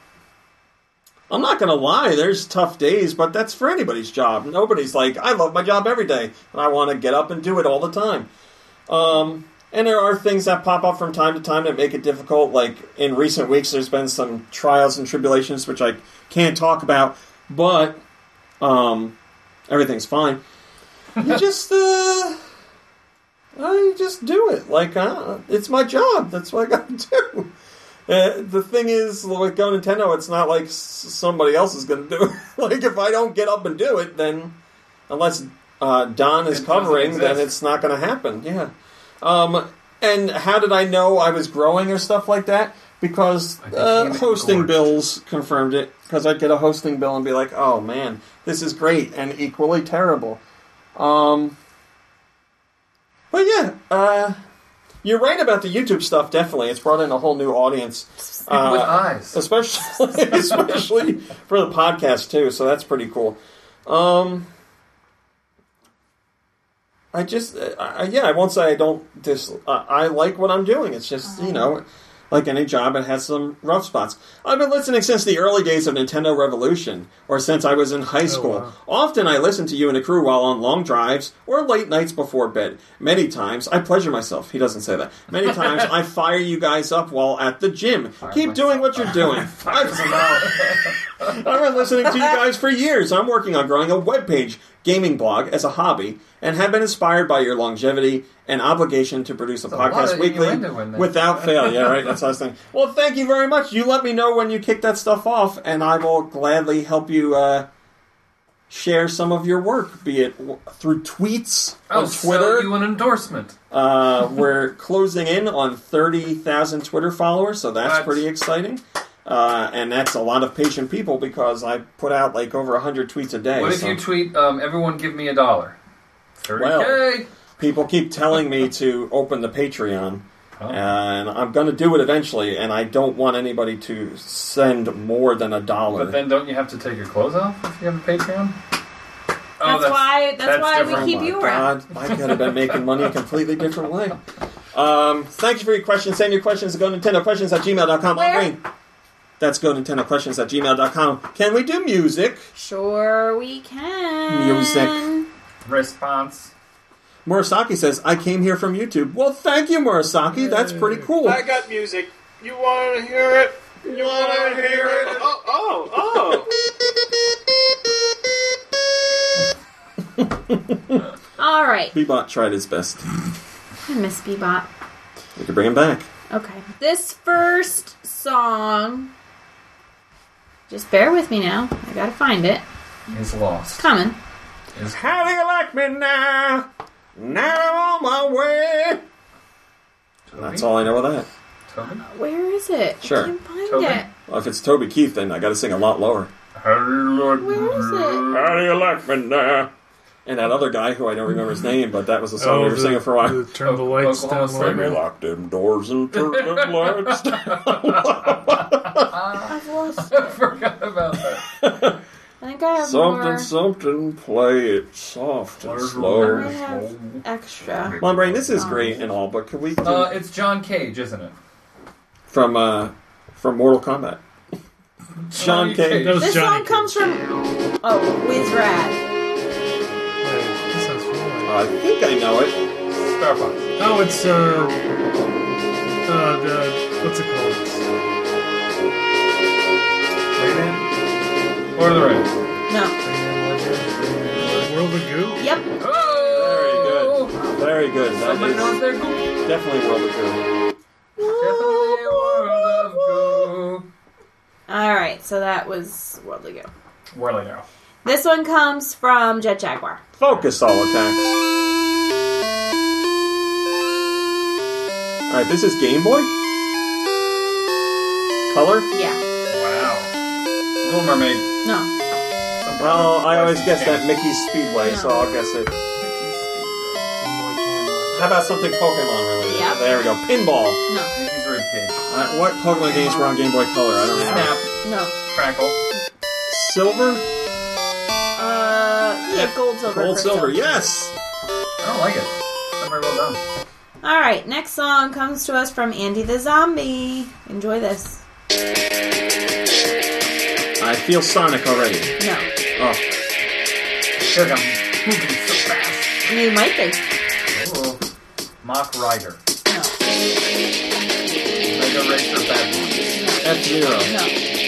Speaker 1: I'm not going to lie, there's tough days, but that's for anybody's job. Nobody's like, I love my job every day, and I want to get up and do it all the time. Um, and there are things that pop up from time to time that make it difficult. Like, in recent weeks, there's been some trials and tribulations, which I can't talk about, but um, everything's fine. You just, uh... I just do it. Like, uh, it's my job. That's what I got to do. Uh, the thing is, with Go Nintendo, it's not like s- somebody else is going to do it. Like, if I don't get up and do it, then unless uh, Don is
Speaker 5: It
Speaker 1: covering,
Speaker 5: doesn't
Speaker 1: then
Speaker 5: exist.
Speaker 1: it's not going to happen. Yeah. Um, and how did I know I was growing or stuff like that? Because
Speaker 5: I
Speaker 1: uh,
Speaker 5: became
Speaker 1: hosting
Speaker 5: engorged.
Speaker 1: bills confirmed it. Because I'd get a hosting bill and be like, "Oh man, this is great," and equally terrible. Um, but yeah, uh, you're right about the YouTube stuff. Definitely, it's brought in a whole new audience.
Speaker 5: People with
Speaker 1: Uh,
Speaker 5: eyes.
Speaker 1: especially especially for the podcast too. So that's pretty cool. Um, I just, uh, I, yeah, I won't say I don't dis. Uh, I like what I'm doing. It's just you know, like any job, it has some rough spots. I've been listening since the early days of Nintendo Revolution, or since I was in high school.
Speaker 3: wow.
Speaker 1: Often I listen to you and the crew while on long drives or late nights before bed. Many times I pleasure myself. He doesn't say that. Many times I fire you guys up while at the gym. Keep doing what you're doing. I've, I've been listening to you guys for years. I'm working on growing a webpage gaming blog as a hobby and have been inspired by your longevity and obligation to produce a
Speaker 5: There's a lot
Speaker 1: podcast
Speaker 5: of
Speaker 1: weekly
Speaker 5: innuendo in there.
Speaker 1: without fail. Yeah, right? That's what I was thinking. Well, thank you very much. You let me know when you kick that stuff off, and I will gladly help you uh, share some of your work, be it w- through tweets
Speaker 5: I'll
Speaker 1: on Twitter.
Speaker 5: sell you an endorsement.
Speaker 1: Uh, we're closing in on thirty thousand Twitter followers, so that's
Speaker 5: What?
Speaker 1: pretty exciting. Uh, and that's a lot of patient people because I put out like over one hundred tweets a day.
Speaker 5: What if
Speaker 1: so
Speaker 5: you tweet, um, everyone give me a dollar? thirty K!
Speaker 1: Well. People keep telling me to open the Patreon,
Speaker 5: Oh.
Speaker 1: and I'm going to do it eventually, and I don't want anybody to send more than a dollar.
Speaker 5: But then don't you have to take your clothes off if you have a Patreon? Oh,
Speaker 4: That's, why. That's,
Speaker 5: that's
Speaker 4: why
Speaker 5: different.
Speaker 4: we keep
Speaker 1: Oh my
Speaker 4: you around.
Speaker 1: God, I could have been making money a completely different way. Um, thank you for your questions. Send your questions to go Nintendo Questions at gmail dot com.
Speaker 4: Where?
Speaker 1: That's go Nintendo Questions at gmail dot com. Can we do music?
Speaker 4: Sure, we can.
Speaker 1: Music.
Speaker 5: Response.
Speaker 1: Murasaki says, I came here from YouTube. Well, thank you, Murasaki. That's pretty cool.
Speaker 6: I got music. You want to hear it? You want to hear it? Oh, oh, oh.
Speaker 4: All right.
Speaker 1: Bebot tried his best.
Speaker 4: I miss Bebop.
Speaker 1: We can bring him back.
Speaker 4: Okay. This first song. Just bear with me now. I gotta find it.
Speaker 5: Is lost.
Speaker 4: Coming.
Speaker 5: Is
Speaker 1: How do you like me now? Now I'm on my way.
Speaker 5: Toby?
Speaker 1: That's all I know of that.
Speaker 5: Toby?
Speaker 4: Where is it?
Speaker 1: Sure.
Speaker 4: I can't find
Speaker 5: Toby?
Speaker 4: it.
Speaker 1: Well, if it's Toby Keith, then I got to sing a lot lower.
Speaker 5: How do you like
Speaker 4: Where is it?
Speaker 1: How do you like me now? And that other guy, who I don't remember his name, but that was the song we were
Speaker 3: the,
Speaker 1: singing for a while.
Speaker 3: the turn the lights
Speaker 5: Oklahoma
Speaker 3: down
Speaker 5: Slinger.
Speaker 1: Let me
Speaker 3: lower.
Speaker 1: lock them doors and turn them lights down.
Speaker 4: I've lost.
Speaker 5: I forgot about that.
Speaker 4: I think I have
Speaker 1: Something,
Speaker 4: more.
Speaker 1: something, play it soft and
Speaker 4: I
Speaker 1: slow.
Speaker 4: might have extra.
Speaker 1: Well, Brain, this is great and all, but could we do
Speaker 5: Uh, it's John Cage, isn't it?
Speaker 1: from uh, from Mortal Kombat? John
Speaker 5: Johnny
Speaker 1: Cage.
Speaker 5: Cage.
Speaker 3: That was
Speaker 4: This
Speaker 3: Johnny
Speaker 4: song comes from. Oh, Wiz Rad.
Speaker 3: Wait, that sounds familiar.
Speaker 1: I think I know it.
Speaker 5: Star Fox.
Speaker 3: Oh, it's uh, uh, the what's it called?
Speaker 5: Rayman? Lord of the Rings.
Speaker 4: No.
Speaker 3: World of Goo.
Speaker 4: Yep.
Speaker 5: Oh!
Speaker 1: Very good. That
Speaker 5: Somebody knows
Speaker 1: is
Speaker 5: their Goo.
Speaker 1: definitely World of Goo.
Speaker 5: Definitely a world of Goo.
Speaker 4: All right, so that was World of Go.
Speaker 5: Whirly now.
Speaker 4: This one comes from Jet Jaguar.
Speaker 1: Focus all attacks. Alright, this is Game Boy? Color?
Speaker 4: Yeah.
Speaker 5: Wow. Little Mermaid.
Speaker 4: No.
Speaker 1: Well, I always guess that Mickey's Speedway,
Speaker 4: No.
Speaker 1: so I'll guess it. How about something Pokemon related?
Speaker 4: Yep.
Speaker 1: There we go. Pinball.
Speaker 4: No.
Speaker 5: Mickey's Ribcage.
Speaker 1: Uh, what Pokemon games were on Game Boy Color? I don't know.
Speaker 5: Snap.
Speaker 4: No.
Speaker 5: Crackle.
Speaker 1: Silver?
Speaker 4: Uh, yeah, gold, silver.
Speaker 1: Gold,
Speaker 4: crystal.
Speaker 1: silver, yes!
Speaker 5: I don't like it. Not very well done.
Speaker 4: All right, next song comes to us from Andy the Zombie. Enjoy this.
Speaker 1: I feel Sonic already.
Speaker 4: No.
Speaker 1: Oh,
Speaker 5: Shit, I'm moving so fast.
Speaker 4: You might think.
Speaker 5: Oh. Mach Rider.
Speaker 4: No.
Speaker 5: Mega Racer Bad Boy.
Speaker 1: F-Zero.
Speaker 4: No.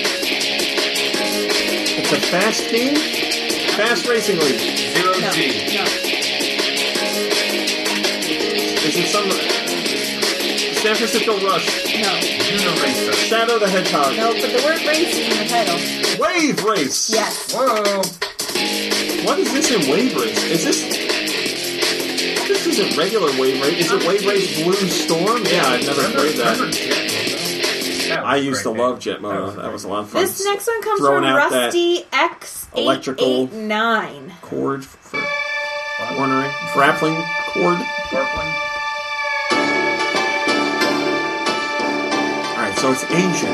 Speaker 1: It's a fast game? Fast Racing League.
Speaker 5: Zero
Speaker 4: No.
Speaker 5: G.
Speaker 4: No.
Speaker 1: Is it some San Francisco Rush.
Speaker 4: No.
Speaker 5: Uniracer.
Speaker 1: Shadow the Hedgehog.
Speaker 4: No, but the word race is in the title.
Speaker 1: Wave Race.
Speaker 4: Yes.
Speaker 5: Whoa.
Speaker 1: What is this in Wave Race? Is this... This isn't regular Wave Race. Is it Wave Race Blue Storm? Yeah, I've never
Speaker 5: Remember-
Speaker 1: played that.
Speaker 5: remember Jet Moto? That was
Speaker 1: I used to
Speaker 5: great.
Speaker 1: love Jet
Speaker 5: That
Speaker 1: Moto.
Speaker 5: was
Speaker 1: That
Speaker 5: great.
Speaker 1: was a lot of fun.
Speaker 4: This next one comes
Speaker 1: Throwing
Speaker 4: from
Speaker 1: out that
Speaker 4: Rusty X eight
Speaker 1: electrical-
Speaker 4: eight nine.
Speaker 1: Cord for
Speaker 5: What?
Speaker 1: cornering. Grappling cord.
Speaker 5: Sparkling.
Speaker 1: Alright, so it's Asian.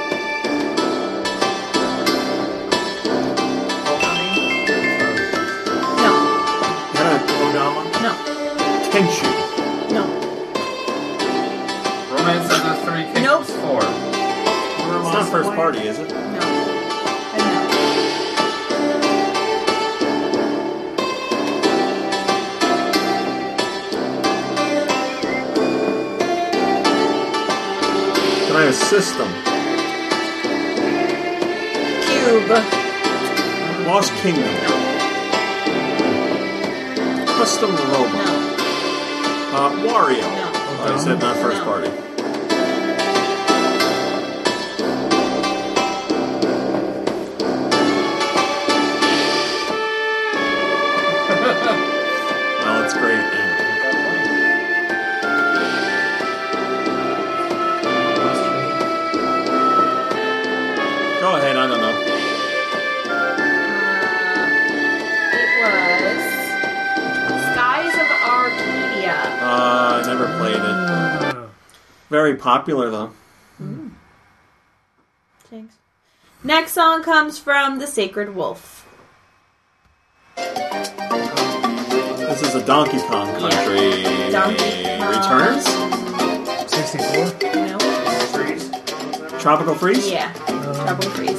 Speaker 4: No.
Speaker 1: Yeah,
Speaker 2: Kodama.
Speaker 4: No.
Speaker 1: Tenchu.
Speaker 4: No.
Speaker 5: Romance of the Three Kingdoms
Speaker 4: Nope.
Speaker 5: four.
Speaker 1: It's not first party, is it?
Speaker 4: No. And no.
Speaker 1: Can I have a system?
Speaker 4: Cube.
Speaker 1: Lost Kingdom. Custom Robot.
Speaker 4: No.
Speaker 1: Uh, Wario.
Speaker 4: No.
Speaker 1: Oh, I said not first
Speaker 4: No.
Speaker 1: party. Well, it's great. Man. Go ahead, I don't know.
Speaker 4: Uh, it was Skies of Arcadia.
Speaker 1: Uh, I never played it.
Speaker 3: Uh,
Speaker 1: Very popular, though.
Speaker 4: Thanks. Next song comes from The Sacred Wolf.
Speaker 1: This is a Donkey Kong country.
Speaker 4: Donkey Kong.
Speaker 1: Returns?
Speaker 3: sixty-four.
Speaker 4: No.
Speaker 2: Freeze.
Speaker 1: Tropical Freeze?
Speaker 4: Yeah. Trouble Freeze.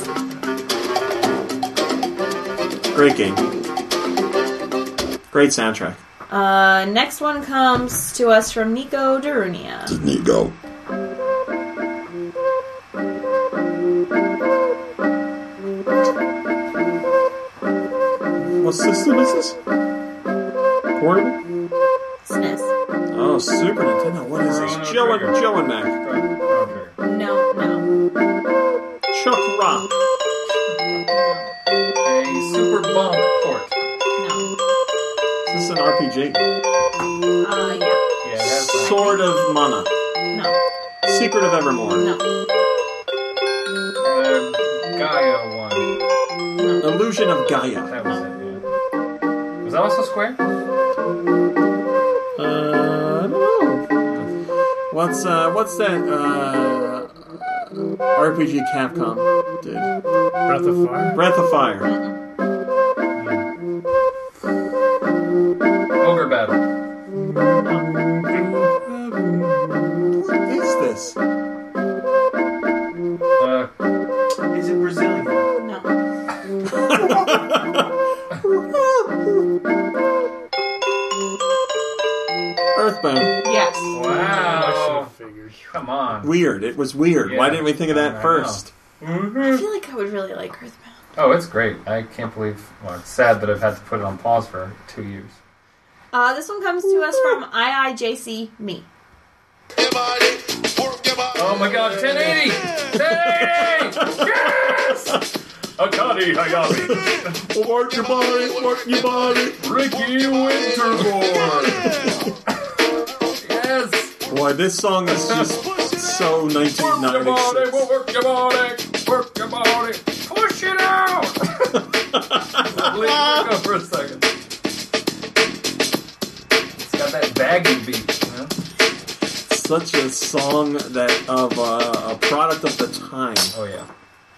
Speaker 1: Great game. Great soundtrack.
Speaker 4: Uh, next one comes to us from Nico Darunia.
Speaker 1: Nico. What system is this? Portable?
Speaker 4: S N E S.
Speaker 1: Oh, Super Nintendo. What is this?
Speaker 5: Chrono
Speaker 1: Joe and,
Speaker 5: Trigger.
Speaker 1: Joe and Mac.
Speaker 5: Okay.
Speaker 4: No, no.
Speaker 1: Chuck Rock.
Speaker 5: A Super Bomb port.
Speaker 4: No.
Speaker 1: Is this an R P G?
Speaker 4: Uh, yeah.
Speaker 5: Yeah, that's right.
Speaker 1: Sword of Mana.
Speaker 4: No.
Speaker 1: Secret of Evermore.
Speaker 4: No.
Speaker 5: The Gaia one.
Speaker 1: Illusion of Gaia.
Speaker 5: That was it, yeah. Was that also Square?
Speaker 1: Uh, I don't know. What's uh, what's that uh, R P G Capcom did?
Speaker 3: Breath of Fire.
Speaker 1: Breath of Fire.
Speaker 5: Ogre Battle.
Speaker 1: What is this?
Speaker 5: Uh,
Speaker 2: Is it Brazilian?
Speaker 4: No.
Speaker 1: Earthbound.
Speaker 4: Yes.
Speaker 5: wow.
Speaker 3: Figured.
Speaker 5: Come on.
Speaker 1: Weird. It was weird. Why
Speaker 5: Yeah.
Speaker 1: didn't we think of
Speaker 5: I
Speaker 1: that
Speaker 5: know.
Speaker 1: first?
Speaker 4: I feel like I would really like Earthbound.
Speaker 5: Oh, it's great. I can't believe. Well, it's sad that I've had to put it on pause for two years.
Speaker 4: Uh, this one comes to us from I I J C Me.
Speaker 5: Oh my god, ten eighty! ten eighty! Yes! Akari Hayami.
Speaker 1: Work your body. Work your body.
Speaker 5: Ricky Winterbourne. Yes!
Speaker 1: Boy, this song is just so nineteen
Speaker 5: Work your body,
Speaker 1: ninety-six.
Speaker 5: work your body, work your body, push it out! Leave it go for a second. It's got that baggy beat, you know?
Speaker 1: Such a song that of uh, a product of the time.
Speaker 5: Oh yeah.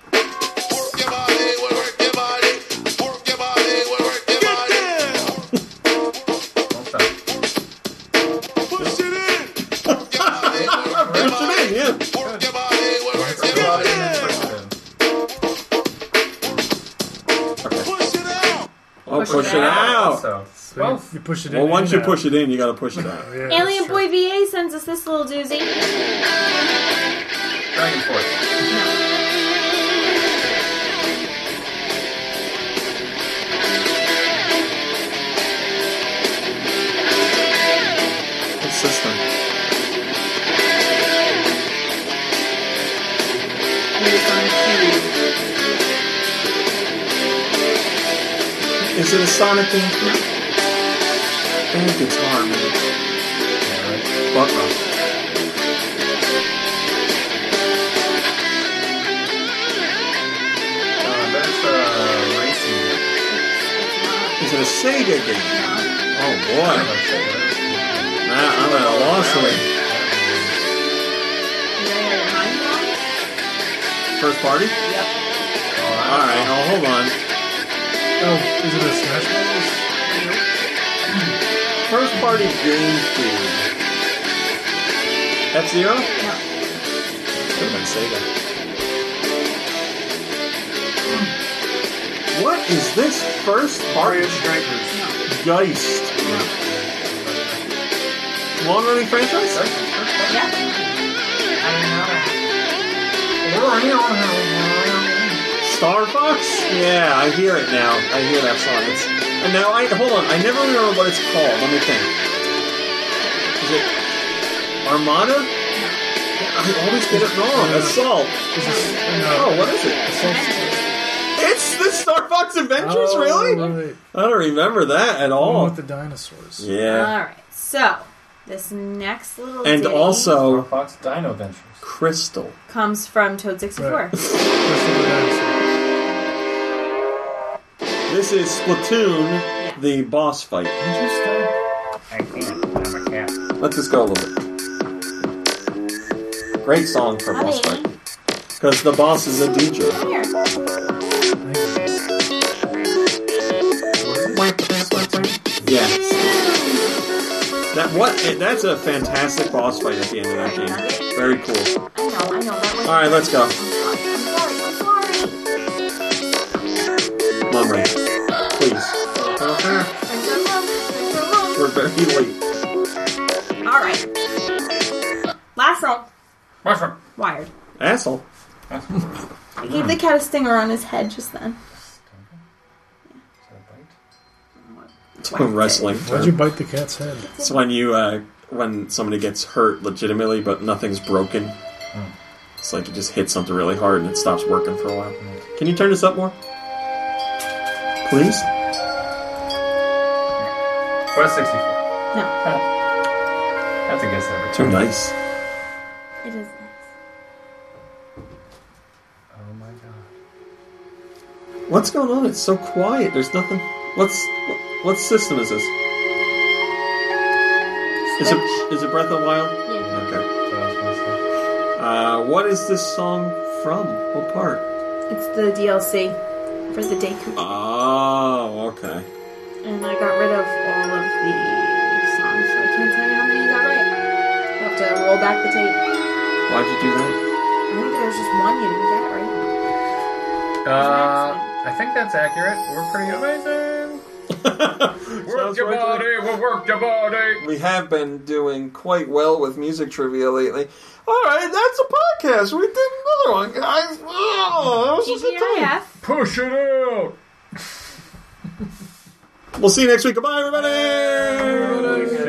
Speaker 5: Don't stop.
Speaker 1: Push it in, yeah. Oh,
Speaker 4: Push
Speaker 1: push
Speaker 4: it
Speaker 1: it
Speaker 4: out.
Speaker 1: out.
Speaker 5: So,
Speaker 3: So
Speaker 5: well,
Speaker 3: you, you push it in.
Speaker 1: Well, once
Speaker 3: and
Speaker 1: you
Speaker 3: out.
Speaker 1: push it in, you got to push it out.
Speaker 3: Yeah, that's
Speaker 4: Alien
Speaker 3: true.
Speaker 4: Boy V A sends us this little doozy.
Speaker 5: Dragon Force.
Speaker 1: Good system. Is it a Sonic game? Bad guitar, man. Butt rock.
Speaker 5: Uh, that's a racing game.
Speaker 1: Is it a Sega game? Oh boy.
Speaker 5: Kind of like Sega.
Speaker 1: Nah, I'm at a loss here. First party?
Speaker 4: Yep.
Speaker 1: Alright, oh, hold on.
Speaker 3: Oh, is it a Smash Brothers?
Speaker 1: First party GameCube. F-Zero?
Speaker 4: No.
Speaker 1: Could have been Sega. What is this first party?
Speaker 2: Mario Strikers.
Speaker 1: Geist. Long running franchise?
Speaker 4: Yeah.
Speaker 1: Star Fox? Yeah, I hear it now. I hear that song. It's, and now, I hold on. I never remember what it's called. Let me think. Is it Armada? I always get it wrong. Assault.
Speaker 3: Is this, no.
Speaker 1: Oh, what is it? It's the Star Fox Adventures,
Speaker 3: Oh,
Speaker 1: really?
Speaker 3: Right.
Speaker 1: I don't remember that at
Speaker 3: The one
Speaker 1: all.
Speaker 3: with the dinosaurs.
Speaker 1: Yeah.
Speaker 4: Alright, so this next little
Speaker 1: And
Speaker 4: ditty
Speaker 1: also,
Speaker 5: Star Fox Dino Adventures.
Speaker 1: Crystal.
Speaker 4: comes from Toad sixty-four.
Speaker 3: Right. Crystal the dinosaur.
Speaker 1: This is Splatoon,
Speaker 4: Yeah.
Speaker 1: the boss fight.
Speaker 5: Did you stay? I can't. I'm a cat.
Speaker 1: Let this go a little bit. Great song for a boss
Speaker 4: Honey.
Speaker 1: fight. Because the boss is a D J.
Speaker 4: Come here.
Speaker 1: Yeah. That what? That's a fantastic boss fight at the end of that game. Very cool.
Speaker 4: I know, I know. That was
Speaker 1: All right, let's go.
Speaker 4: I'm sorry, I'm sorry, I'm sorry.
Speaker 1: Mom, Ray. Please. We're very late.
Speaker 4: Alright. Last roll.
Speaker 5: Mushroom.
Speaker 4: Wired.
Speaker 1: Asshole.
Speaker 4: I gave the cat a stinger on his head just then.
Speaker 1: It's a wrestling
Speaker 3: Why'd you
Speaker 1: term.
Speaker 3: bite the cat's head?
Speaker 1: It's when you uh, when somebody gets hurt legitimately, but nothing's broken. It's like you just hit something really hard and it stops working for a while. Can you turn this up more? Please?
Speaker 5: Quest sixty-four.
Speaker 4: No.
Speaker 5: That's a guess every
Speaker 1: Too
Speaker 5: time.
Speaker 1: nice.
Speaker 4: It is nice.
Speaker 5: Oh my god.
Speaker 1: What's going on? It's so quiet. There's nothing. What's what, what system is this? Is it is it Breath of the Wild?
Speaker 4: Yeah.
Speaker 1: Okay.
Speaker 5: So I was gonna say.
Speaker 1: Uh, what is this song from? What part?
Speaker 4: It's the D L C for the Deku.
Speaker 1: Oh, okay.
Speaker 4: And I got rid of all of the songs, so I can't tell you how many you got right. You have to roll back the tape.
Speaker 1: Why'd you do that?
Speaker 4: I think there's just one you didn't get right.
Speaker 5: Uh, I think that's accurate. We're pretty amazing. Work your body, we'll work your body.
Speaker 1: We have been doing quite well with music trivia lately. All right, that's a podcast. We did another one, guys. Oh, that was a good time.
Speaker 4: G G I F.
Speaker 5: Push it out.
Speaker 1: We'll see you next week. Goodbye, everybody.